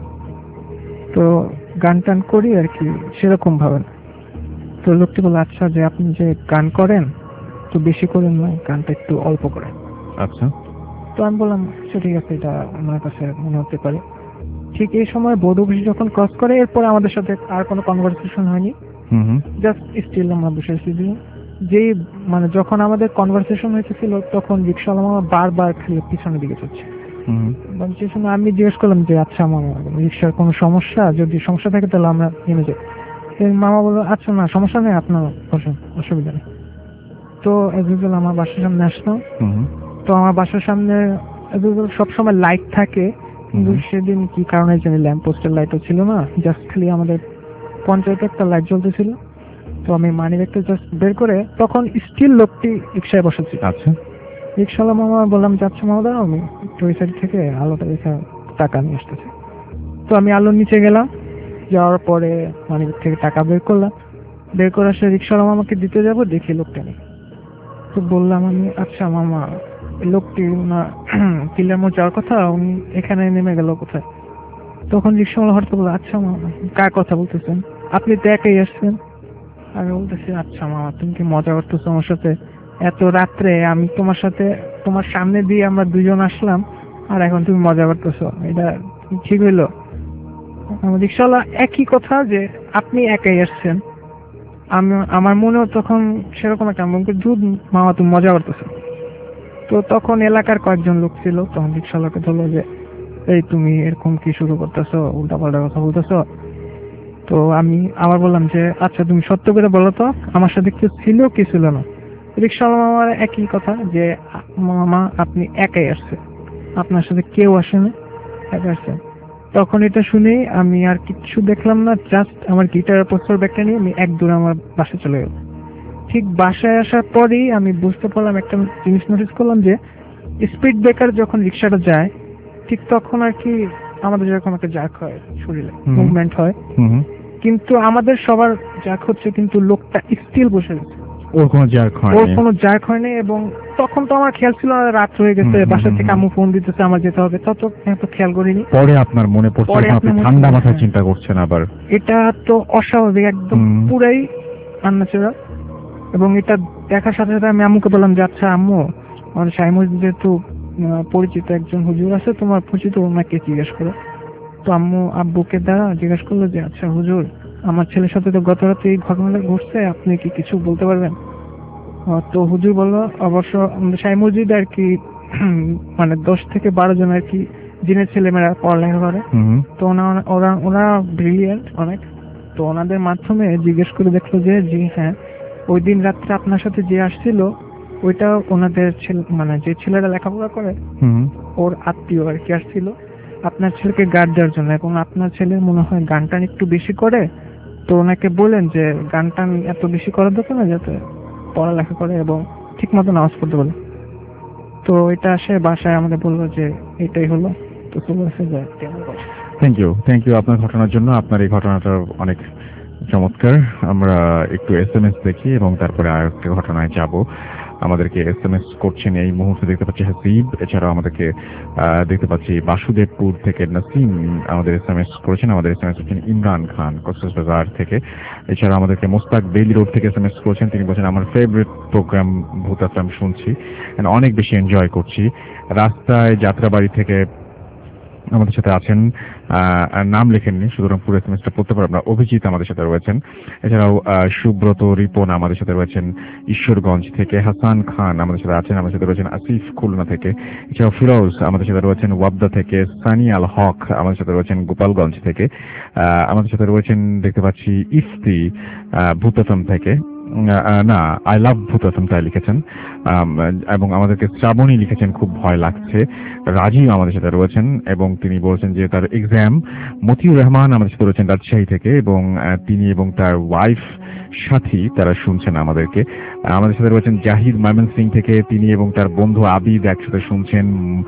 তো গান টান করি আর কি সেরকম ভাবে না। তো লোকটি বলে আচ্ছা যে আপনি যে গান করেন তো বেশি করেন না, গানটা একটু অল্প করেন। আচ্ছা। তো আমি বললাম আচ্ছা ঠিক আছে, এটা আমার কাছে মনে হতে পারে। ঠিক এই সময় বোর্ড অফিস যখন ক্রস করে, এরপর আমাদের সাথে আর কোনো কনভারসেশন হয়নি, জাস্ট স্টিল আমরা বসে এসেছি। যে মানে যখন আমাদের কনভারসেশন হয়েছিল তখন রিক্সাওয়ালা মামা বারবার খালি পিছনের দিকে চলছে। সেই সময় আমি জিজ্ঞেস করলাম যে আচ্ছা মামা রিক্সার কোনো সমস্যা, যদি সমস্যা থাকে তাহলে আমরা নেমে যাই। মামা বললো আচ্ছা না সমস্যা নেই, আপনার বসুন, অসুবিধা নেই। তো এজ ইউজুয়াল আমার বাসার সামনে আসলাম। তো আমার বাসার সামনে এজ ইউজুয়াল সবসময় লাইট থাকে, কিন্তু সেদিন কি কারণে জানি ল্যাম্প পোস্টের লাইটও ছিল না, জাস্ট খালি আমাদের পঞ্চায়েতে একটা লাইট জ্বলতেছিল। তো আমি মানি ব্যাগটা জাস্ট বের করে তখন স্টিল লোকটি রিক্সায় বসেছি। আচ্ছা। রিক্সাওয়ালা মামা বললাম যাচ্ছে মামা দাঁড়াও, আমি একটু ওই সাইড থেকে আলোটা দেখে টাকা নিয়ে আসতেছি। তো আমি আলোর নিচে গেলাম, যাওয়ার পরে মানি ব্যাগ থেকে টাকা বের করলাম, বের করে আসলে রিক্সাওয়ালা মামাকে দিতে যাব, দেখি লোকটা নেই। তো বললাম আমি আচ্ছা মামা লোকটি না কিলার মোড় যাওয়ার কথা, উনি এখানে নেমে গেল কোথায়? তখন রিক্সাওয়ালা হঠাৎ বললো আচ্ছা মামা কার কথা বলতেছেন, আপনি তো একাই আসছেন। আমি বলতেছি আচ্ছা মামা তুমি কি মজা করতেছো আমার সাথে? এত রাত্রে আমি তোমার সাথে তোমার সামনে দিয়ে আমরা দুজন আসলাম, আর এখন তুমি মজা করতেছো, এটা ঠিক হইলো? রিক্সাওয়ালা একই কথা যে আপনি একাই আসছেন। আমি আমার মনেও তখন সেরকম একটা দুধ মামা তুমি মজা করতেছো। তো তখন এলাকার কয়েকজন লোক ছিল, তখন রিক্সাওয়ালাকে ধরলো যে এই তুমি এরকম কি শুরু করতেছো, উল্টা পাল্টা কথা বলতেছো। তো আমি আবার বললাম যে আচ্ছা তুমি সত্য করে বলো তো আমার সাথে কিছু ছিল কি ছিল না? রিক্সাওয়ালা মামার একই কথা যে মামা আপনি একাই আসছে, আপনার সাথে কেউ আসেনি, একা আসছেন। তখন এটা শুনে আমি আর কিছু দেখলাম না, জাস্ট আমার গিটারের পোস্টার ব্যাগটা নিয়ে আমি এক দূরে আমার বাসায় চলে গেলাম। ঠিক বাসায় আসার পরেই আমি বুঝতে পারলাম একটা জিনিস নোটিস করলাম যে স্পিড ব্রেকার যখন রিক্সাটা যায় ঠিক তখন আর কি আমাদের যেরকম একটা জার্ক হয়, শরীরে মুভমেন্ট হয়, কিন্তু আমাদের সবার জার্ক হচ্ছে, কিন্তু লোকটা স্টিল বসে গেছে, ওর কোনো জার্ক হয়নি, ওর কোনো জার্ক হয়নি। এবং তখন তো আমার খেয়াল ছিল না, রাত হয়ে গেছে, বাসা থেকে আম্মু ফোন দিতেছে আমার যেতে হবে, তত এত খেয়াল করিনি। পরে আপনার মনে পড়ছে আপনি ঠান্ডা মাথায় চিন্তা করছেন আবার, এটা তো অস্বাভাবিক, একদম পুরাই আনন্যাচারাল। এবং এটা দেখার সাথে সাথে আমি আম্মুকে বললাম যে আচ্ছা আম্মু আমাদের সাই মসজিদে যেহেতু পরিচিত একজন হুজুর আছে, তোমার পরিচিত ওনাকে জিজ্ঞেস করো। তো আম্মু আব্বুকে দ্বারা জিজ্ঞেস করলো যে আচ্ছা হুজুর আমার ছেলের সাথে তো গত রাতে এই ঘটনাটা ঘটছে, আপনি কি কিছু বলতে পারবেন? তো হুজুর বললো অবশ্য আমাদের সাই মসজিদে আর কি মানে দশ থেকে বারো জন আর কি জিনের ছেলেমেয়েরা পড়ালেখা করে। তো ওনা- ওরা ওরা ব্রিলিয়েন্ট অনেক। তো ওনাদের মাধ্যমে জিজ্ঞেস করে দেখলো যে জি হ্যাঁ, ওই দিন রাত্রে আপনার সাথে যে আসছিল ওইটা ওনাদের ছেলে, মানে যে ছেলেরা লেখাপড়া করে ওর আত্মীয় আর কি আসছিল আপনার ছেলেকে গার্ড দেওয়ার জন্য, এবং আপনার ছেলে মনে হয় গান টান একটু বেশি করে। তো ওনাকে বলেন যে গান টান এত বেশি করার দরকার না, যাতে পড়ালেখা করে এবং ঠিক মতো নামাজ পড়তে বলে। তো এটা আসে বাসায় আমাদের বললো যে এটাই হলো। তো চলে আসে যায়। থ্যাংক ইউ থ্যাংক ইউ আপনার ঘটনার জন্য। আপনার এই ঘটনাটা অনেক চমৎকার। আমরা একটু এস এম এস দেখি এবং তারপরে আর একটা ঘটনায় যাব। আমাদেরকে এস এম এস করছেন এই মুহূর্তে দেখতে পাচ্ছি হাসিব, এছাড়াও আমাদেরকে আহ, দেখতে পাচ্ছি বাসুদেবপুর থেকে নাসিম আমাদের এস এম এস করেছেন। আমাদের এস এম এস করছেন ইমরান খান কক্সবাজার থেকে। এছাড়া আমাদেরকে মোস্তাক বেইলি রোড থেকে এস এম এস করেছেন। তিনি বলছেন আমার ফেভারিট প্রোগ্রাম ভূত আসলাম শুনছি, অনেক বেশি এনজয় করছি। রাস্তায় যাত্রাবাড়ি থেকে আমাদের সাথে আছেন, নাম লেখেননি, সুতরাং পুরো এসএমএসটা পড়তে পারবেন না। অভিজিৎ আমাদের সাথে রয়েছেন। এছাড়াও সুব্রত রিপন আমাদের সাথে রয়েছেন ঈশ্বরগঞ্জ থেকে। হাসান খান আমাদের সাথে আছেন। আমাদের সাথে রয়েছেন আসিফ খুলনা থেকে। এছাড়াও ফিরোজ আমাদের সাথে রয়েছেন ওয়াবদা থেকে। সানি আল হক আমাদের সাথে রয়েছেন গোপালগঞ্জ থেকে। আমাদের সাথে রয়েছেন দেখতে পাচ্ছি ইফতি ভূতফম থেকে, না আই লাভ ভূতফম তাই লিখেছেন, এবং আমাদেরকে শ্রাবণী লিখেছেন খুব ভয় লাগছে। রাজীব আমাদের সাথে রয়েছেন এবং তিনি বলছেন যে তার এক্সাম। মতিউর রহমান আমাদের সাথে রয়েছেন রাজশাহী থেকে এবং তিনি এবং তার ওয়াইফ সাথী তারা শুনছেন আমাদেরকে। আমাদের সাথে রয়েছেন জাহিদ ময়মনসিং থেকে, তিনি এবং তার বন্ধু আবিদ একসাথে শুনছেন।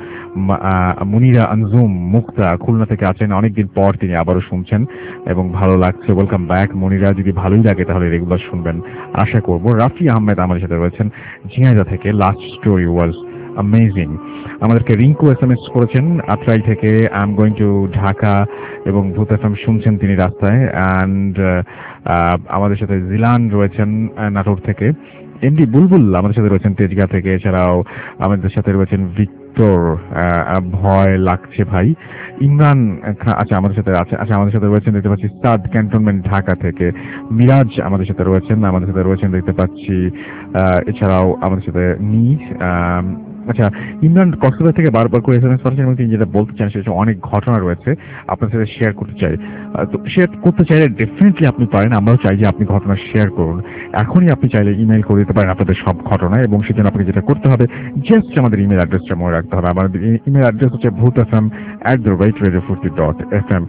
মুনিরা আনজুম মুক্তা খুলনা থেকে আছেন, অনেকদিন পর তিনি আবারও শুনছেন এবং ভালো লাগছে। ওয়েলকাম ব্যাক মুনিরা, যদি ভালোই লাগে তাহলে রেগুলার শুনবেন আশা করব। রাফি আহমেদ আমাদের সাথে রয়েছেন ঝিনাইদহ থেকে। Last story was amazing. আমাদেরকে রিঙ্কু এস এম এস করেছেন আত্রাই থেকে, I am going to Dhaka, এবং ভূত এফ এম শুনছেন তিনি রাস্তায়। অ্যান্ড আমাদের সাথে জিলান রয়েছেন নাটোর থেকে। এমডি বুলবুল আমাদের সাথে রয়েছেন তেজগাঁ থেকে। এছাড়াও আমাদের সাথে রয়েছেন ভিক্টর, ভয় লাগছে ভাই। ইমরান আচ্ছা আমাদের সাথে আছে আচ্ছা আমাদের সাথে রয়েছেন দেখতে পাচ্ছি সাদ ক্যান্টনমেন্ট ঢাকা থেকে। মিরাজ আমাদের সাথে রয়েছেন আমাদের সাথে রয়েছেন দেখতে পাচ্ছি। এছাড়াও আমাদের সাথে নি আচ্ছা ইমরান কক্সবাজার থেকে বারবার করে এসএমএস করেছেন এবং তিনি যেটা বলতে চান সেটা অনেক ঘটনা রয়েছে আপনার সাথে শেয়ার করতে চাই। তো শেয়ার করতে চাইলে ডেফিনেটলি আপনি পারেন, আমরাও চাই যে আপনি ঘটনা শেয়ার করুন। এখনই আপনি চাইলে ইমেল করে দিতে পারেন আপনাদের সব ঘটনা, এবং সেজন্য আপনাকে যেটা করতে হবে জাস্ট আমাদের ইমেল অ্যাড্রেসটা মনে রাখতে হবে। আমাদের ইমেল অ্যাড্রেস হচ্ছে Bhoot F M at the rate radio forty dot F M.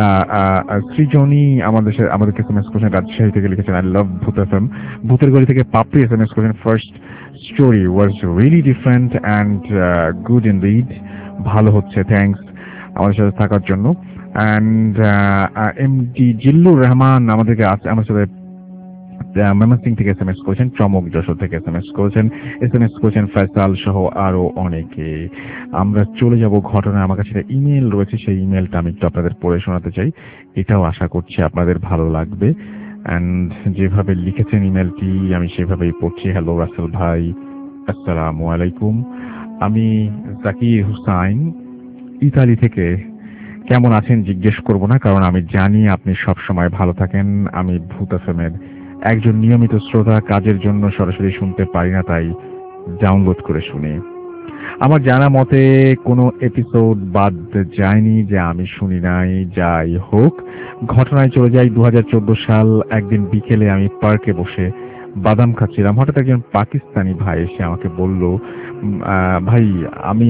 Srijoni আমাদের আমাদেরকে এসএমএস করেছেন রাজশাহী থেকে, লিখেছেন আই লাভ ভূত এফ এম। ভূতের গলি থেকে পাপড়ি এসএমএস করেছেন first story was really different and uh, good indeed, ভালো হচ্ছে, থ্যাঙ্কস আমাদের সাথে থাকার জন্য। অ্যান্ড এমডি জিল্লুর রহমান আমাদেরকে আমার সাথে ময়মনসিং থেকে এসএমএস করেছেন, চমক যশোর থেকে এসএমএস করেছেন, এসএমএস করেছেন ফয়সাল সহ আরো অনেকে। আমরা চলে যাব ঘটনায়। আমার কাছে ইমেল রয়েছে, সেই ইমেলটা আমি একটু আপনাদের পড়ে শোনাতে চাই, এটাও আশা করছি আপনাদের ভালো লাগবে। অ্যান্ড যেভাবে লিখেছেন ইমেলটি আমি সেভাবেই পড়ছি। হ্যালো রাসেল ভাই, আসসালামু আলাইকুম। আমি জাকির হুসাইন ইতালি থেকে। কেমন আছেন জিজ্ঞেস করব না, কারণ আমি জানি আপনি সব সময় ভালো থাকেন। আমি ভূত এফএমের একজন নিয়মিত শ্রোতা, কাজের জন্য সরাসরি শুনতে পারি না, তাই ডাউনলোড করে শুনি। আমার জানা মতে কোনো এপিসোড বাদ যায়নি যে আমি শুনি নাই। যাই হোক, ঘটনায় চলে যাই। দু হাজার চোদ্দ সাল একদিন বিকেলে আমি পার্কে বসে বাদাম খাচ্ছিলাম। হঠাৎ একজন পাকিস্তানি ভাই এসে আমাকে বলল, ভাই আমি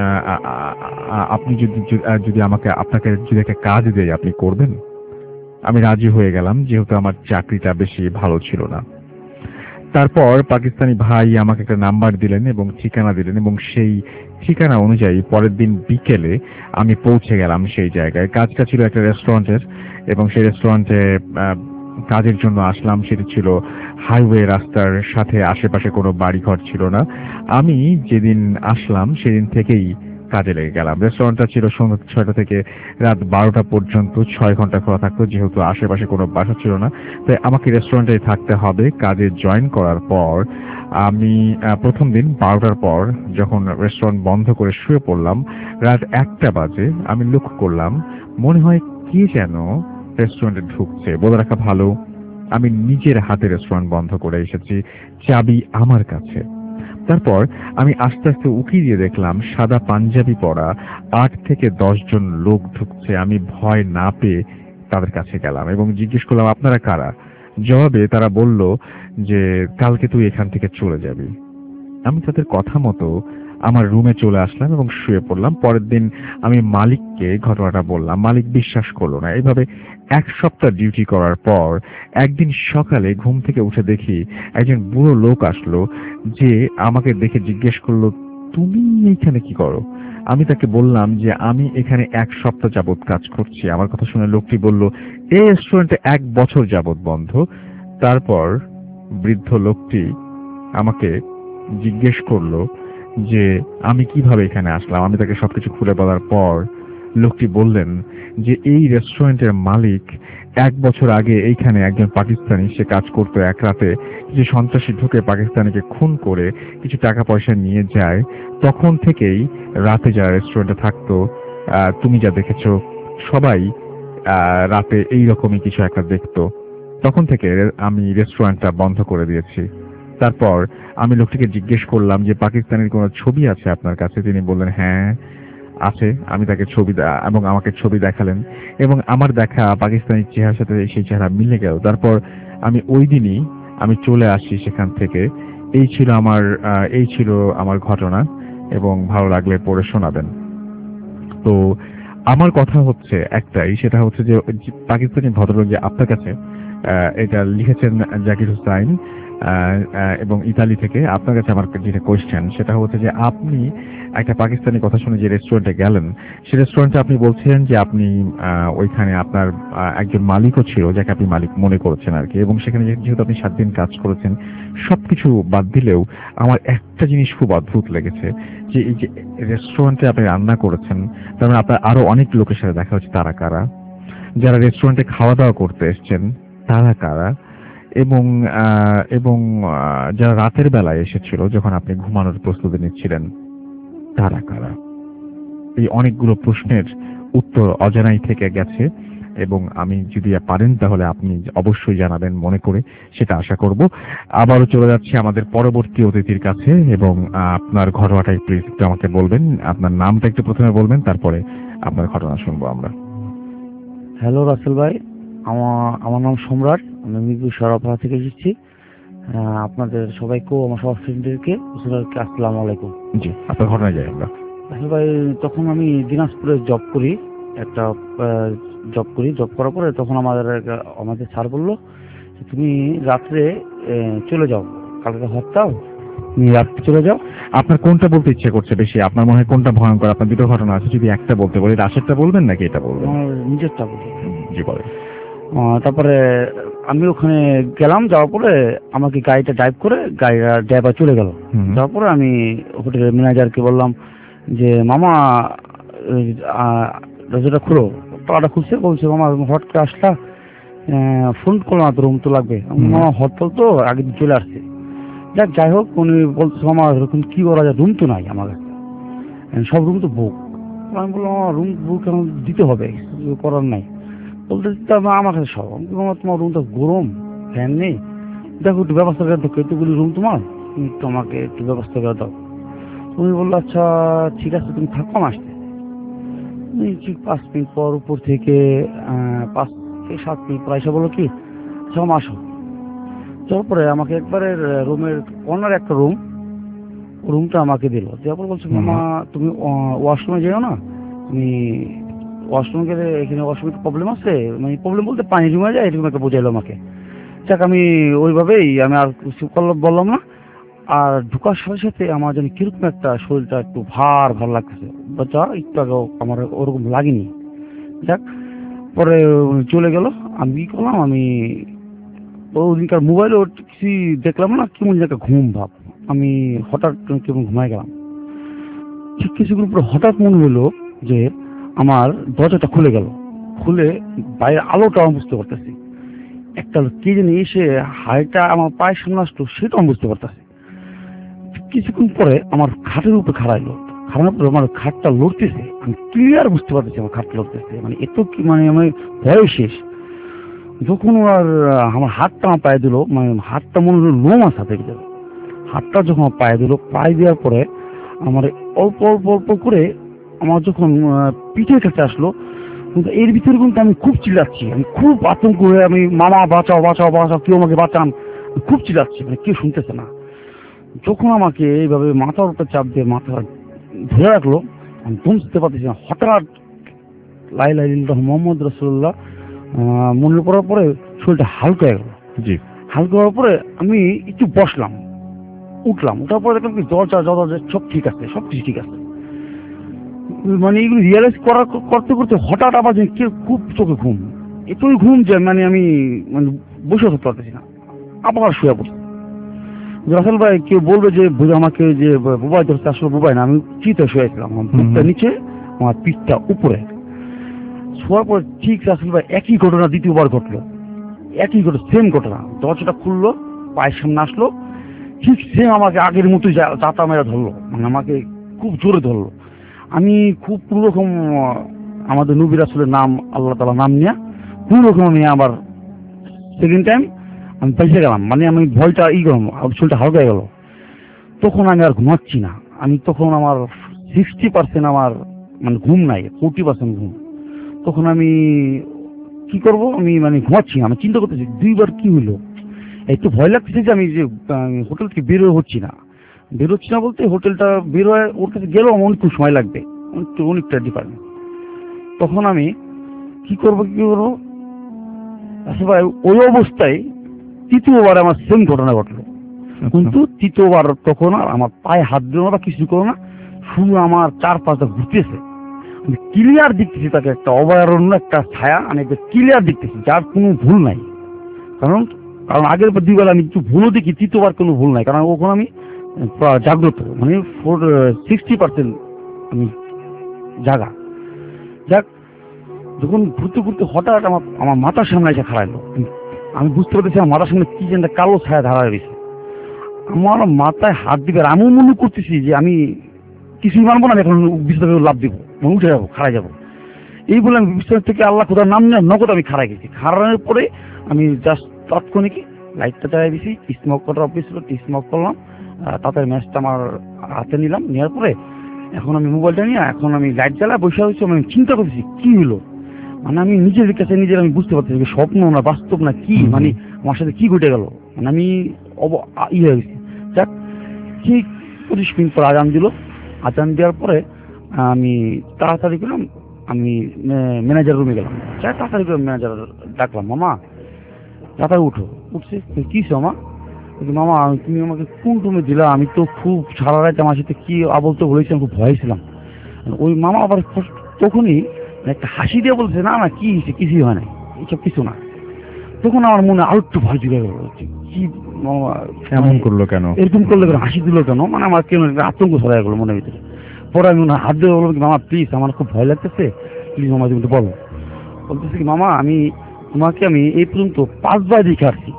আপনি যদি যদি আমাকে আপনাকে যদি একটা কাজ দেয় আপনি করবেন? আমি রাজি হয়ে গেলাম, যেহেতু আমার চাকরিটা বেশি ভালো ছিল না। তারপর পাকিস্তানি ভাই আমাকে একটা নাম্বার দিলেন এবং ঠিকানা দিলেন, এবং সেই ঠিকানা অনুযায়ী পরের দিন বিকেলে আমি পৌঁছে গেলাম সেই জায়গায়। কাজটা ছিল একটা রেস্টুরেন্টের, এবং সেই রেস্টুরেন্টে কাজের জন্য আসলাম। সেটি ছিল হাইওয়ে রাস্তার সাথে, আশেপাশে কোনো বাড়িঘর ছিল না। আমি যেদিন আসলাম সেদিন থেকেই কাজে লেগে গেলাম। রেস্টুরেন্টটা ছিল সন্ধ্যা ছয়টা থেকে রাত বারোটা পর্যন্ত, ছয় ঘন্টা খোলা থাকতো। যেহেতু আশেপাশে কোনো বাসা ছিল না, তাই আমাকে রেস্টুরেন্টে থাকতে হবে। কাজে জয়েন করার পর আমি প্রথম দিন বারোটার পর যখন রেস্টুরেন্ট বন্ধ করে শুয়ে পড়লাম, রাত একটা বাজে আমি লক্ষ্য করলাম মনে হয় কে যেন রেস্টুরেন্টে ঢুকছে। বলে রাখা ভালো, আমি নিজের হাতে রেস্টুরেন্ট বন্ধ করে এসেছি, চাবি আমার কাছে। তারপর আমি আস্তে আস্তে উকি দিয়ে দেখলাম সাদা পাঞ্জাবি পরা আট থেকে দশ জন লোক ঢুকছে। আমি ভয় না পেয়ে তাদের কাছে গেলাম এবং জিজ্ঞেস করলাম, আপনারা কারা? জবাবে তারা বলল যে কালকে তুই এখান থেকে চলে যাবি। আমি তাদের কথা মতো আমার রুমে চলে আসলাম এবং শুয়ে পড়লাম। পরের দিন আমি মালিককে ঘটনাটা বললাম। মালিক বিশ্বাস করলো না। এইভাবে এক সপ্তাহ ডিউটি করার পর একদিন সকালে ঘুম থেকে উঠে দেখি একজন বুড়ো লোক আসলো, যে আমাকে দেখে জিজ্ঞেস করলো, তুমি এইখানে কি করো? আমি তাকে বললাম যে আমি এখানে এক সপ্তাহ যাবৎ কাজ করছি। আমার কথা শুনে লোকটি বলল, এই রেস্টুরেন্টে এক বছর যাবৎ বন্ধ। তারপর বৃদ্ধ লোকটি আমাকে জিজ্ঞেস করলো যে আমি কিভাবে এখানে আসলাম। আমি তাকে সবকিছু খুলে বলার পর লোকটি বললেন যে এই রেস্টুরেন্টের মালিক এক বছর আগে এইখানে একজন পাকিস্তানি, সে কাজ করতো, এক রাতে কিছু সন্ত্রাসী ঢুকে পাকিস্তানিকে খুন করে কিছু টাকা পয়সা নিয়ে যায়। তখন থেকেই রাতে যারা রেস্টুরেন্টে থাকতো, তুমি যা দেখেছো, সবাই রাতে এইরকমই কিছু একটা দেখতো। তখন থেকে আমি রেস্টুরেন্টটা বন্ধ করে দিয়েছি। তারপর আমি লোকটিকে জিজ্ঞেস করলাম যে পাকিস্তানের কোনো ছবি আছে আপনার কাছে? তিনি বললেন হ্যাঁ আছে। আমি তাকে ছবি এবং আমাকে ছবি দেখালেন এবং আমার দেখা পাকিস্তানি চেহারার সাথে সেই চেহারা মিলে গেল। তারপর আমি ওই দিনই আমি চলে আসি সেখান থেকে। এই ছিল আমার এই ছিল আমার ঘটনা এবং ভালো লাগলে পড়ে শোনাবেন। তো আমার কথা হচ্ছে একটাই, সেটা হচ্ছে যে পাকিস্তানি ভদ্রলোক যে আপনার কাছে এটা লিখেছেন জাকির হুসাইন এবং ইতালি থেকে, আপনার কাছে আমার যেটা কোয়েশ্চেন সেটা হচ্ছে যে আপনি একটা পাকিস্তানি কথা শুনে যে রেস্টুরেন্টে গেলেন, সে রেস্টুরেন্টে আপনি বলছিলেন যে আপনি ওইখানে আপনার একজন মালিকও ছিল যাকে আপনি মালিক মনে করেছেন আর কি, এবং সেখানে যেহেতু আপনি সাত দিন কাজ করেছেন, সবকিছু বাদ দিলেও আমার একটা জিনিস খুব অদ্ভুত লেগেছে যে এই যে রেস্টুরেন্টে আপনি রান্না করেছেন, তার মানে আপনার আরো অনেক লোকের সাথে দেখা হচ্ছে, তারা কারা? যারা রেস্টুরেন্টে খাওয়া দাওয়া করতে এসছেন তারা কারা? এবং এবং যারা রাতের বেলায় এসেছিল যখন আপনি ঘুমানোর প্রস্তুতি নিচ্ছিলেন তারা কারা? এই অনেকগুলো প্রশ্নের উত্তর অজানাই থেকে গেছে এবং আমি যদি পারেন তাহলে আপনি অবশ্যই জানাবেন মনে করে, সেটা আশা করব। আবারও চলে যাচ্ছি আমাদের পরবর্তী অতিথির কাছে এবং আপনার ঘটনাটাই প্লিজ একটু আমাকে বলবেন। আপনার নামটা একটু প্রথমে বলবেন, তারপরে আপনার ঘটনা শুনবো আমরা। হ্যালো রাসেল ভাই, আমার আমার নাম সম্রাট, আমি মিরপুর সরাপাড়া থেকে এসেছি। আপনাদের সবাইকেও, আমার সব ফ্রেন্ডদেরকে আসসালামু আলাইকুম। জি, আপনার ঘটনা যাই আমরা। রাসেল ভাই, তখন আমি দিনাজপুরে জব করি, একটা জব করি জব করার পরে তখন আমাদের আমাদের স্যার বললো তুমি রাত্রে চলে যাও, কালকে হপ্তাহ তুমি রাত্রে চলে যাও। আপনার কোনটা বলতে ইচ্ছে করছে বেশি? আপনার মনে হয় কোনটা ভয়ঙ্কর? আপনার দুটো ঘটনা আছে, যদি একটা বলতে বলি, রাশেরটা বলবেন নাকি এটা বলবেন? আমার নিজেরটা বলি। জি বলেন। তারপরে আমি ওখানে গেলাম, যাওয়ার পরে আমাকে গাড়িটা ড্রাইভ করে গাড়িটা ড্রাইভার চলে গেল। যাওয়ার পরে আমি হোটেলের ম্যানেজারকে বললাম যে মামা দরজাটা খুলো। তালাটা খুলছে, বলছে মামা হট করে আসলা, ফোন করলাম না তো, রুম তো লাগবে। মামা হটল তো আগে দিন চলে আসছে। যাক যাই হোক, উনি বলছে মামা এরকম কি করা যায়, রুম তো নাই আমার কাছে, সব রুম তো বুক। আমি বললাম রুম বুক এখন দিতে হবে, করার নাই। বলতে আমার কাছে সব, তোমার রুমটা গরম, ফ্যান নেই, দেখো একটু ব্যবস্থা করে দাও, এতগুলি রুম তোমার, তুমি তোমাকে একটু ব্যবস্থা করে দাও। তুমি বললো আচ্ছা ঠিক আছে, তুমি থাকো, আমি আসতে। ঠিক পাঁচ মিনিট পর উপর থেকে পাঁচ থেকে সাত মিনিট পর এসে বলো কি সব আসো। তারপরে আমাকে একবারে রুমের কর্নার একটা রুম, রুমটা আমাকে দিল। তারপর বলছে মামা তুমি ওয়াশরুমে যেও না, তুমি ওয়াশরুমে গেলে এখানে ওয়াশরুমে প্রবলেম আছে, মানে প্রবলেম বলতে পানি জমে যায়, এরকম একটা বোঝাইলো আমাকে। যাক আমি ওইভাবেই আমি আর কিছু বললাম না। আর ঢুকার সাথে সাথে আমার যেন কিরকম একটা শরীরটা একটু ভার ভার লাগতেছে, বাচ্চা একটু আগেও আমার ওরকম লাগেনি। যাক পরে চলে গেল। আমি কি করলাম, আমি ওদিনকার মোবাইলে কিছু দেখলাম না, কেমন একটা ঘুম ভাব, আমি হঠাৎ কেমন ঘুমাই গেলাম। ঠিক কিছুক্ষণ পরে হঠাৎ মনে হলো যে আমার দরজাটা খুলে গেল, খুলে বাইরের আলোটা আমি বুঝতে পারতেছি, একটা কি জানি এসে হাড়িটা আমার পায়ের সামনে আসলো, সেটা আমি বুঝতে পারতেছি। কিছুক্ষণ পরে আমার খাটের উপরে খাড়াইলো, খাড়ানোর পরে আমার খাটটা লড়তেছে, আমি ক্লিয়ার বুঝতে পারতেছি আমার খাটটা লড়তেছে, মানে এত কি মানে আমি ভয় শেষ। যখন আর আমার হাতটা আমার পায়ে দিল, মানে হাতটা মনে হলো লোম আছে হাতে দিল, হাতটা যখন পায়ে দিল, পায়ে দেওয়ার পরে আমার অল্প অল্প অল্প করে আমার যখন পিঠের কাছে আসলো, কিন্তু এর ভিতরে কিন্তু আমি খুব চিল্লাচ্ছি, আমি খুব আতঙ্ক হয়ে আমি মামা বাঁচাও বাঁচাও বাঁচাও, কেউ আমাকে বাঁচান, খুব চিল্লাচ্ছি, মানে কেউ শুনতেছে না। যখন আমাকে এইভাবে মাথার উপরে চাপ দিয়ে মাথা ধরে রাখলো, আমি বুঝতে পারতেছি না, হঠাৎ লাই লাই মোহাম্মদ রাসূলুল্লাহ মনে পড়ার পরে শরীরটা হালকা হয়ে গেল। জি, হালকা হওয়ার পরে আমি একটু বসলাম, উঠলাম, উঠার পরে দেখলাম কি জ্বর জ্বর জ্বর সব ঠিক আছে, সব কিছু ঠিক আছে। মানে এগুলো রিয়েলাইজ করা করতে করতে হঠাৎ আবার যে কেউ খুব চোখে ঘুম, এতই ঘুম যে মানে আমি মানে বসে থাকতে পারতেছি না, আবার শুয়ে পড়ছি। রাসেল ভাই কেউ বলবে যে আমাকে যে বুবাই ধরছে, আসলে বুবাই না, আমি চিতে শুয়েছিলাম, আমার পিঠটা নিচে, আমার পিঠটা উপরে। শোয়ার পর ঠিক রাসেল ভাই একই ঘটনা দ্বিতীয়বার ঘটলো, একই ঘটনা, সেম ঘটনা। দরজাটা খুললো, পায়ের সামনে আসলো, ঠিক সেম আমাকে আগের মতোই চাতা মেরা ধরলো, মানে আমাকে খুব জোরে ধরলো। আমি খুব পুরো রকম আমাদের নবী রাসূলের নাম, আল্লাহ তাআলা নাম নিয়ে পুরো রকম আমি আবার সেকেন্ড টাইম আমি বেঁচে গেলাম, মানে আমি ভয়টা ই গেলাম, শরীরটা হালকা হয়ে গেল। তখন আমি আর ঘুমাচ্ছি না, আমি তখন আমার সিক্সটি পার্সেন্ট আমার মানে ঘুম নাই, ফোরটি পার্সেন্ট ঘুম। তখন আমি কি করব, আমি মানে ঘুমাচ্ছি না, আমি চিন্তা করতেছি দুইবার কি হইলো, একটু ভয় লাগতেছে যে আমি যে হোটেল থেকে বেরো হচ্ছি না, বেরোচ্ছি না বলতে হোটেলটা বেরোয় ওর কাছে গেলেও আমার অনেক সময় লাগবে, অনেকটা অনেকটা ডিপার্টমেন্ট। তখন আমি কি করবো কি করবো আসলে ভাই ওই অবস্থায় তৃতীয়বার আমার সেম ঘটনা ঘটলো, কিন্তু তৃতীয়বার তখন আর আমার পায়ে হাত দিল না, কিছু করো না, শুধু আমার চার পাঁচটা ঘুরতেছে, আমি ক্লিয়ার দেখতেছি তাকে, একটা অভয়ারণ্য, একটা ছায়া, আমি একটা ক্লিয়ার দেখতেছি, যার কোনো ভুল নাই। কারণ কারণ আগের পর দুইবার আমি একটু ভুলও দেখি, তৃতীয়বার কোনো ভুল নাই, কারণ ওখানে আমি জাগ্রত, মানে ফোর সিক্সটি পার্সেন্ট আমি জাগা। যাক, যখন ঘুরতে ঘুরতে হঠাৎ আমার আমার মাথার সামনে এসে খাড়াইলো, আমি বুঝতে পারতেছি আমার মাথার সামনে কি যেন কালো ছায়া ধারা রয়েছে, আমার মাথায় হাত দিবে, আমিও মনে করতেছি যে আমি কিছুই মানবো না, এখন বিছানা লাভ দিব, মানে উঠে যাবো, খাড়াই যাবো। এই বলে আমি বিছানা থেকে আল্লাহ খোদার নাম নিয়ে নগদ আমি খাড়াই গেছি। খাড়ানোর পরে আমি জাস্ট তৎক্ষণিক লাইটটা চালাই দিছি, স্মোক করার অফিস ছিল, স্মোক করলাম, তাদের ম্যাচটা আমার হাতে নিলাম, নেওয়ার পরে এখন আমি মোবাইলটা নিয়ে এখন আমি লাইট জ্বালা বসে হয়েছি, আমি চিন্তা করতেছি কি হলো, মানে আমি নিজের কাছে নিজের আমি বুঝতে পারতেছি স্বপ্ন না বাস্তব না কি, মানে আমার সাথে কি ঘটে গেল, মানে আমি ই হয়ে গেছি। যাক, ঠিক পঁচিশ মিনিট পর আজান দিল, আজান দেওয়ার পরে আমি তাড়াতাড়ি করলাম, আমি ম্যানেজার রুমে গেলাম, যাই তাড়াতাড়ি করে ম্যানেজার ডাকলাম, মামা তাড়াতাড়ি উঠো। উঠছে, কি মামা? মামা তুমি আমাকে কোন রুমে দিলা, আমি তো খুব সারা রাত আমার সাথে কি আবল তো বলেছি, আমি খুব ভয় ছিলাম। ওই মামা আবার তখনই একটা হাসি দিয়ে বলছে, না না কি কিছুই হয় না, এইসব কিছু না। তখন আমার মনে আরো একটু ভয় জুড়ে গেল, কি এমন করলো কেন, এরকম করলো কেন, হাসি দিল কেন, মানে আমার কেন আতঙ্ক ছড়াই গেলো মনের ভিতরে। পরে আমি হাত দিয়ে বলবো কি, মামা প্লিজ আমার খুব ভয় লাগতেছে, প্লিজ মামা তুমি বলো। বলতেছে কি, মামা আমি তোমাকে আমি এই পর্যন্ত পাঁচবার দেখে আসছি,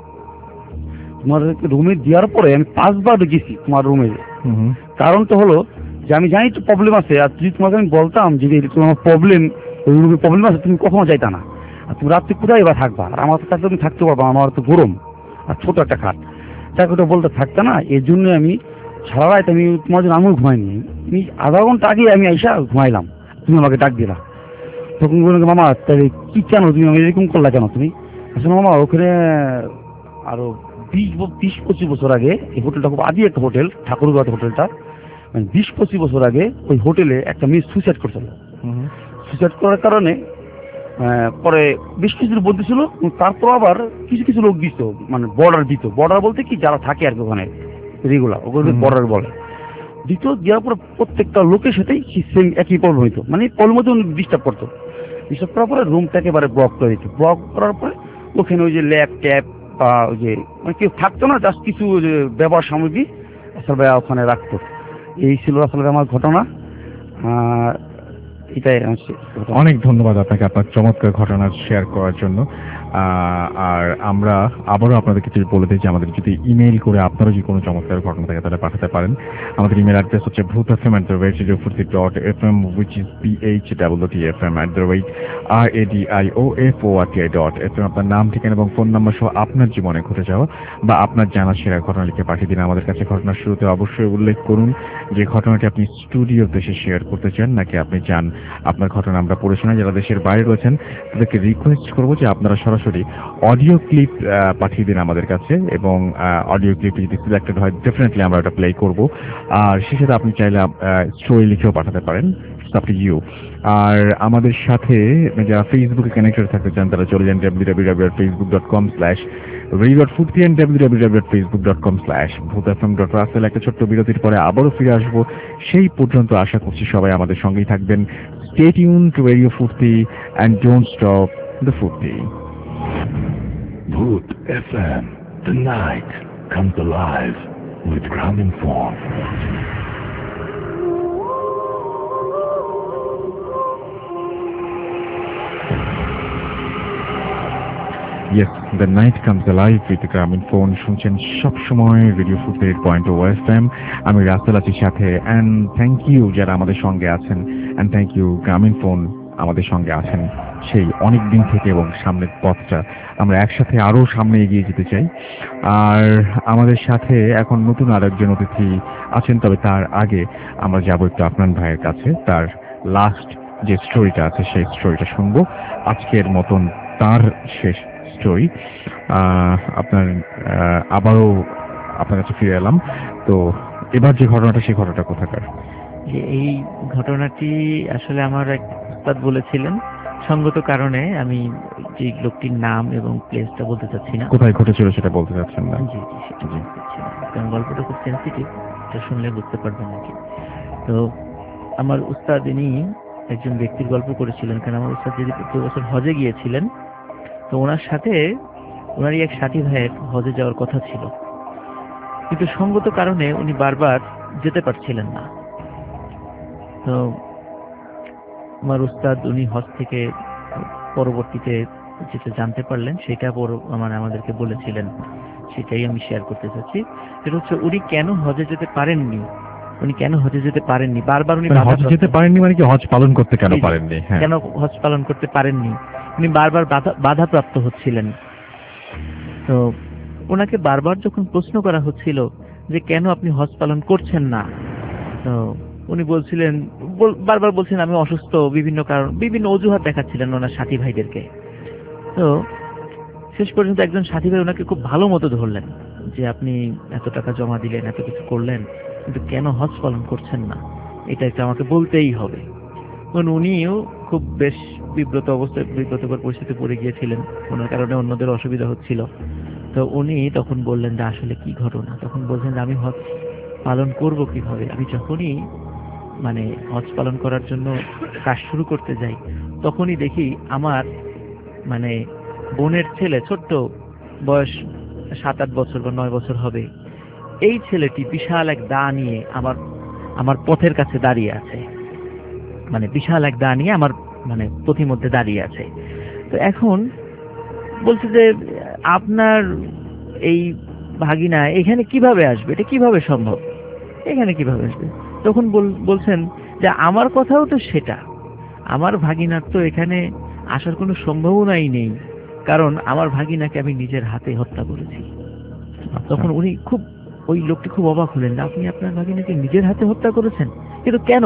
তোমার রুমে দেওয়ার পরে আমি পাঁচবার দেখেছি তোমার রুমে। কারণটা হলো যে আমি জানি তো প্রবলেম আছে, আর যদি তোমাকে আমি বলতাম যে তোমার প্রবলেম, ওই রুমে প্রবলেম আছে, তুমি কখনো যাইতা না, আর তুমি রাত্রে কোথায় এবার থাকবা, আর আমার কাছে তুমি থাকতে পারবা, আমার তো গরম আর ছোট একটা খাট, তাকে ওটা বলতে থাকতে না। এই জন্য আমি সারা রাত আমি তোমার জন্য আমিও ঘুমাইনি, আমি আধা ঘন্টা আগে আমি আইসা ঘুমাইলাম, তুমি আমাকে ডাক দিলা। তখন বললো, মামা তাহলে কি কেন তুমি আমি এরকম করলা কেন তুমি? আসলে মামা ওখানে আরো বিশ বিশ পঁচিশ বছর আগে এই হোটেলটা খুব আদি একটা হোটেল, ঠাকুরগাঁও হোটেলটা, মানে বিশ পঁচিশ বছর আগে ওই হোটেলে একটা মেয়ে সুইসাইড করছিল। সুইসাইড করার কারণে পরে বেশ কিছু বলতেছিল, তারপর আবার কিছু কিছু লোক দিত, মানে বর্ডার দিত, বর্ডার বলতে কি যারা থাকে আর কি ওখানে রেগুলার, ওগুলো বর্ডার বলে, দিত। দেওয়ার পরে প্রত্যেকটা লোকের সাথেই সেম একই প্রবলেম হইতো, মানে প্রবলেম মধ্যে ডিস্টার্ব করতো। ডিস্টার্ব করার পরে রুমটা একেবারে ব্লক করে দিত। ব্লক করার পরে ওখানে ওই যে ল্যাপ ট্যাপ বা ওই যে মানে কেউ থাকতো না, জাস্ট কিছু ব্যবহার সামগ্রী আসলে ওখানে রাখতো। এই ছিল আসলে আমার ঘটনা। অনেক ধন্যবাদ আপনাকে আপনার চমৎকার ঘটনা শেয়ার করার জন্য। আর আমরা আবারও আপনাদেরকে যদি বলে দিই যে আমাদের যদি ইমেইল করে আপনারা যদি কোনো চমৎকার ঘটনা থাকে তাহলে পাঠাতে পারেন। আমাদের ইমেল অ্যাড্রেস হচ্ছে Bhoot F M at the rate radio Foorti dot F M which is P H double T F M at the rate R A D I O F O R T I dot F M. আপনার নাম, ঠিকানা এবং phone number সহ আপনার জীবনে ঘটে যাওয়া বা আপনার জানা সেরা ঘটনা লিখে পাঠিয়ে দিন আমাদের কাছে। ঘটনার শুরুতে অবশ্যই উল্লেখ করুন যে ঘটনাটি আপনি স্টুডিওতে এসে শেয়ার করতে চান নাকি আপনি চান আপনার ঘটনা আমরা পড়ে শোনাই। যারা দেশের বাইরে রয়েছেন তাদেরকে রিকোয়েস্ট করবো যে আপনারা সরাসরি অডিও ক্লিপ পাঠিয়ে দিন আমাদের কাছে, এবং অডিও ক্লিপ যদি সিলেক্টেড হয় ডেফিনেটলি আমরা ওটা প্লে করবো। আর সেই সাথে আপনি চাইলে স্টোরি লিখেও পাঠাতে পারেন, আপ টু ইউ। আর আমাদের সাথে যারা ফেসবুকে কানেক্টেড থাকতে চান তারা চলে যান W W W dot Facebook dot com slash radio Foorti and W W W dot Facebook dot com slash Bhoot F M dot Russell. একটা ছোট্ট বিরতির পরে আবারও ফিরে আসবো। সেই পর্যন্ত আশা করছি সবাই আমাদের সঙ্গেই থাকবেন। Stay tuned to Radio Furti and don't stop the Furti. Bhoot F M, the night comes alive with Graminphone. Yes, the night comes alive with Graminphone. শুনছেন সব সময় radio Foorti eight point O F M. আমি রাসেল আছি সাথে, and thank you যারা আমাদের সঙ্গে আছেন, অ্যান্ড থ্যাংক ইউ গ্রামীণফোন আমাদের সঙ্গে আছেন সেই অনেক দিন থেকে, এবং সামনের পথটা আমরা একসাথে আরও সামনে এগিয়ে যেতে চাই। আর আমাদের সাথে এখন নতুন আরেকজন অতিথি আছেন, তবে তার আগে আমরা যাবো একটু আপনার ভাইয়ের কাছে। তার লাস্ট যে স্টোরিটা আছে সেই স্টোরিটা শুনবো আজকের মতন, তার শেষ স্টোরি। আপনার আবারও আপনার কাছে ফিরে এলাম। তো এবার যে ঘটনাটা, সেই ঘটনাটা কোথাকার? যে এই ঘটনাটি আসলে আমার এক উস্তাদ বলেছিলেন, সঙ্গত কারণে আমি যে লোকটির নাম এবং প্লেসটা বলতে চাচ্ছি না। কোথায় ঘটেছিল সেটা বলতে চাচ্ছেন না? জি জি সেটা বলতে চাচ্ছি না, কারণ গল্পটা খুব সেন্সিটিভ, এটা শুনলে বুঝতে পারবেন নাকি। তো আমার উস্তাদ ইনি একজন ব্যক্তির গল্প করেছিলেন, কারণ আমার উস্তাদ যদি প্রতি বছর হজে গিয়েছিলেন, তো ওনার সাথে ওনারই এক সাথী ভাইয়ের হজে যাওয়ার কথা ছিল, কিন্তু সঙ্গত কারণে উনি বারবার যেতে পারছিলেন না। তো আমার উস্তাদ উনি হজ থেকে পরবর্তীতে যেটা জানতে পারলেন সেটা মানে আমাদেরকে বলেছিলেন, সেটাই আমি শেয়ার করতে চাচ্ছি। সেটা হচ্ছে উনি কেন হজে যেতে পারেননি, উনি কেন হজে যেতে পারেননি, বারবার উনি হজ যেতে পারেননি মানে কি হজ পালন করতে কেন পারেননি? কেন হজ পালন করতে পারেননি, উনি বারবার বাধাপ্রাপ্ত হচ্ছিলেন। তো ওনাকে বারবার যখন প্রশ্ন করা হচ্ছিল যে কেন আপনি হজ পালন করছেন না, তো উনি বলছিলেন, বারবার বলছেন আমি অসুস্থ, বিভিন্ন কারণ, বিভিন্ন অজুহাত দেখাচ্ছিলেন ওনার সাথী ভাইদেরকে। তো শেষ পর্যন্ত একজন সাথী ভাই ওনাকে খুব ভালো মতো ধরলেন যে আপনি এত টাকা জমা দিলেন, এত কিছু করলেন, কিন্তু কেন হজ পালন করছেন না, এটা একটু আমাকে বলতেই হবে। উনিও খুব বেশ বিব্রত অবস্থায়, বিব্রতকর পরিস্থিতি পড়ে গিয়েছিলেন, ওনার কারণে অন্যদের অসুবিধা হচ্ছিল। তো উনি তখন বললেন যে আসলে কি ঘটনা। তখন বলছেন যে আমি হজ পালন করব কিভাবে, আমি যখনই মানে হজ পালন করার জন্য কাজ শুরু করতে যাই তখনই দেখি আমার মানে বোনের ছেলে, ছোট্ট বয়স সাত আট বছর বা নয় বছর হবে, এই ছেলেটি বিশাল এক দা নিয়ে আমার আমার পথের কাছে দাঁড়িয়ে আছে, মানে বিশাল এক দা নিয়ে আমার মানে পথির মধ্যে দাঁড়িয়ে আছে। তো এখন বলছে যে আপনার এই ভাগিনা এখানে কিভাবে আসবে, এটা কিভাবে সম্ভব, এখানে কিভাবে আসবে? তখন বলছেন যে আমার কথাও তো সেটা, আমার ভাগিনার তো এখানে আসার কোনো সম্ভাবনাই নেই, কারণ আমার ভাগিনাকে আমি নিজের হাতে হত্যা করেছি। তখন উনি খুব, ওই লোকটি খুব অবাক হলেন, আপনি আপনার ভাগিনাকে নিজের হাতে হত্যা করেছেন, কিন্তু কেন?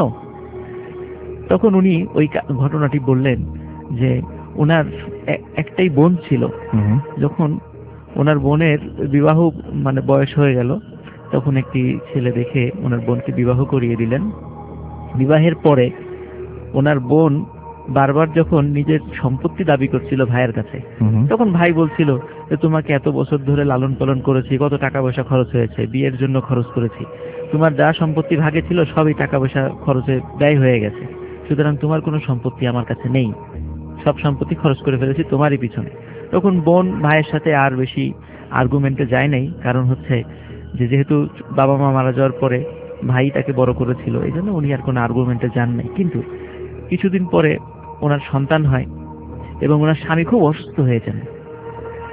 তখন উনি ওই ঘটনাটি বললেন যে ওনার একটাই বোন ছিল, যখন ওনার বোনের বিবাহ মানে বয়স হয়ে গেল, তখন একটি ছেলে দেখে ওনার বোনকে বিবাহ করিয়ে দিলেন। বিবাহের পরে ওনার বোন বারবার যখন নিজের সম্পত্তি দাবি করছিল ভাইয়ের কাছে, তখন ভাই বলছিল যে তোমাকে এত বছর ধরে লালন পালন করেছি, কত টাকা পয়সা খরচ হয়েছে, বিয়ের জন্য খরচ করেছি, তোমার যা সম্পত্তি ভাগে ছিল সবই টাকা পয়সা খরচে ব্যয় হয়ে গেছে, সুতরাং তোমার কোনো সম্পত্তি আমার কাছে নেই, সব সম্পত্তি খরচ করে ফেলেছি তোমারই পিছনে। তখন বোন ভাইয়ের সাথে আর বেশি আর্গুমেন্টে যায় নাই, কারণ হচ্ছে যে যেহেতু বাবা মা মারা যাওয়ার পরে ভাই তাকে বড় করেছিল, এই জন্য উনি আর কোনো আর্গুমেন্টে যান নাই। কিন্তু কিছুদিন পরে ওনার সন্তান হয় এবং ওনার স্বামী খুব অসুস্থ হয়ে যান।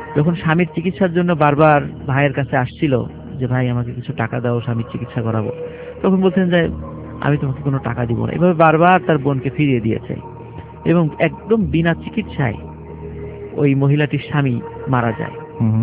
যখন স্বামীর চিকিৎসার জন্য বারবার ভাইয়ের কাছে আসছিল যে ভাই আমাকে কিছু টাকা দাও, স্বামীর চিকিৎসা করাবো, তখন বলছেন যে আমি তোমাকে কোনো টাকা দিব না। এভাবে বারবার তার বোনকে ফিরিয়ে দিয়েছে এবং একদম বিনা চিকিৎসায় ওই মহিলাটির স্বামী মারা যায়।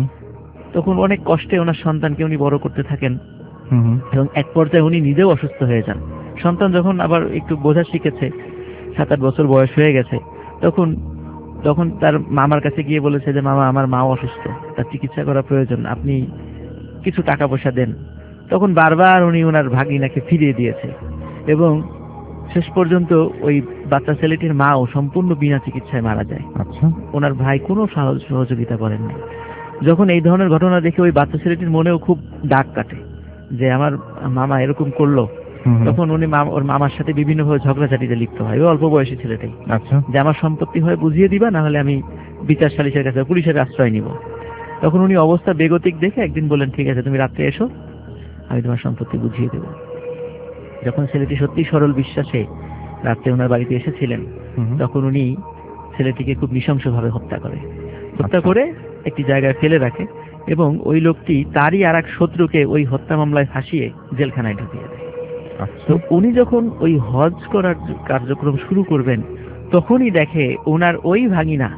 তখন অনেক কষ্টে ওনার সন্তানকে উনি বড় করতে থাকেন এবং এক পর্যায়ে উনি নিজেও অসুস্থ হয়ে যান। সন্তান যখন আবার একটু বোঝা শিখেছে, সাত আট বছর বয়স হয়ে গেছে, তখন তখন তার মামার কাছে গিয়ে বলেছে যে মামা আমার মাও অসুস্থ, তার চিকিৎসা করা প্রয়োজন, আপনি কিছু টাকা পয়সা দেন। তখন বারবার উনি ওনার ভাগিনাকে ফিরিয়ে দিয়েছে এবং শেষ পর্যন্ত ওই বাচ্চা ছেলেটির মাও সম্পূর্ণ বিনা চিকিৎসায় মারা যায়। আচ্ছা, ওনার ভাই কোনো সহযোগিতা করেন না। যখন এই ধরনের ঘটনা দেখে ওই বাচ্চা ছেলেটির মনেও খুব দাগ কাটে যে আমার মামা এরকম করলো, তখন উনি ওর মামার সাথে বিভিন্নভাবে ঝগড়াঝাটিতে লিপ্ত হয়। অল্প বয়সী ছেলেটাই, আচ্ছা, যে আমার সম্পত্তি হয়ে বুঝিয়ে দিবা, না হলে আমি বিচার সালিশের কাছে পুলিশের আশ্রয় নিব। তখন উনি অবস্থা বেগতিক দেখে একদিন বললেন ঠিক আছে তুমি রাত্রে এসো, আমি তোমার সম্পত্তি বুঝিয়ে দেব। যখন ছেলেটি সত্যি সরল বিশ্বাসে রাত্রে ওনার বাড়িতে এসেছিলেন, তখন উনি ছেলেটিকে খুব নৃশংসভাবে হত্যা করে হত্যা করে একটি জায়গায় ফেলে রাখে এবং ওই লোকটি তারই আর এক শত্রুকে ওই হত্যা মামলায় ফাঁসিয়ে জেলখানায় ঢুকিয়ে দেয়। তো উনি যখন ওই হজ করার কার্যক্রম শুরু করবেন, তখনই দেখে ওনার ওই ভাগিনা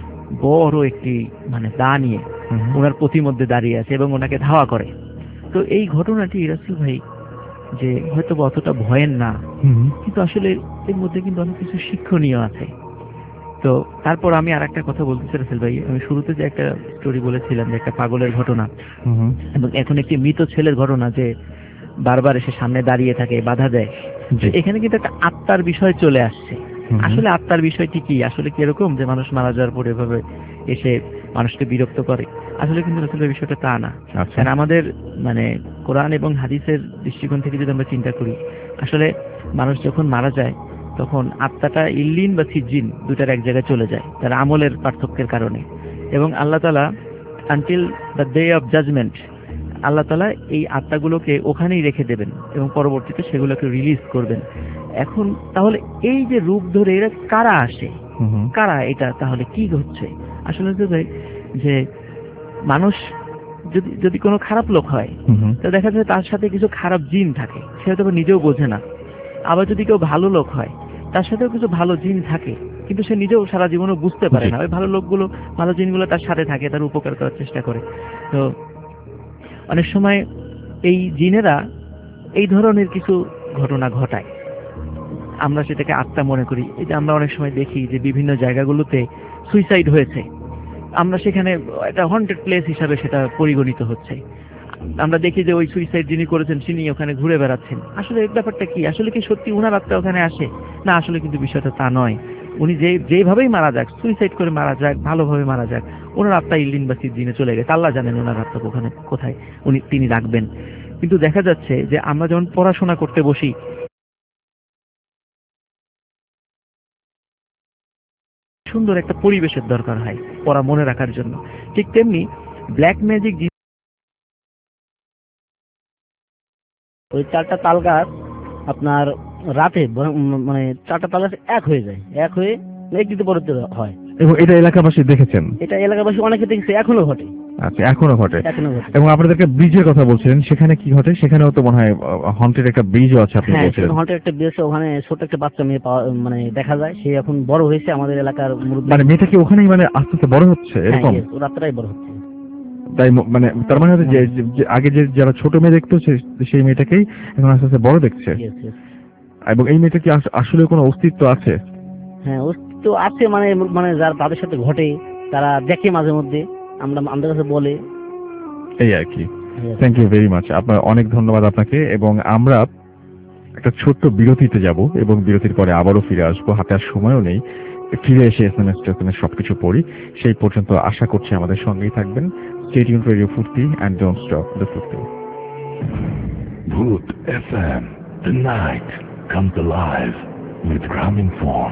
বড় একটি মানে দা নিয়ে ওনার প্রতিমধ্যে দাঁড়িয়ে আছে এবং ওনাকে ধাওয়া করে। তো এই ঘটনাটি রাসূল ভাই যে হয়তো অতটা ভয়ের না, কিন্তু আসলে এর মধ্যে কিন্তু অনেক কিছু শিক্ষণীয় আছে। তো তারপর আমি আর একটা কথা বলতে চাই রাসূল ভাই, আমি শুরুতে যে একটা স্টোরি বলেছিলাম যে একটা পাগলের ঘটনা এবং এখন একটি মৃত ছেলের ঘটনা যে বারবার এসে সামনে দাঁড়িয়ে থাকে, বাধা দেয়, এখানে কিন্তু একটা আত্মার বিষয় চলে আসছে। আসলে আত্মার বিষয়টি কি? আসলে কি এরকম যে মানুষ মারা যাওয়ার পরে এভাবে এসে মানুষকে বিরক্ত করে? আসলে কিন্তু আসলে বিষয়টা তা না। কারণ আমাদের মানে কোরআন এবং হাদিসের দৃষ্টিকোণ থেকে যদি আমরা চিন্তা করি, আসলে মানুষ যখন মারা যায় তখন আত্মাটা ইল্লিন বা সিজ্জিন দুটার এক জায়গায় চলে যায় তার আমলের পার্থক্যের কারণে, এবং আল্লাহ তাআলা until the day of judgment Allah তাআলা এই আত্মাগুলোকে ওখানেই রেখে দেবেন এবং পরবর্তীতে সেগুলোকে রিলিজ করবেন। এখন তাহলে এই যে রূপ ধরে এরা কারা আসে, কারা এটা, তাহলে কি হচ্ছে? আসলে যে মানুষ যদি যদি কোনো খারাপ লোক হয়, তো দেখা যায় তার সাথে কিছু খারাপ জিন থাকে, সে হয়তো নিজেও বোঝে না। আবার যদি কেউ ভালো লোক হয়, তার সাথেও কিছু ভালো জিন থাকে, কিন্তু সে নিজেও সারা জীবনও বুঝতে পারে না। ওই ভালো লোকগুলো, ভালো জিনগুলো তার সাথে থাকে, তার উপকার করার চেষ্টা করে। তো অনেক সময় এই জিনেরা এই ধরনের কিছু ঘটনা ঘটায়, আমরা সেটাকে আত্মা মনে করি। এই যে আমরা অনেক সময় দেখি যে বিভিন্ন জায়গাগুলোতে সুইসাইড হয়েছে, আমরা সেখানে একটা হন্টেড প্লেস হিসাবে সেটা পরিগণিত হচ্ছে। আমরা দেখি যে ওই সুইসাইড যিনি করেছেন তিনি ওখানে ঘুরে বেড়াচ্ছেন। আসলে এই ব্যাপারটা কি? আসলে কি সত্যি উনার আত্মা ওখানে আসে? না, আসলে কিন্তু বিষয়টা তা নয়। উনি যে যেভাবেই মারা যাক, সুইসাইড করে মারা যাক, ভালোভাবে মারা যাক, ওনার আত্মা ইল্লিন বা সিদ্দিনে চলে গেছে। আল্লাহ জানেন ওনার আত্মা ওখানে কোথায় উনি তিনি রাখবেন। কিন্তু দেখা যাচ্ছে যে আমরা যখন পড়াশোনা করতে বসি, সুন্দর একটা পরিবেশের দরকার হয় পড়া মনে রাখার জন্য। ঠিক তেমনি ব্ল্যাক ম্যাজিক, ওই চারটা তাল গাছ আপনার রাতে মানে চারটা তাল গাছ এক হয়ে যায়, এক হয়ে একটিতে পরিণত হয়। এবং এটা এলাকাবাসী দেখেছেন? এটা এলাকাবাসী অনেকে দেখেছে, এখনো ঘটে। আচ্ছা, এখনো ঘটে। এখনো ঘটে। এবং আপনাদেরকে ব্রিজের কথা বলছিলেন, সেখানে কি ঘটে? সেখানেও তো মনে হয় হন্টেড একটা ব্রিজও আছে আপনি বলছিলেন। হ্যাঁ, হন্টেড একটা ব্রিজ, ওখানে ছোট একটা বাচ্চা মেয়ে মানে দেখা যায়, সে এখন বড় হয়েছে, আমাদের এলাকার মুরব্বি। মানে মেয়েটা কি ওখানেই মানে আস্তে আস্তে বড় হচ্ছে এরকম? হ্যাঁ, ও রাতটাই বড় হচ্ছে। তাই মানে তার মানে হচ্ছে যে আগে যে যারা ছোট মেয়ে দেখতো সেই মেয়েটাকেই এখন আস্তে আস্তে বড় দেখছে। এবং এই মেয়েটা কি আসলে কোনো অস্তিত্ব আছে? হ্যাঁ, অস্তিত্ব আছে। মানে মানে যারা তাদের সাথে ঘটে, তারা দেখে মাঝে মধ্যে, আমরা আমাদের কাছে বলে, এই আর কি। থ্যাংক ইউ ভেরি মাচ, আপনার অনেক ধন্যবাদ আপনাকে। এবং আমরা একটা ছোট্ট বিরতিতে যাব এবং বিরতির পরে আবারও ফিরে আসবো। হাতে আর সময়ও নেই, ফিরে এসে এসএমএস টেসএমএস সবকিছু পড়ি। সেই পর্যন্ত আশা করছি আমাদের সঙ্গেই থাকবেন। Stay tuned for Radio Furti and don't stop the Furti. Bhoot F M, the night comes alive with Graminphone.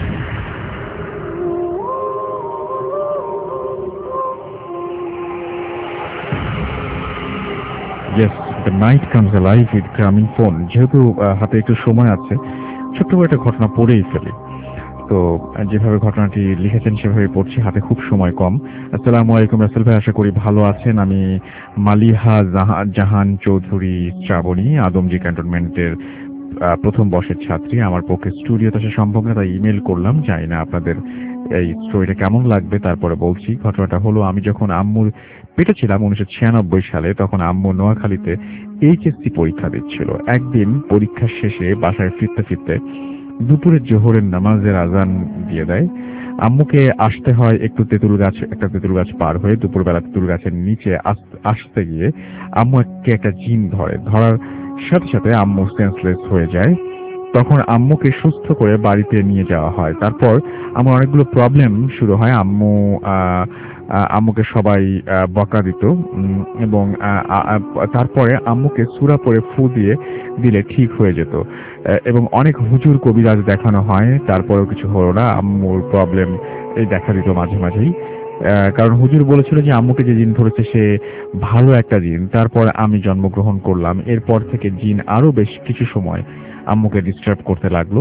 Yes, the night comes alive with Graminphone. যেহেতু হাতে একটু সময় আছে, ছোট্ট একটা ঘটনা পড়েই ফেলি। তো যেভাবে ঘটনাটি লিখেছেন সেভাবে পড়ছি, হাতে খুব সময় কম। আসসালামু আলাইকুম রাসেল ভাই, আশা করি ভালো আছেন। আমি মালিহা জাহান চৌধুরী শ্রাবণী, আদমজি ক্যান্টনমেন্টের প্রথম বর্ষের ছাত্রী। আমার পক্ষে স্টুডিওতে আসা সম্ভব না, তাই ইমেল করলাম। জানি না আপনাদের এই স্টোরিটা কেমন লাগবে, তারপরে বলছি। ঘটনাটা হলো, আমি যখন আম্মুর পেটে ছিলাম উনিশশো ছিয়ানব্বই সালে, তখন আম্মু নোয়াখালীতে এইচএসসি পরীক্ষা দিচ্ছিল। একদিন পরীক্ষা শেষে বাসায় ফিরতে ফিরতে দুপুরে জোহরের নামাজের আজান দিয়ে দেয়। আম্মুকে আসতে হয় একটু তেঁতুল গাছ একটা তেঁতুল গাছ পার হয়ে। দুপুরবেলা তেঁতুল গাছের নিচে আসতে গিয়ে আম্মুকে একটা জিন ধরে। ধরার সাথে সাথে আম্মু সেন্সলেস হয়ে যায়। তখন আম্মুকে সুস্থ করে বাড়িতে নিয়ে যাওয়া হয়। তারপর আমার অনেকগুলো প্রবলেম শুরু হয়। আম্মু আম্মুকে সবাই বকা দিত এবং তারপরে আম্মুকে সূরা পড়ে ফু দিয়ে দিলে ঠিক হয়ে যেত এবং অনেক হুজুর কবিরাজ দেখানো হয়, তারপরেও কিছু হলো না। আম্মুর প্রবলেম এই দেখা দিত মাঝে মাঝেই, কারণ হুজুর বলেছিল যে আম্মুকে যে জিন ধরেছে সে ভালো একটা জিন। তারপর আমি জন্মগ্রহণ করলাম। এরপর থেকে জিন আরো বেশ কিছু সময় আম্মুকে ডিস্টার্ব করতে লাগলো।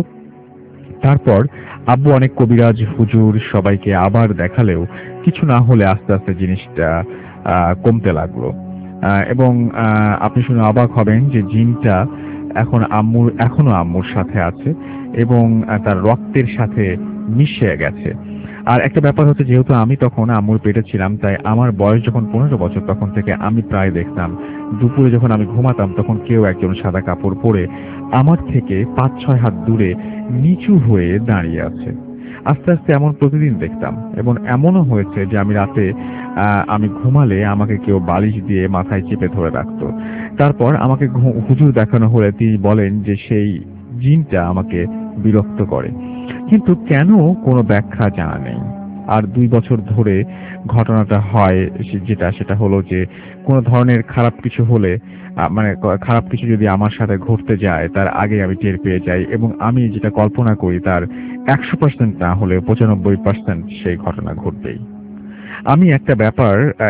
তারপর আব্বু অনেক কবিরাজ হুজুর সবাইকে আবার দেখালেও কিছু না হলে আস্তে আস্তে জিনিসটা কমতে লাগলো এবং আপনি শুনে অবাক হবেন যে জিনটা এখন আম্মুর এখনো আম্মুর সাথে আছে এবং তার রক্তের সাথে মিশে গেছে। আর একটা ব্যাপার হচ্ছে, যেহেতু আমি তখন আম্মুর পেটে ছিলাম, তাই আমার বয়স যখন পনেরো বছর তখন থেকে আমি প্রায় দেখতাম দুপুরে যখন আমি ঘুমাতাম তখন কেউ একজন সাদা কাপড় পরে আমার থেকে পাঁচ ছয় হাত দূরে নিচু হয়ে দাঁড়িয়ে আছে। আস্তে আস্তে এমন প্রতিদিন দেখতাম এবং এমনও হয়েছে যে আমি রাতে আমি ঘুমালে আমাকে কেউ বালিশ দিয়ে মাথায় চেপে ধরে রাখতো। তারপর আমাকে হুজুর দেখানো হলে তিনি বলেন যে সেই জিনটা আমাকে বিরক্ত করে, কিন্তু কেন কোনো ব্যাখ্যা জানা নেই। আর দুই বছর ধরে ঘটনাটা হয় যেটা সেটা হলো যে কোনো ধরনের খারাপ কিছু হলে, মানে খারাপ কিছু যদি আমার সাথে ঘটতে যায় তার আগে আমি টের পেয়ে যাই এবং আমি যেটা কল্পনা করি তার একশো পার্সেন্ট না হলে পঁচানব্বই পার্সেন্ট সেই ঘটনা ঘটবেই। আমি একটা ব্যাপার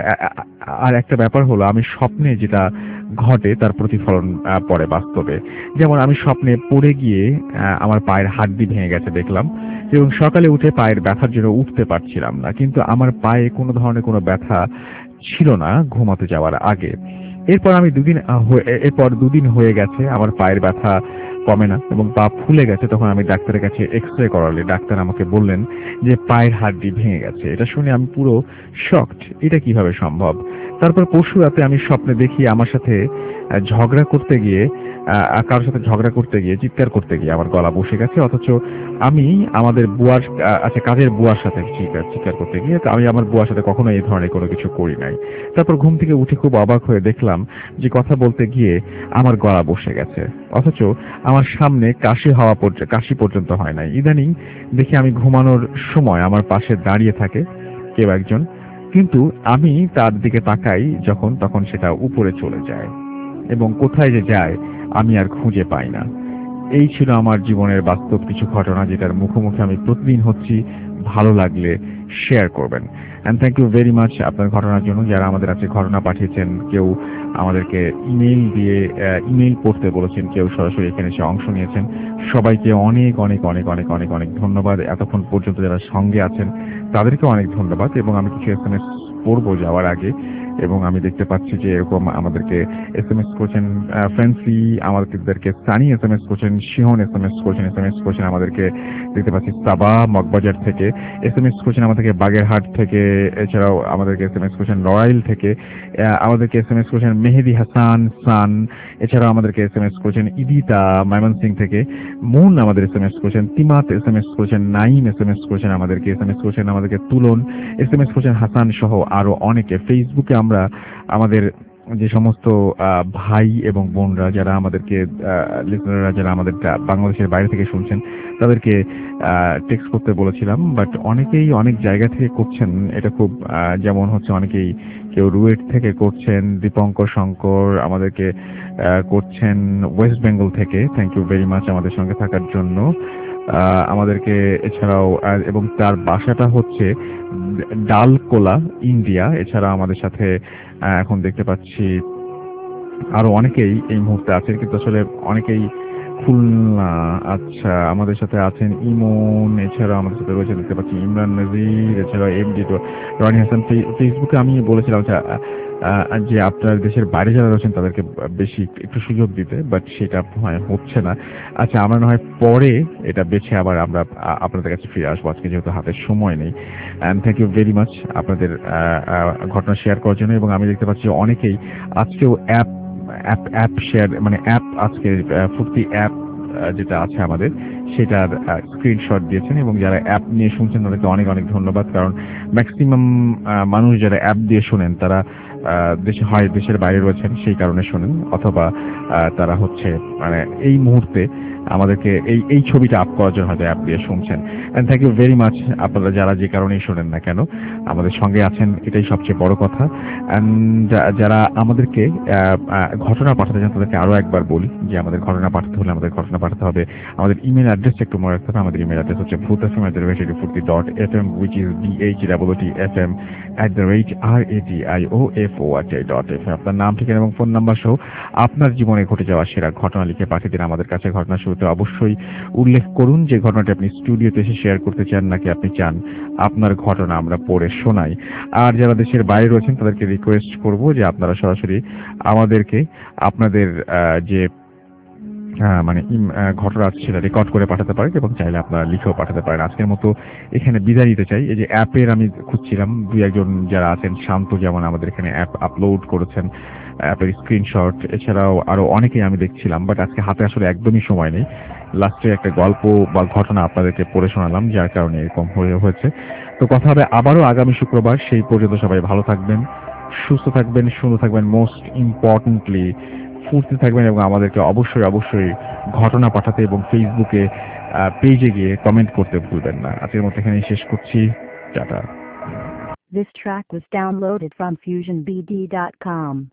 আর একটা ব্যাপার হলো আমি স্বপ্নে যেটা ঘটে তার প্রতিফলন পড়ে বাস্তবে। যেমন আমি স্বপ্নে পড়ে গিয়ে আমার পায়ের হাড্ডি ভেঙে গেছে দেখলাম এবং সকালে উঠে পায়ের ব্যথার জন্য উঠতে পারছিলাম না, কিন্তু আমার পায়ে কোনো ধরনের কোনো ব্যথা ছিল না ঘুমাতে যাওয়ার আগে। এরপর আমি দুদিন এরপর দুদিন হয়ে গেছে আমার পায়ের ব্যথা কমে না এবং পা ফুলে গেছে। তখন আমি ডাক্তারের কাছে এক্স রে করালে ডাক্তার আমাকে বললেন যে পায়ের হাড্ডি ভেঙে গেছে। এটা শুনে আমি পুরো শকড, এটা কিভাবে সম্ভব। তারপর পরশু রাতে আমি স্বপ্নে দেখি আমার সাথে ঝগড়া করতে গিয়ে কারোর সাথে ঝগড়া করতে গিয়ে চিৎকার করতে গিয়ে আমার গলা বসে গেছে, অথচ আমি আমাদের বুয়ার আচ্ছা কাজের বুয়ার সাথে চিৎকার করতে গিয়ে আমি আমার বুয়ার সাথে কখনো এই ধরনের কোনো কিছু করি নাই। তারপর ঘুম থেকে উঠে খুব অবাক হয়ে দেখলাম যে কথা বলতে গিয়ে আমার গলা বসে গেছে, অথচ আমার সামনে কাশি হওয়া পর্যন্ত কাশি পর্যন্ত হয় নাই। ইদানিং দেখি আমি ঘুমানোর সময় আমার পাশে দাঁড়িয়ে থাকে কেউ একজন, কিন্তু আমি তার দিকে তাকাই যখন তখন সেটা উপরে চলে যায় এবং কোথায় যে যায় আমি আর খুঁজে পাই না। এই ছিল আমার জীবনের বাস্তব কিছু ঘটনা যেটার মুখোমুখি আমি প্রতিদিন হচ্ছি। ভালো লাগলে শেয়ার করবেন। And thank you very much আপনার ঘটনার জন্য। যারা আমাদের কাছে ঘটনা পাঠিয়েছেন, কেউ আমাদেরকে ইমেইল দিয়ে ইমেইল পড়তে বলেছেন, কেউ সরাসরি এখানে এসে অংশ নিয়েছেন, সবাইকে অনেক অনেক অনেক অনেক অনেক অনেক ধন্যবাদ। এতক্ষণ পর্যন্ত যারা সঙ্গে আছেন তাদেরকে অনেক ধন্যবাদ। এবং আমি কিছু এস এম এস পড়বো যাওয়ার আগে, এবং আমি দেখতে পাচ্ছি যে এরকম আমাদেরকে এস এম এস করছেন ফ্রেন্সি, আমাদেরকে সানি এস এম এস করছেন, শিহন এস এম এস করছেন এস এম এস করছেন আমাদেরকে দেখতে পাচ্ছি সাবা মগবাজার থেকে এস এম এস করছেন আমাদেরকে, বাগেরহাট থেকে, এছাড়াও আমাদেরকে এস এম এস করছেন লড়াইল থেকে, আমাদেরকে এস এম এস করছেন মেহেদি হাসান সান, এছাড়াও আমাদেরকে এস এম এস করছেন ইদিতা ময়মনসিং থেকে, মুন আমাদের এস এম এস করছেন, তিমাত এস এম এস করছেন, নাইম এস এম এস করছেন আমাদেরকে, এস এম এস করছেন আমাদেরকে তুলন, এস এম এস করছেন হাসান সহ আরো অনেকে। ফেসবুকে আমরা আমাদের যে সমস্ত ভাই এবং বোনরা যারা আমাদেরকে লিসনাররা যারা আমাদের বাংলাদেশের বাইরে থেকে শুনছেন তাদেরকে টেক্সট করতে বলেছিলাম, বাট অনেকেই অনেক জায়গা থেকে করছেন। এটা খুব যেমন হচ্ছে অনেকেই কেউ রুয়েট থেকে করছেন, দীপঙ্কর শঙ্কর আমাদেরকে করছেন ওয়েস্ট বেঙ্গল থেকে। থ্যাংক ইউ ভেরি মাচ আমাদের সঙ্গে থাকার জন্য আমাদেরকে। এছাড়াও এবং তার বাসাটা হচ্ছে ডালকোলা ইন্ডিয়া। এছাড়া আমাদের সাথে এখন দেখতে পাচ্ছি আরো অনেকেই এই মুহূর্তে আছেন, কিন্তু আসলে অনেকেই খুলনা। আচ্ছা, আমাদের সাথে আছেন ইমন, এছাড়াও আমাদের সাথে রয়েছে দেখতে পাচ্ছি ইমরান নজির, এছাড়াও এমডি রনি হাসান। ফেসবুকে আমি বলেছিলাম যে আপনার দেশের বাইরে যারা রয়েছেন তাদেরকে বেশি একটু সুযোগ দিতে, বাট সেটা হয় হচ্ছে না। আচ্ছা, আমরা না হয় পরে এটা বেছে আবার আমরা আপনাদের কাছে ফিরে আসবো, আজকে যেহেতু হাতে সময় নেই। And thank you very much আপনাদের ঘটনা শেয়ার করার জন্য। এবং আমি দেখতে পাচ্ছি অনেকেই আজকেও অ্যাপ অ্যাপ অ্যাপ শেয়ার মানে অ্যাপ আজকে ফুর্তি অ্যাপ যেটা আছে আমাদের সেটার স্ক্রিনশট দিয়েছেন, এবং যারা অ্যাপ নিয়ে শুনছেন তাদেরকে অনেক অনেক ধন্যবাদ। কারণ ম্যাক্সিমাম মানুষ যারা অ্যাপ দিয়ে শোনেন তারা দেশে হয় দেশের বাইরে রয়েছেন সেই কারণে শোনেন, অথবা তারা হচ্ছে মানে এই মুহূর্তে আমাদেরকে এই এই ছবিটা আপ করার জন্য হয়তো অ্যাপ দিয়ে শুনছেন। And thank you very much আপনারা যারা যে কারণেই শোনেন না কেন আমাদের সঙ্গে আছেন, এটাই সবচেয়ে বড় কথা। অ্যান্ড যারা আমাদেরকে ঘটনা পাঠাতে চান তাদেরকে আরও একবার বলি যে আমাদের ঘটনা পাঠাতে হলে আমাদের ঘটনা পাঠাতে হবে আমাদের ইমেল অ্যাড্রেসটা একটু মনে রাখতে হবে। আমাদের ইমেল অ্যাড্রেস হচ্ছে Bhoot F M at the rate radio Foorti dot F M, which is D H double T F M at the rate R A T I O F O R T dot F M. আপনার নাম, ঠিকানা এবং phone number সহ আপনার জীবনে ঘটে যাওয়া সেরা ঘটনা লিখে পাঠিয়ে দিন আমাদের কাছে। ঘটনা শুরুতে অবশ্যই উল্লেখ করুন যে ঘটনাটি আপনি স্টুডিওতে এসে শেয়ার করতে চান, নাকি আপনি চান আপনার ঘটনা আমরা পড়ে শোনাই। আর যারা দেশের বাইরে রয়েছেন তাদেরকে রিকোয়েস্ট করব যে আপনারা সরাসরি আমাদেরকে আপনাদের যে মানে ঘটনা আছে সেটা রেকর্ড করে পাঠাতে পারেন, এবং চাইলে আপনারা লিখেও পাঠাতে পারেন। আজকের মতো এখানে বিদায় নিতে চাই। এই যে অ্যাপের আমি খুঁজছিলাম, দুই একজন যারা আছেন, শান্ত যেমন আমাদের এখানে অ্যাপ আপলোড করেছেন, অ্যাপের স্ক্রিনশট, এছাড়াও আরো অনেকেই আমি দেখছিলাম, বাট আজকে হাতে আসলে একদমই সময় নেই। লাস্টে একটা গল্প বা ঘটনা আপনাদেরকে পড়ে শোনালাম, যার কারণে এরকম হয়ে হয়েছে। তো কথা হবে আবারও আগামী শুক্রবার। সেই পর্যন্ত সবাই ভালো থাকবেন, সুস্থ থাকবেন, সুন্দর থাকবেন, মোস্ট ইম্পর্টেন্টলি ফুর্তি থাকবেন, এবং আমাদেরকে অবশ্যই অবশ্যই ঘটনা পাঠাতে এবং ফেসবুকে পেজে গিয়ে কমেন্ট করতে ভুলবেন না। আজকের মতো এখানেই শেষ করছি। টাটা। This track was downloaded from fusion b d dot com.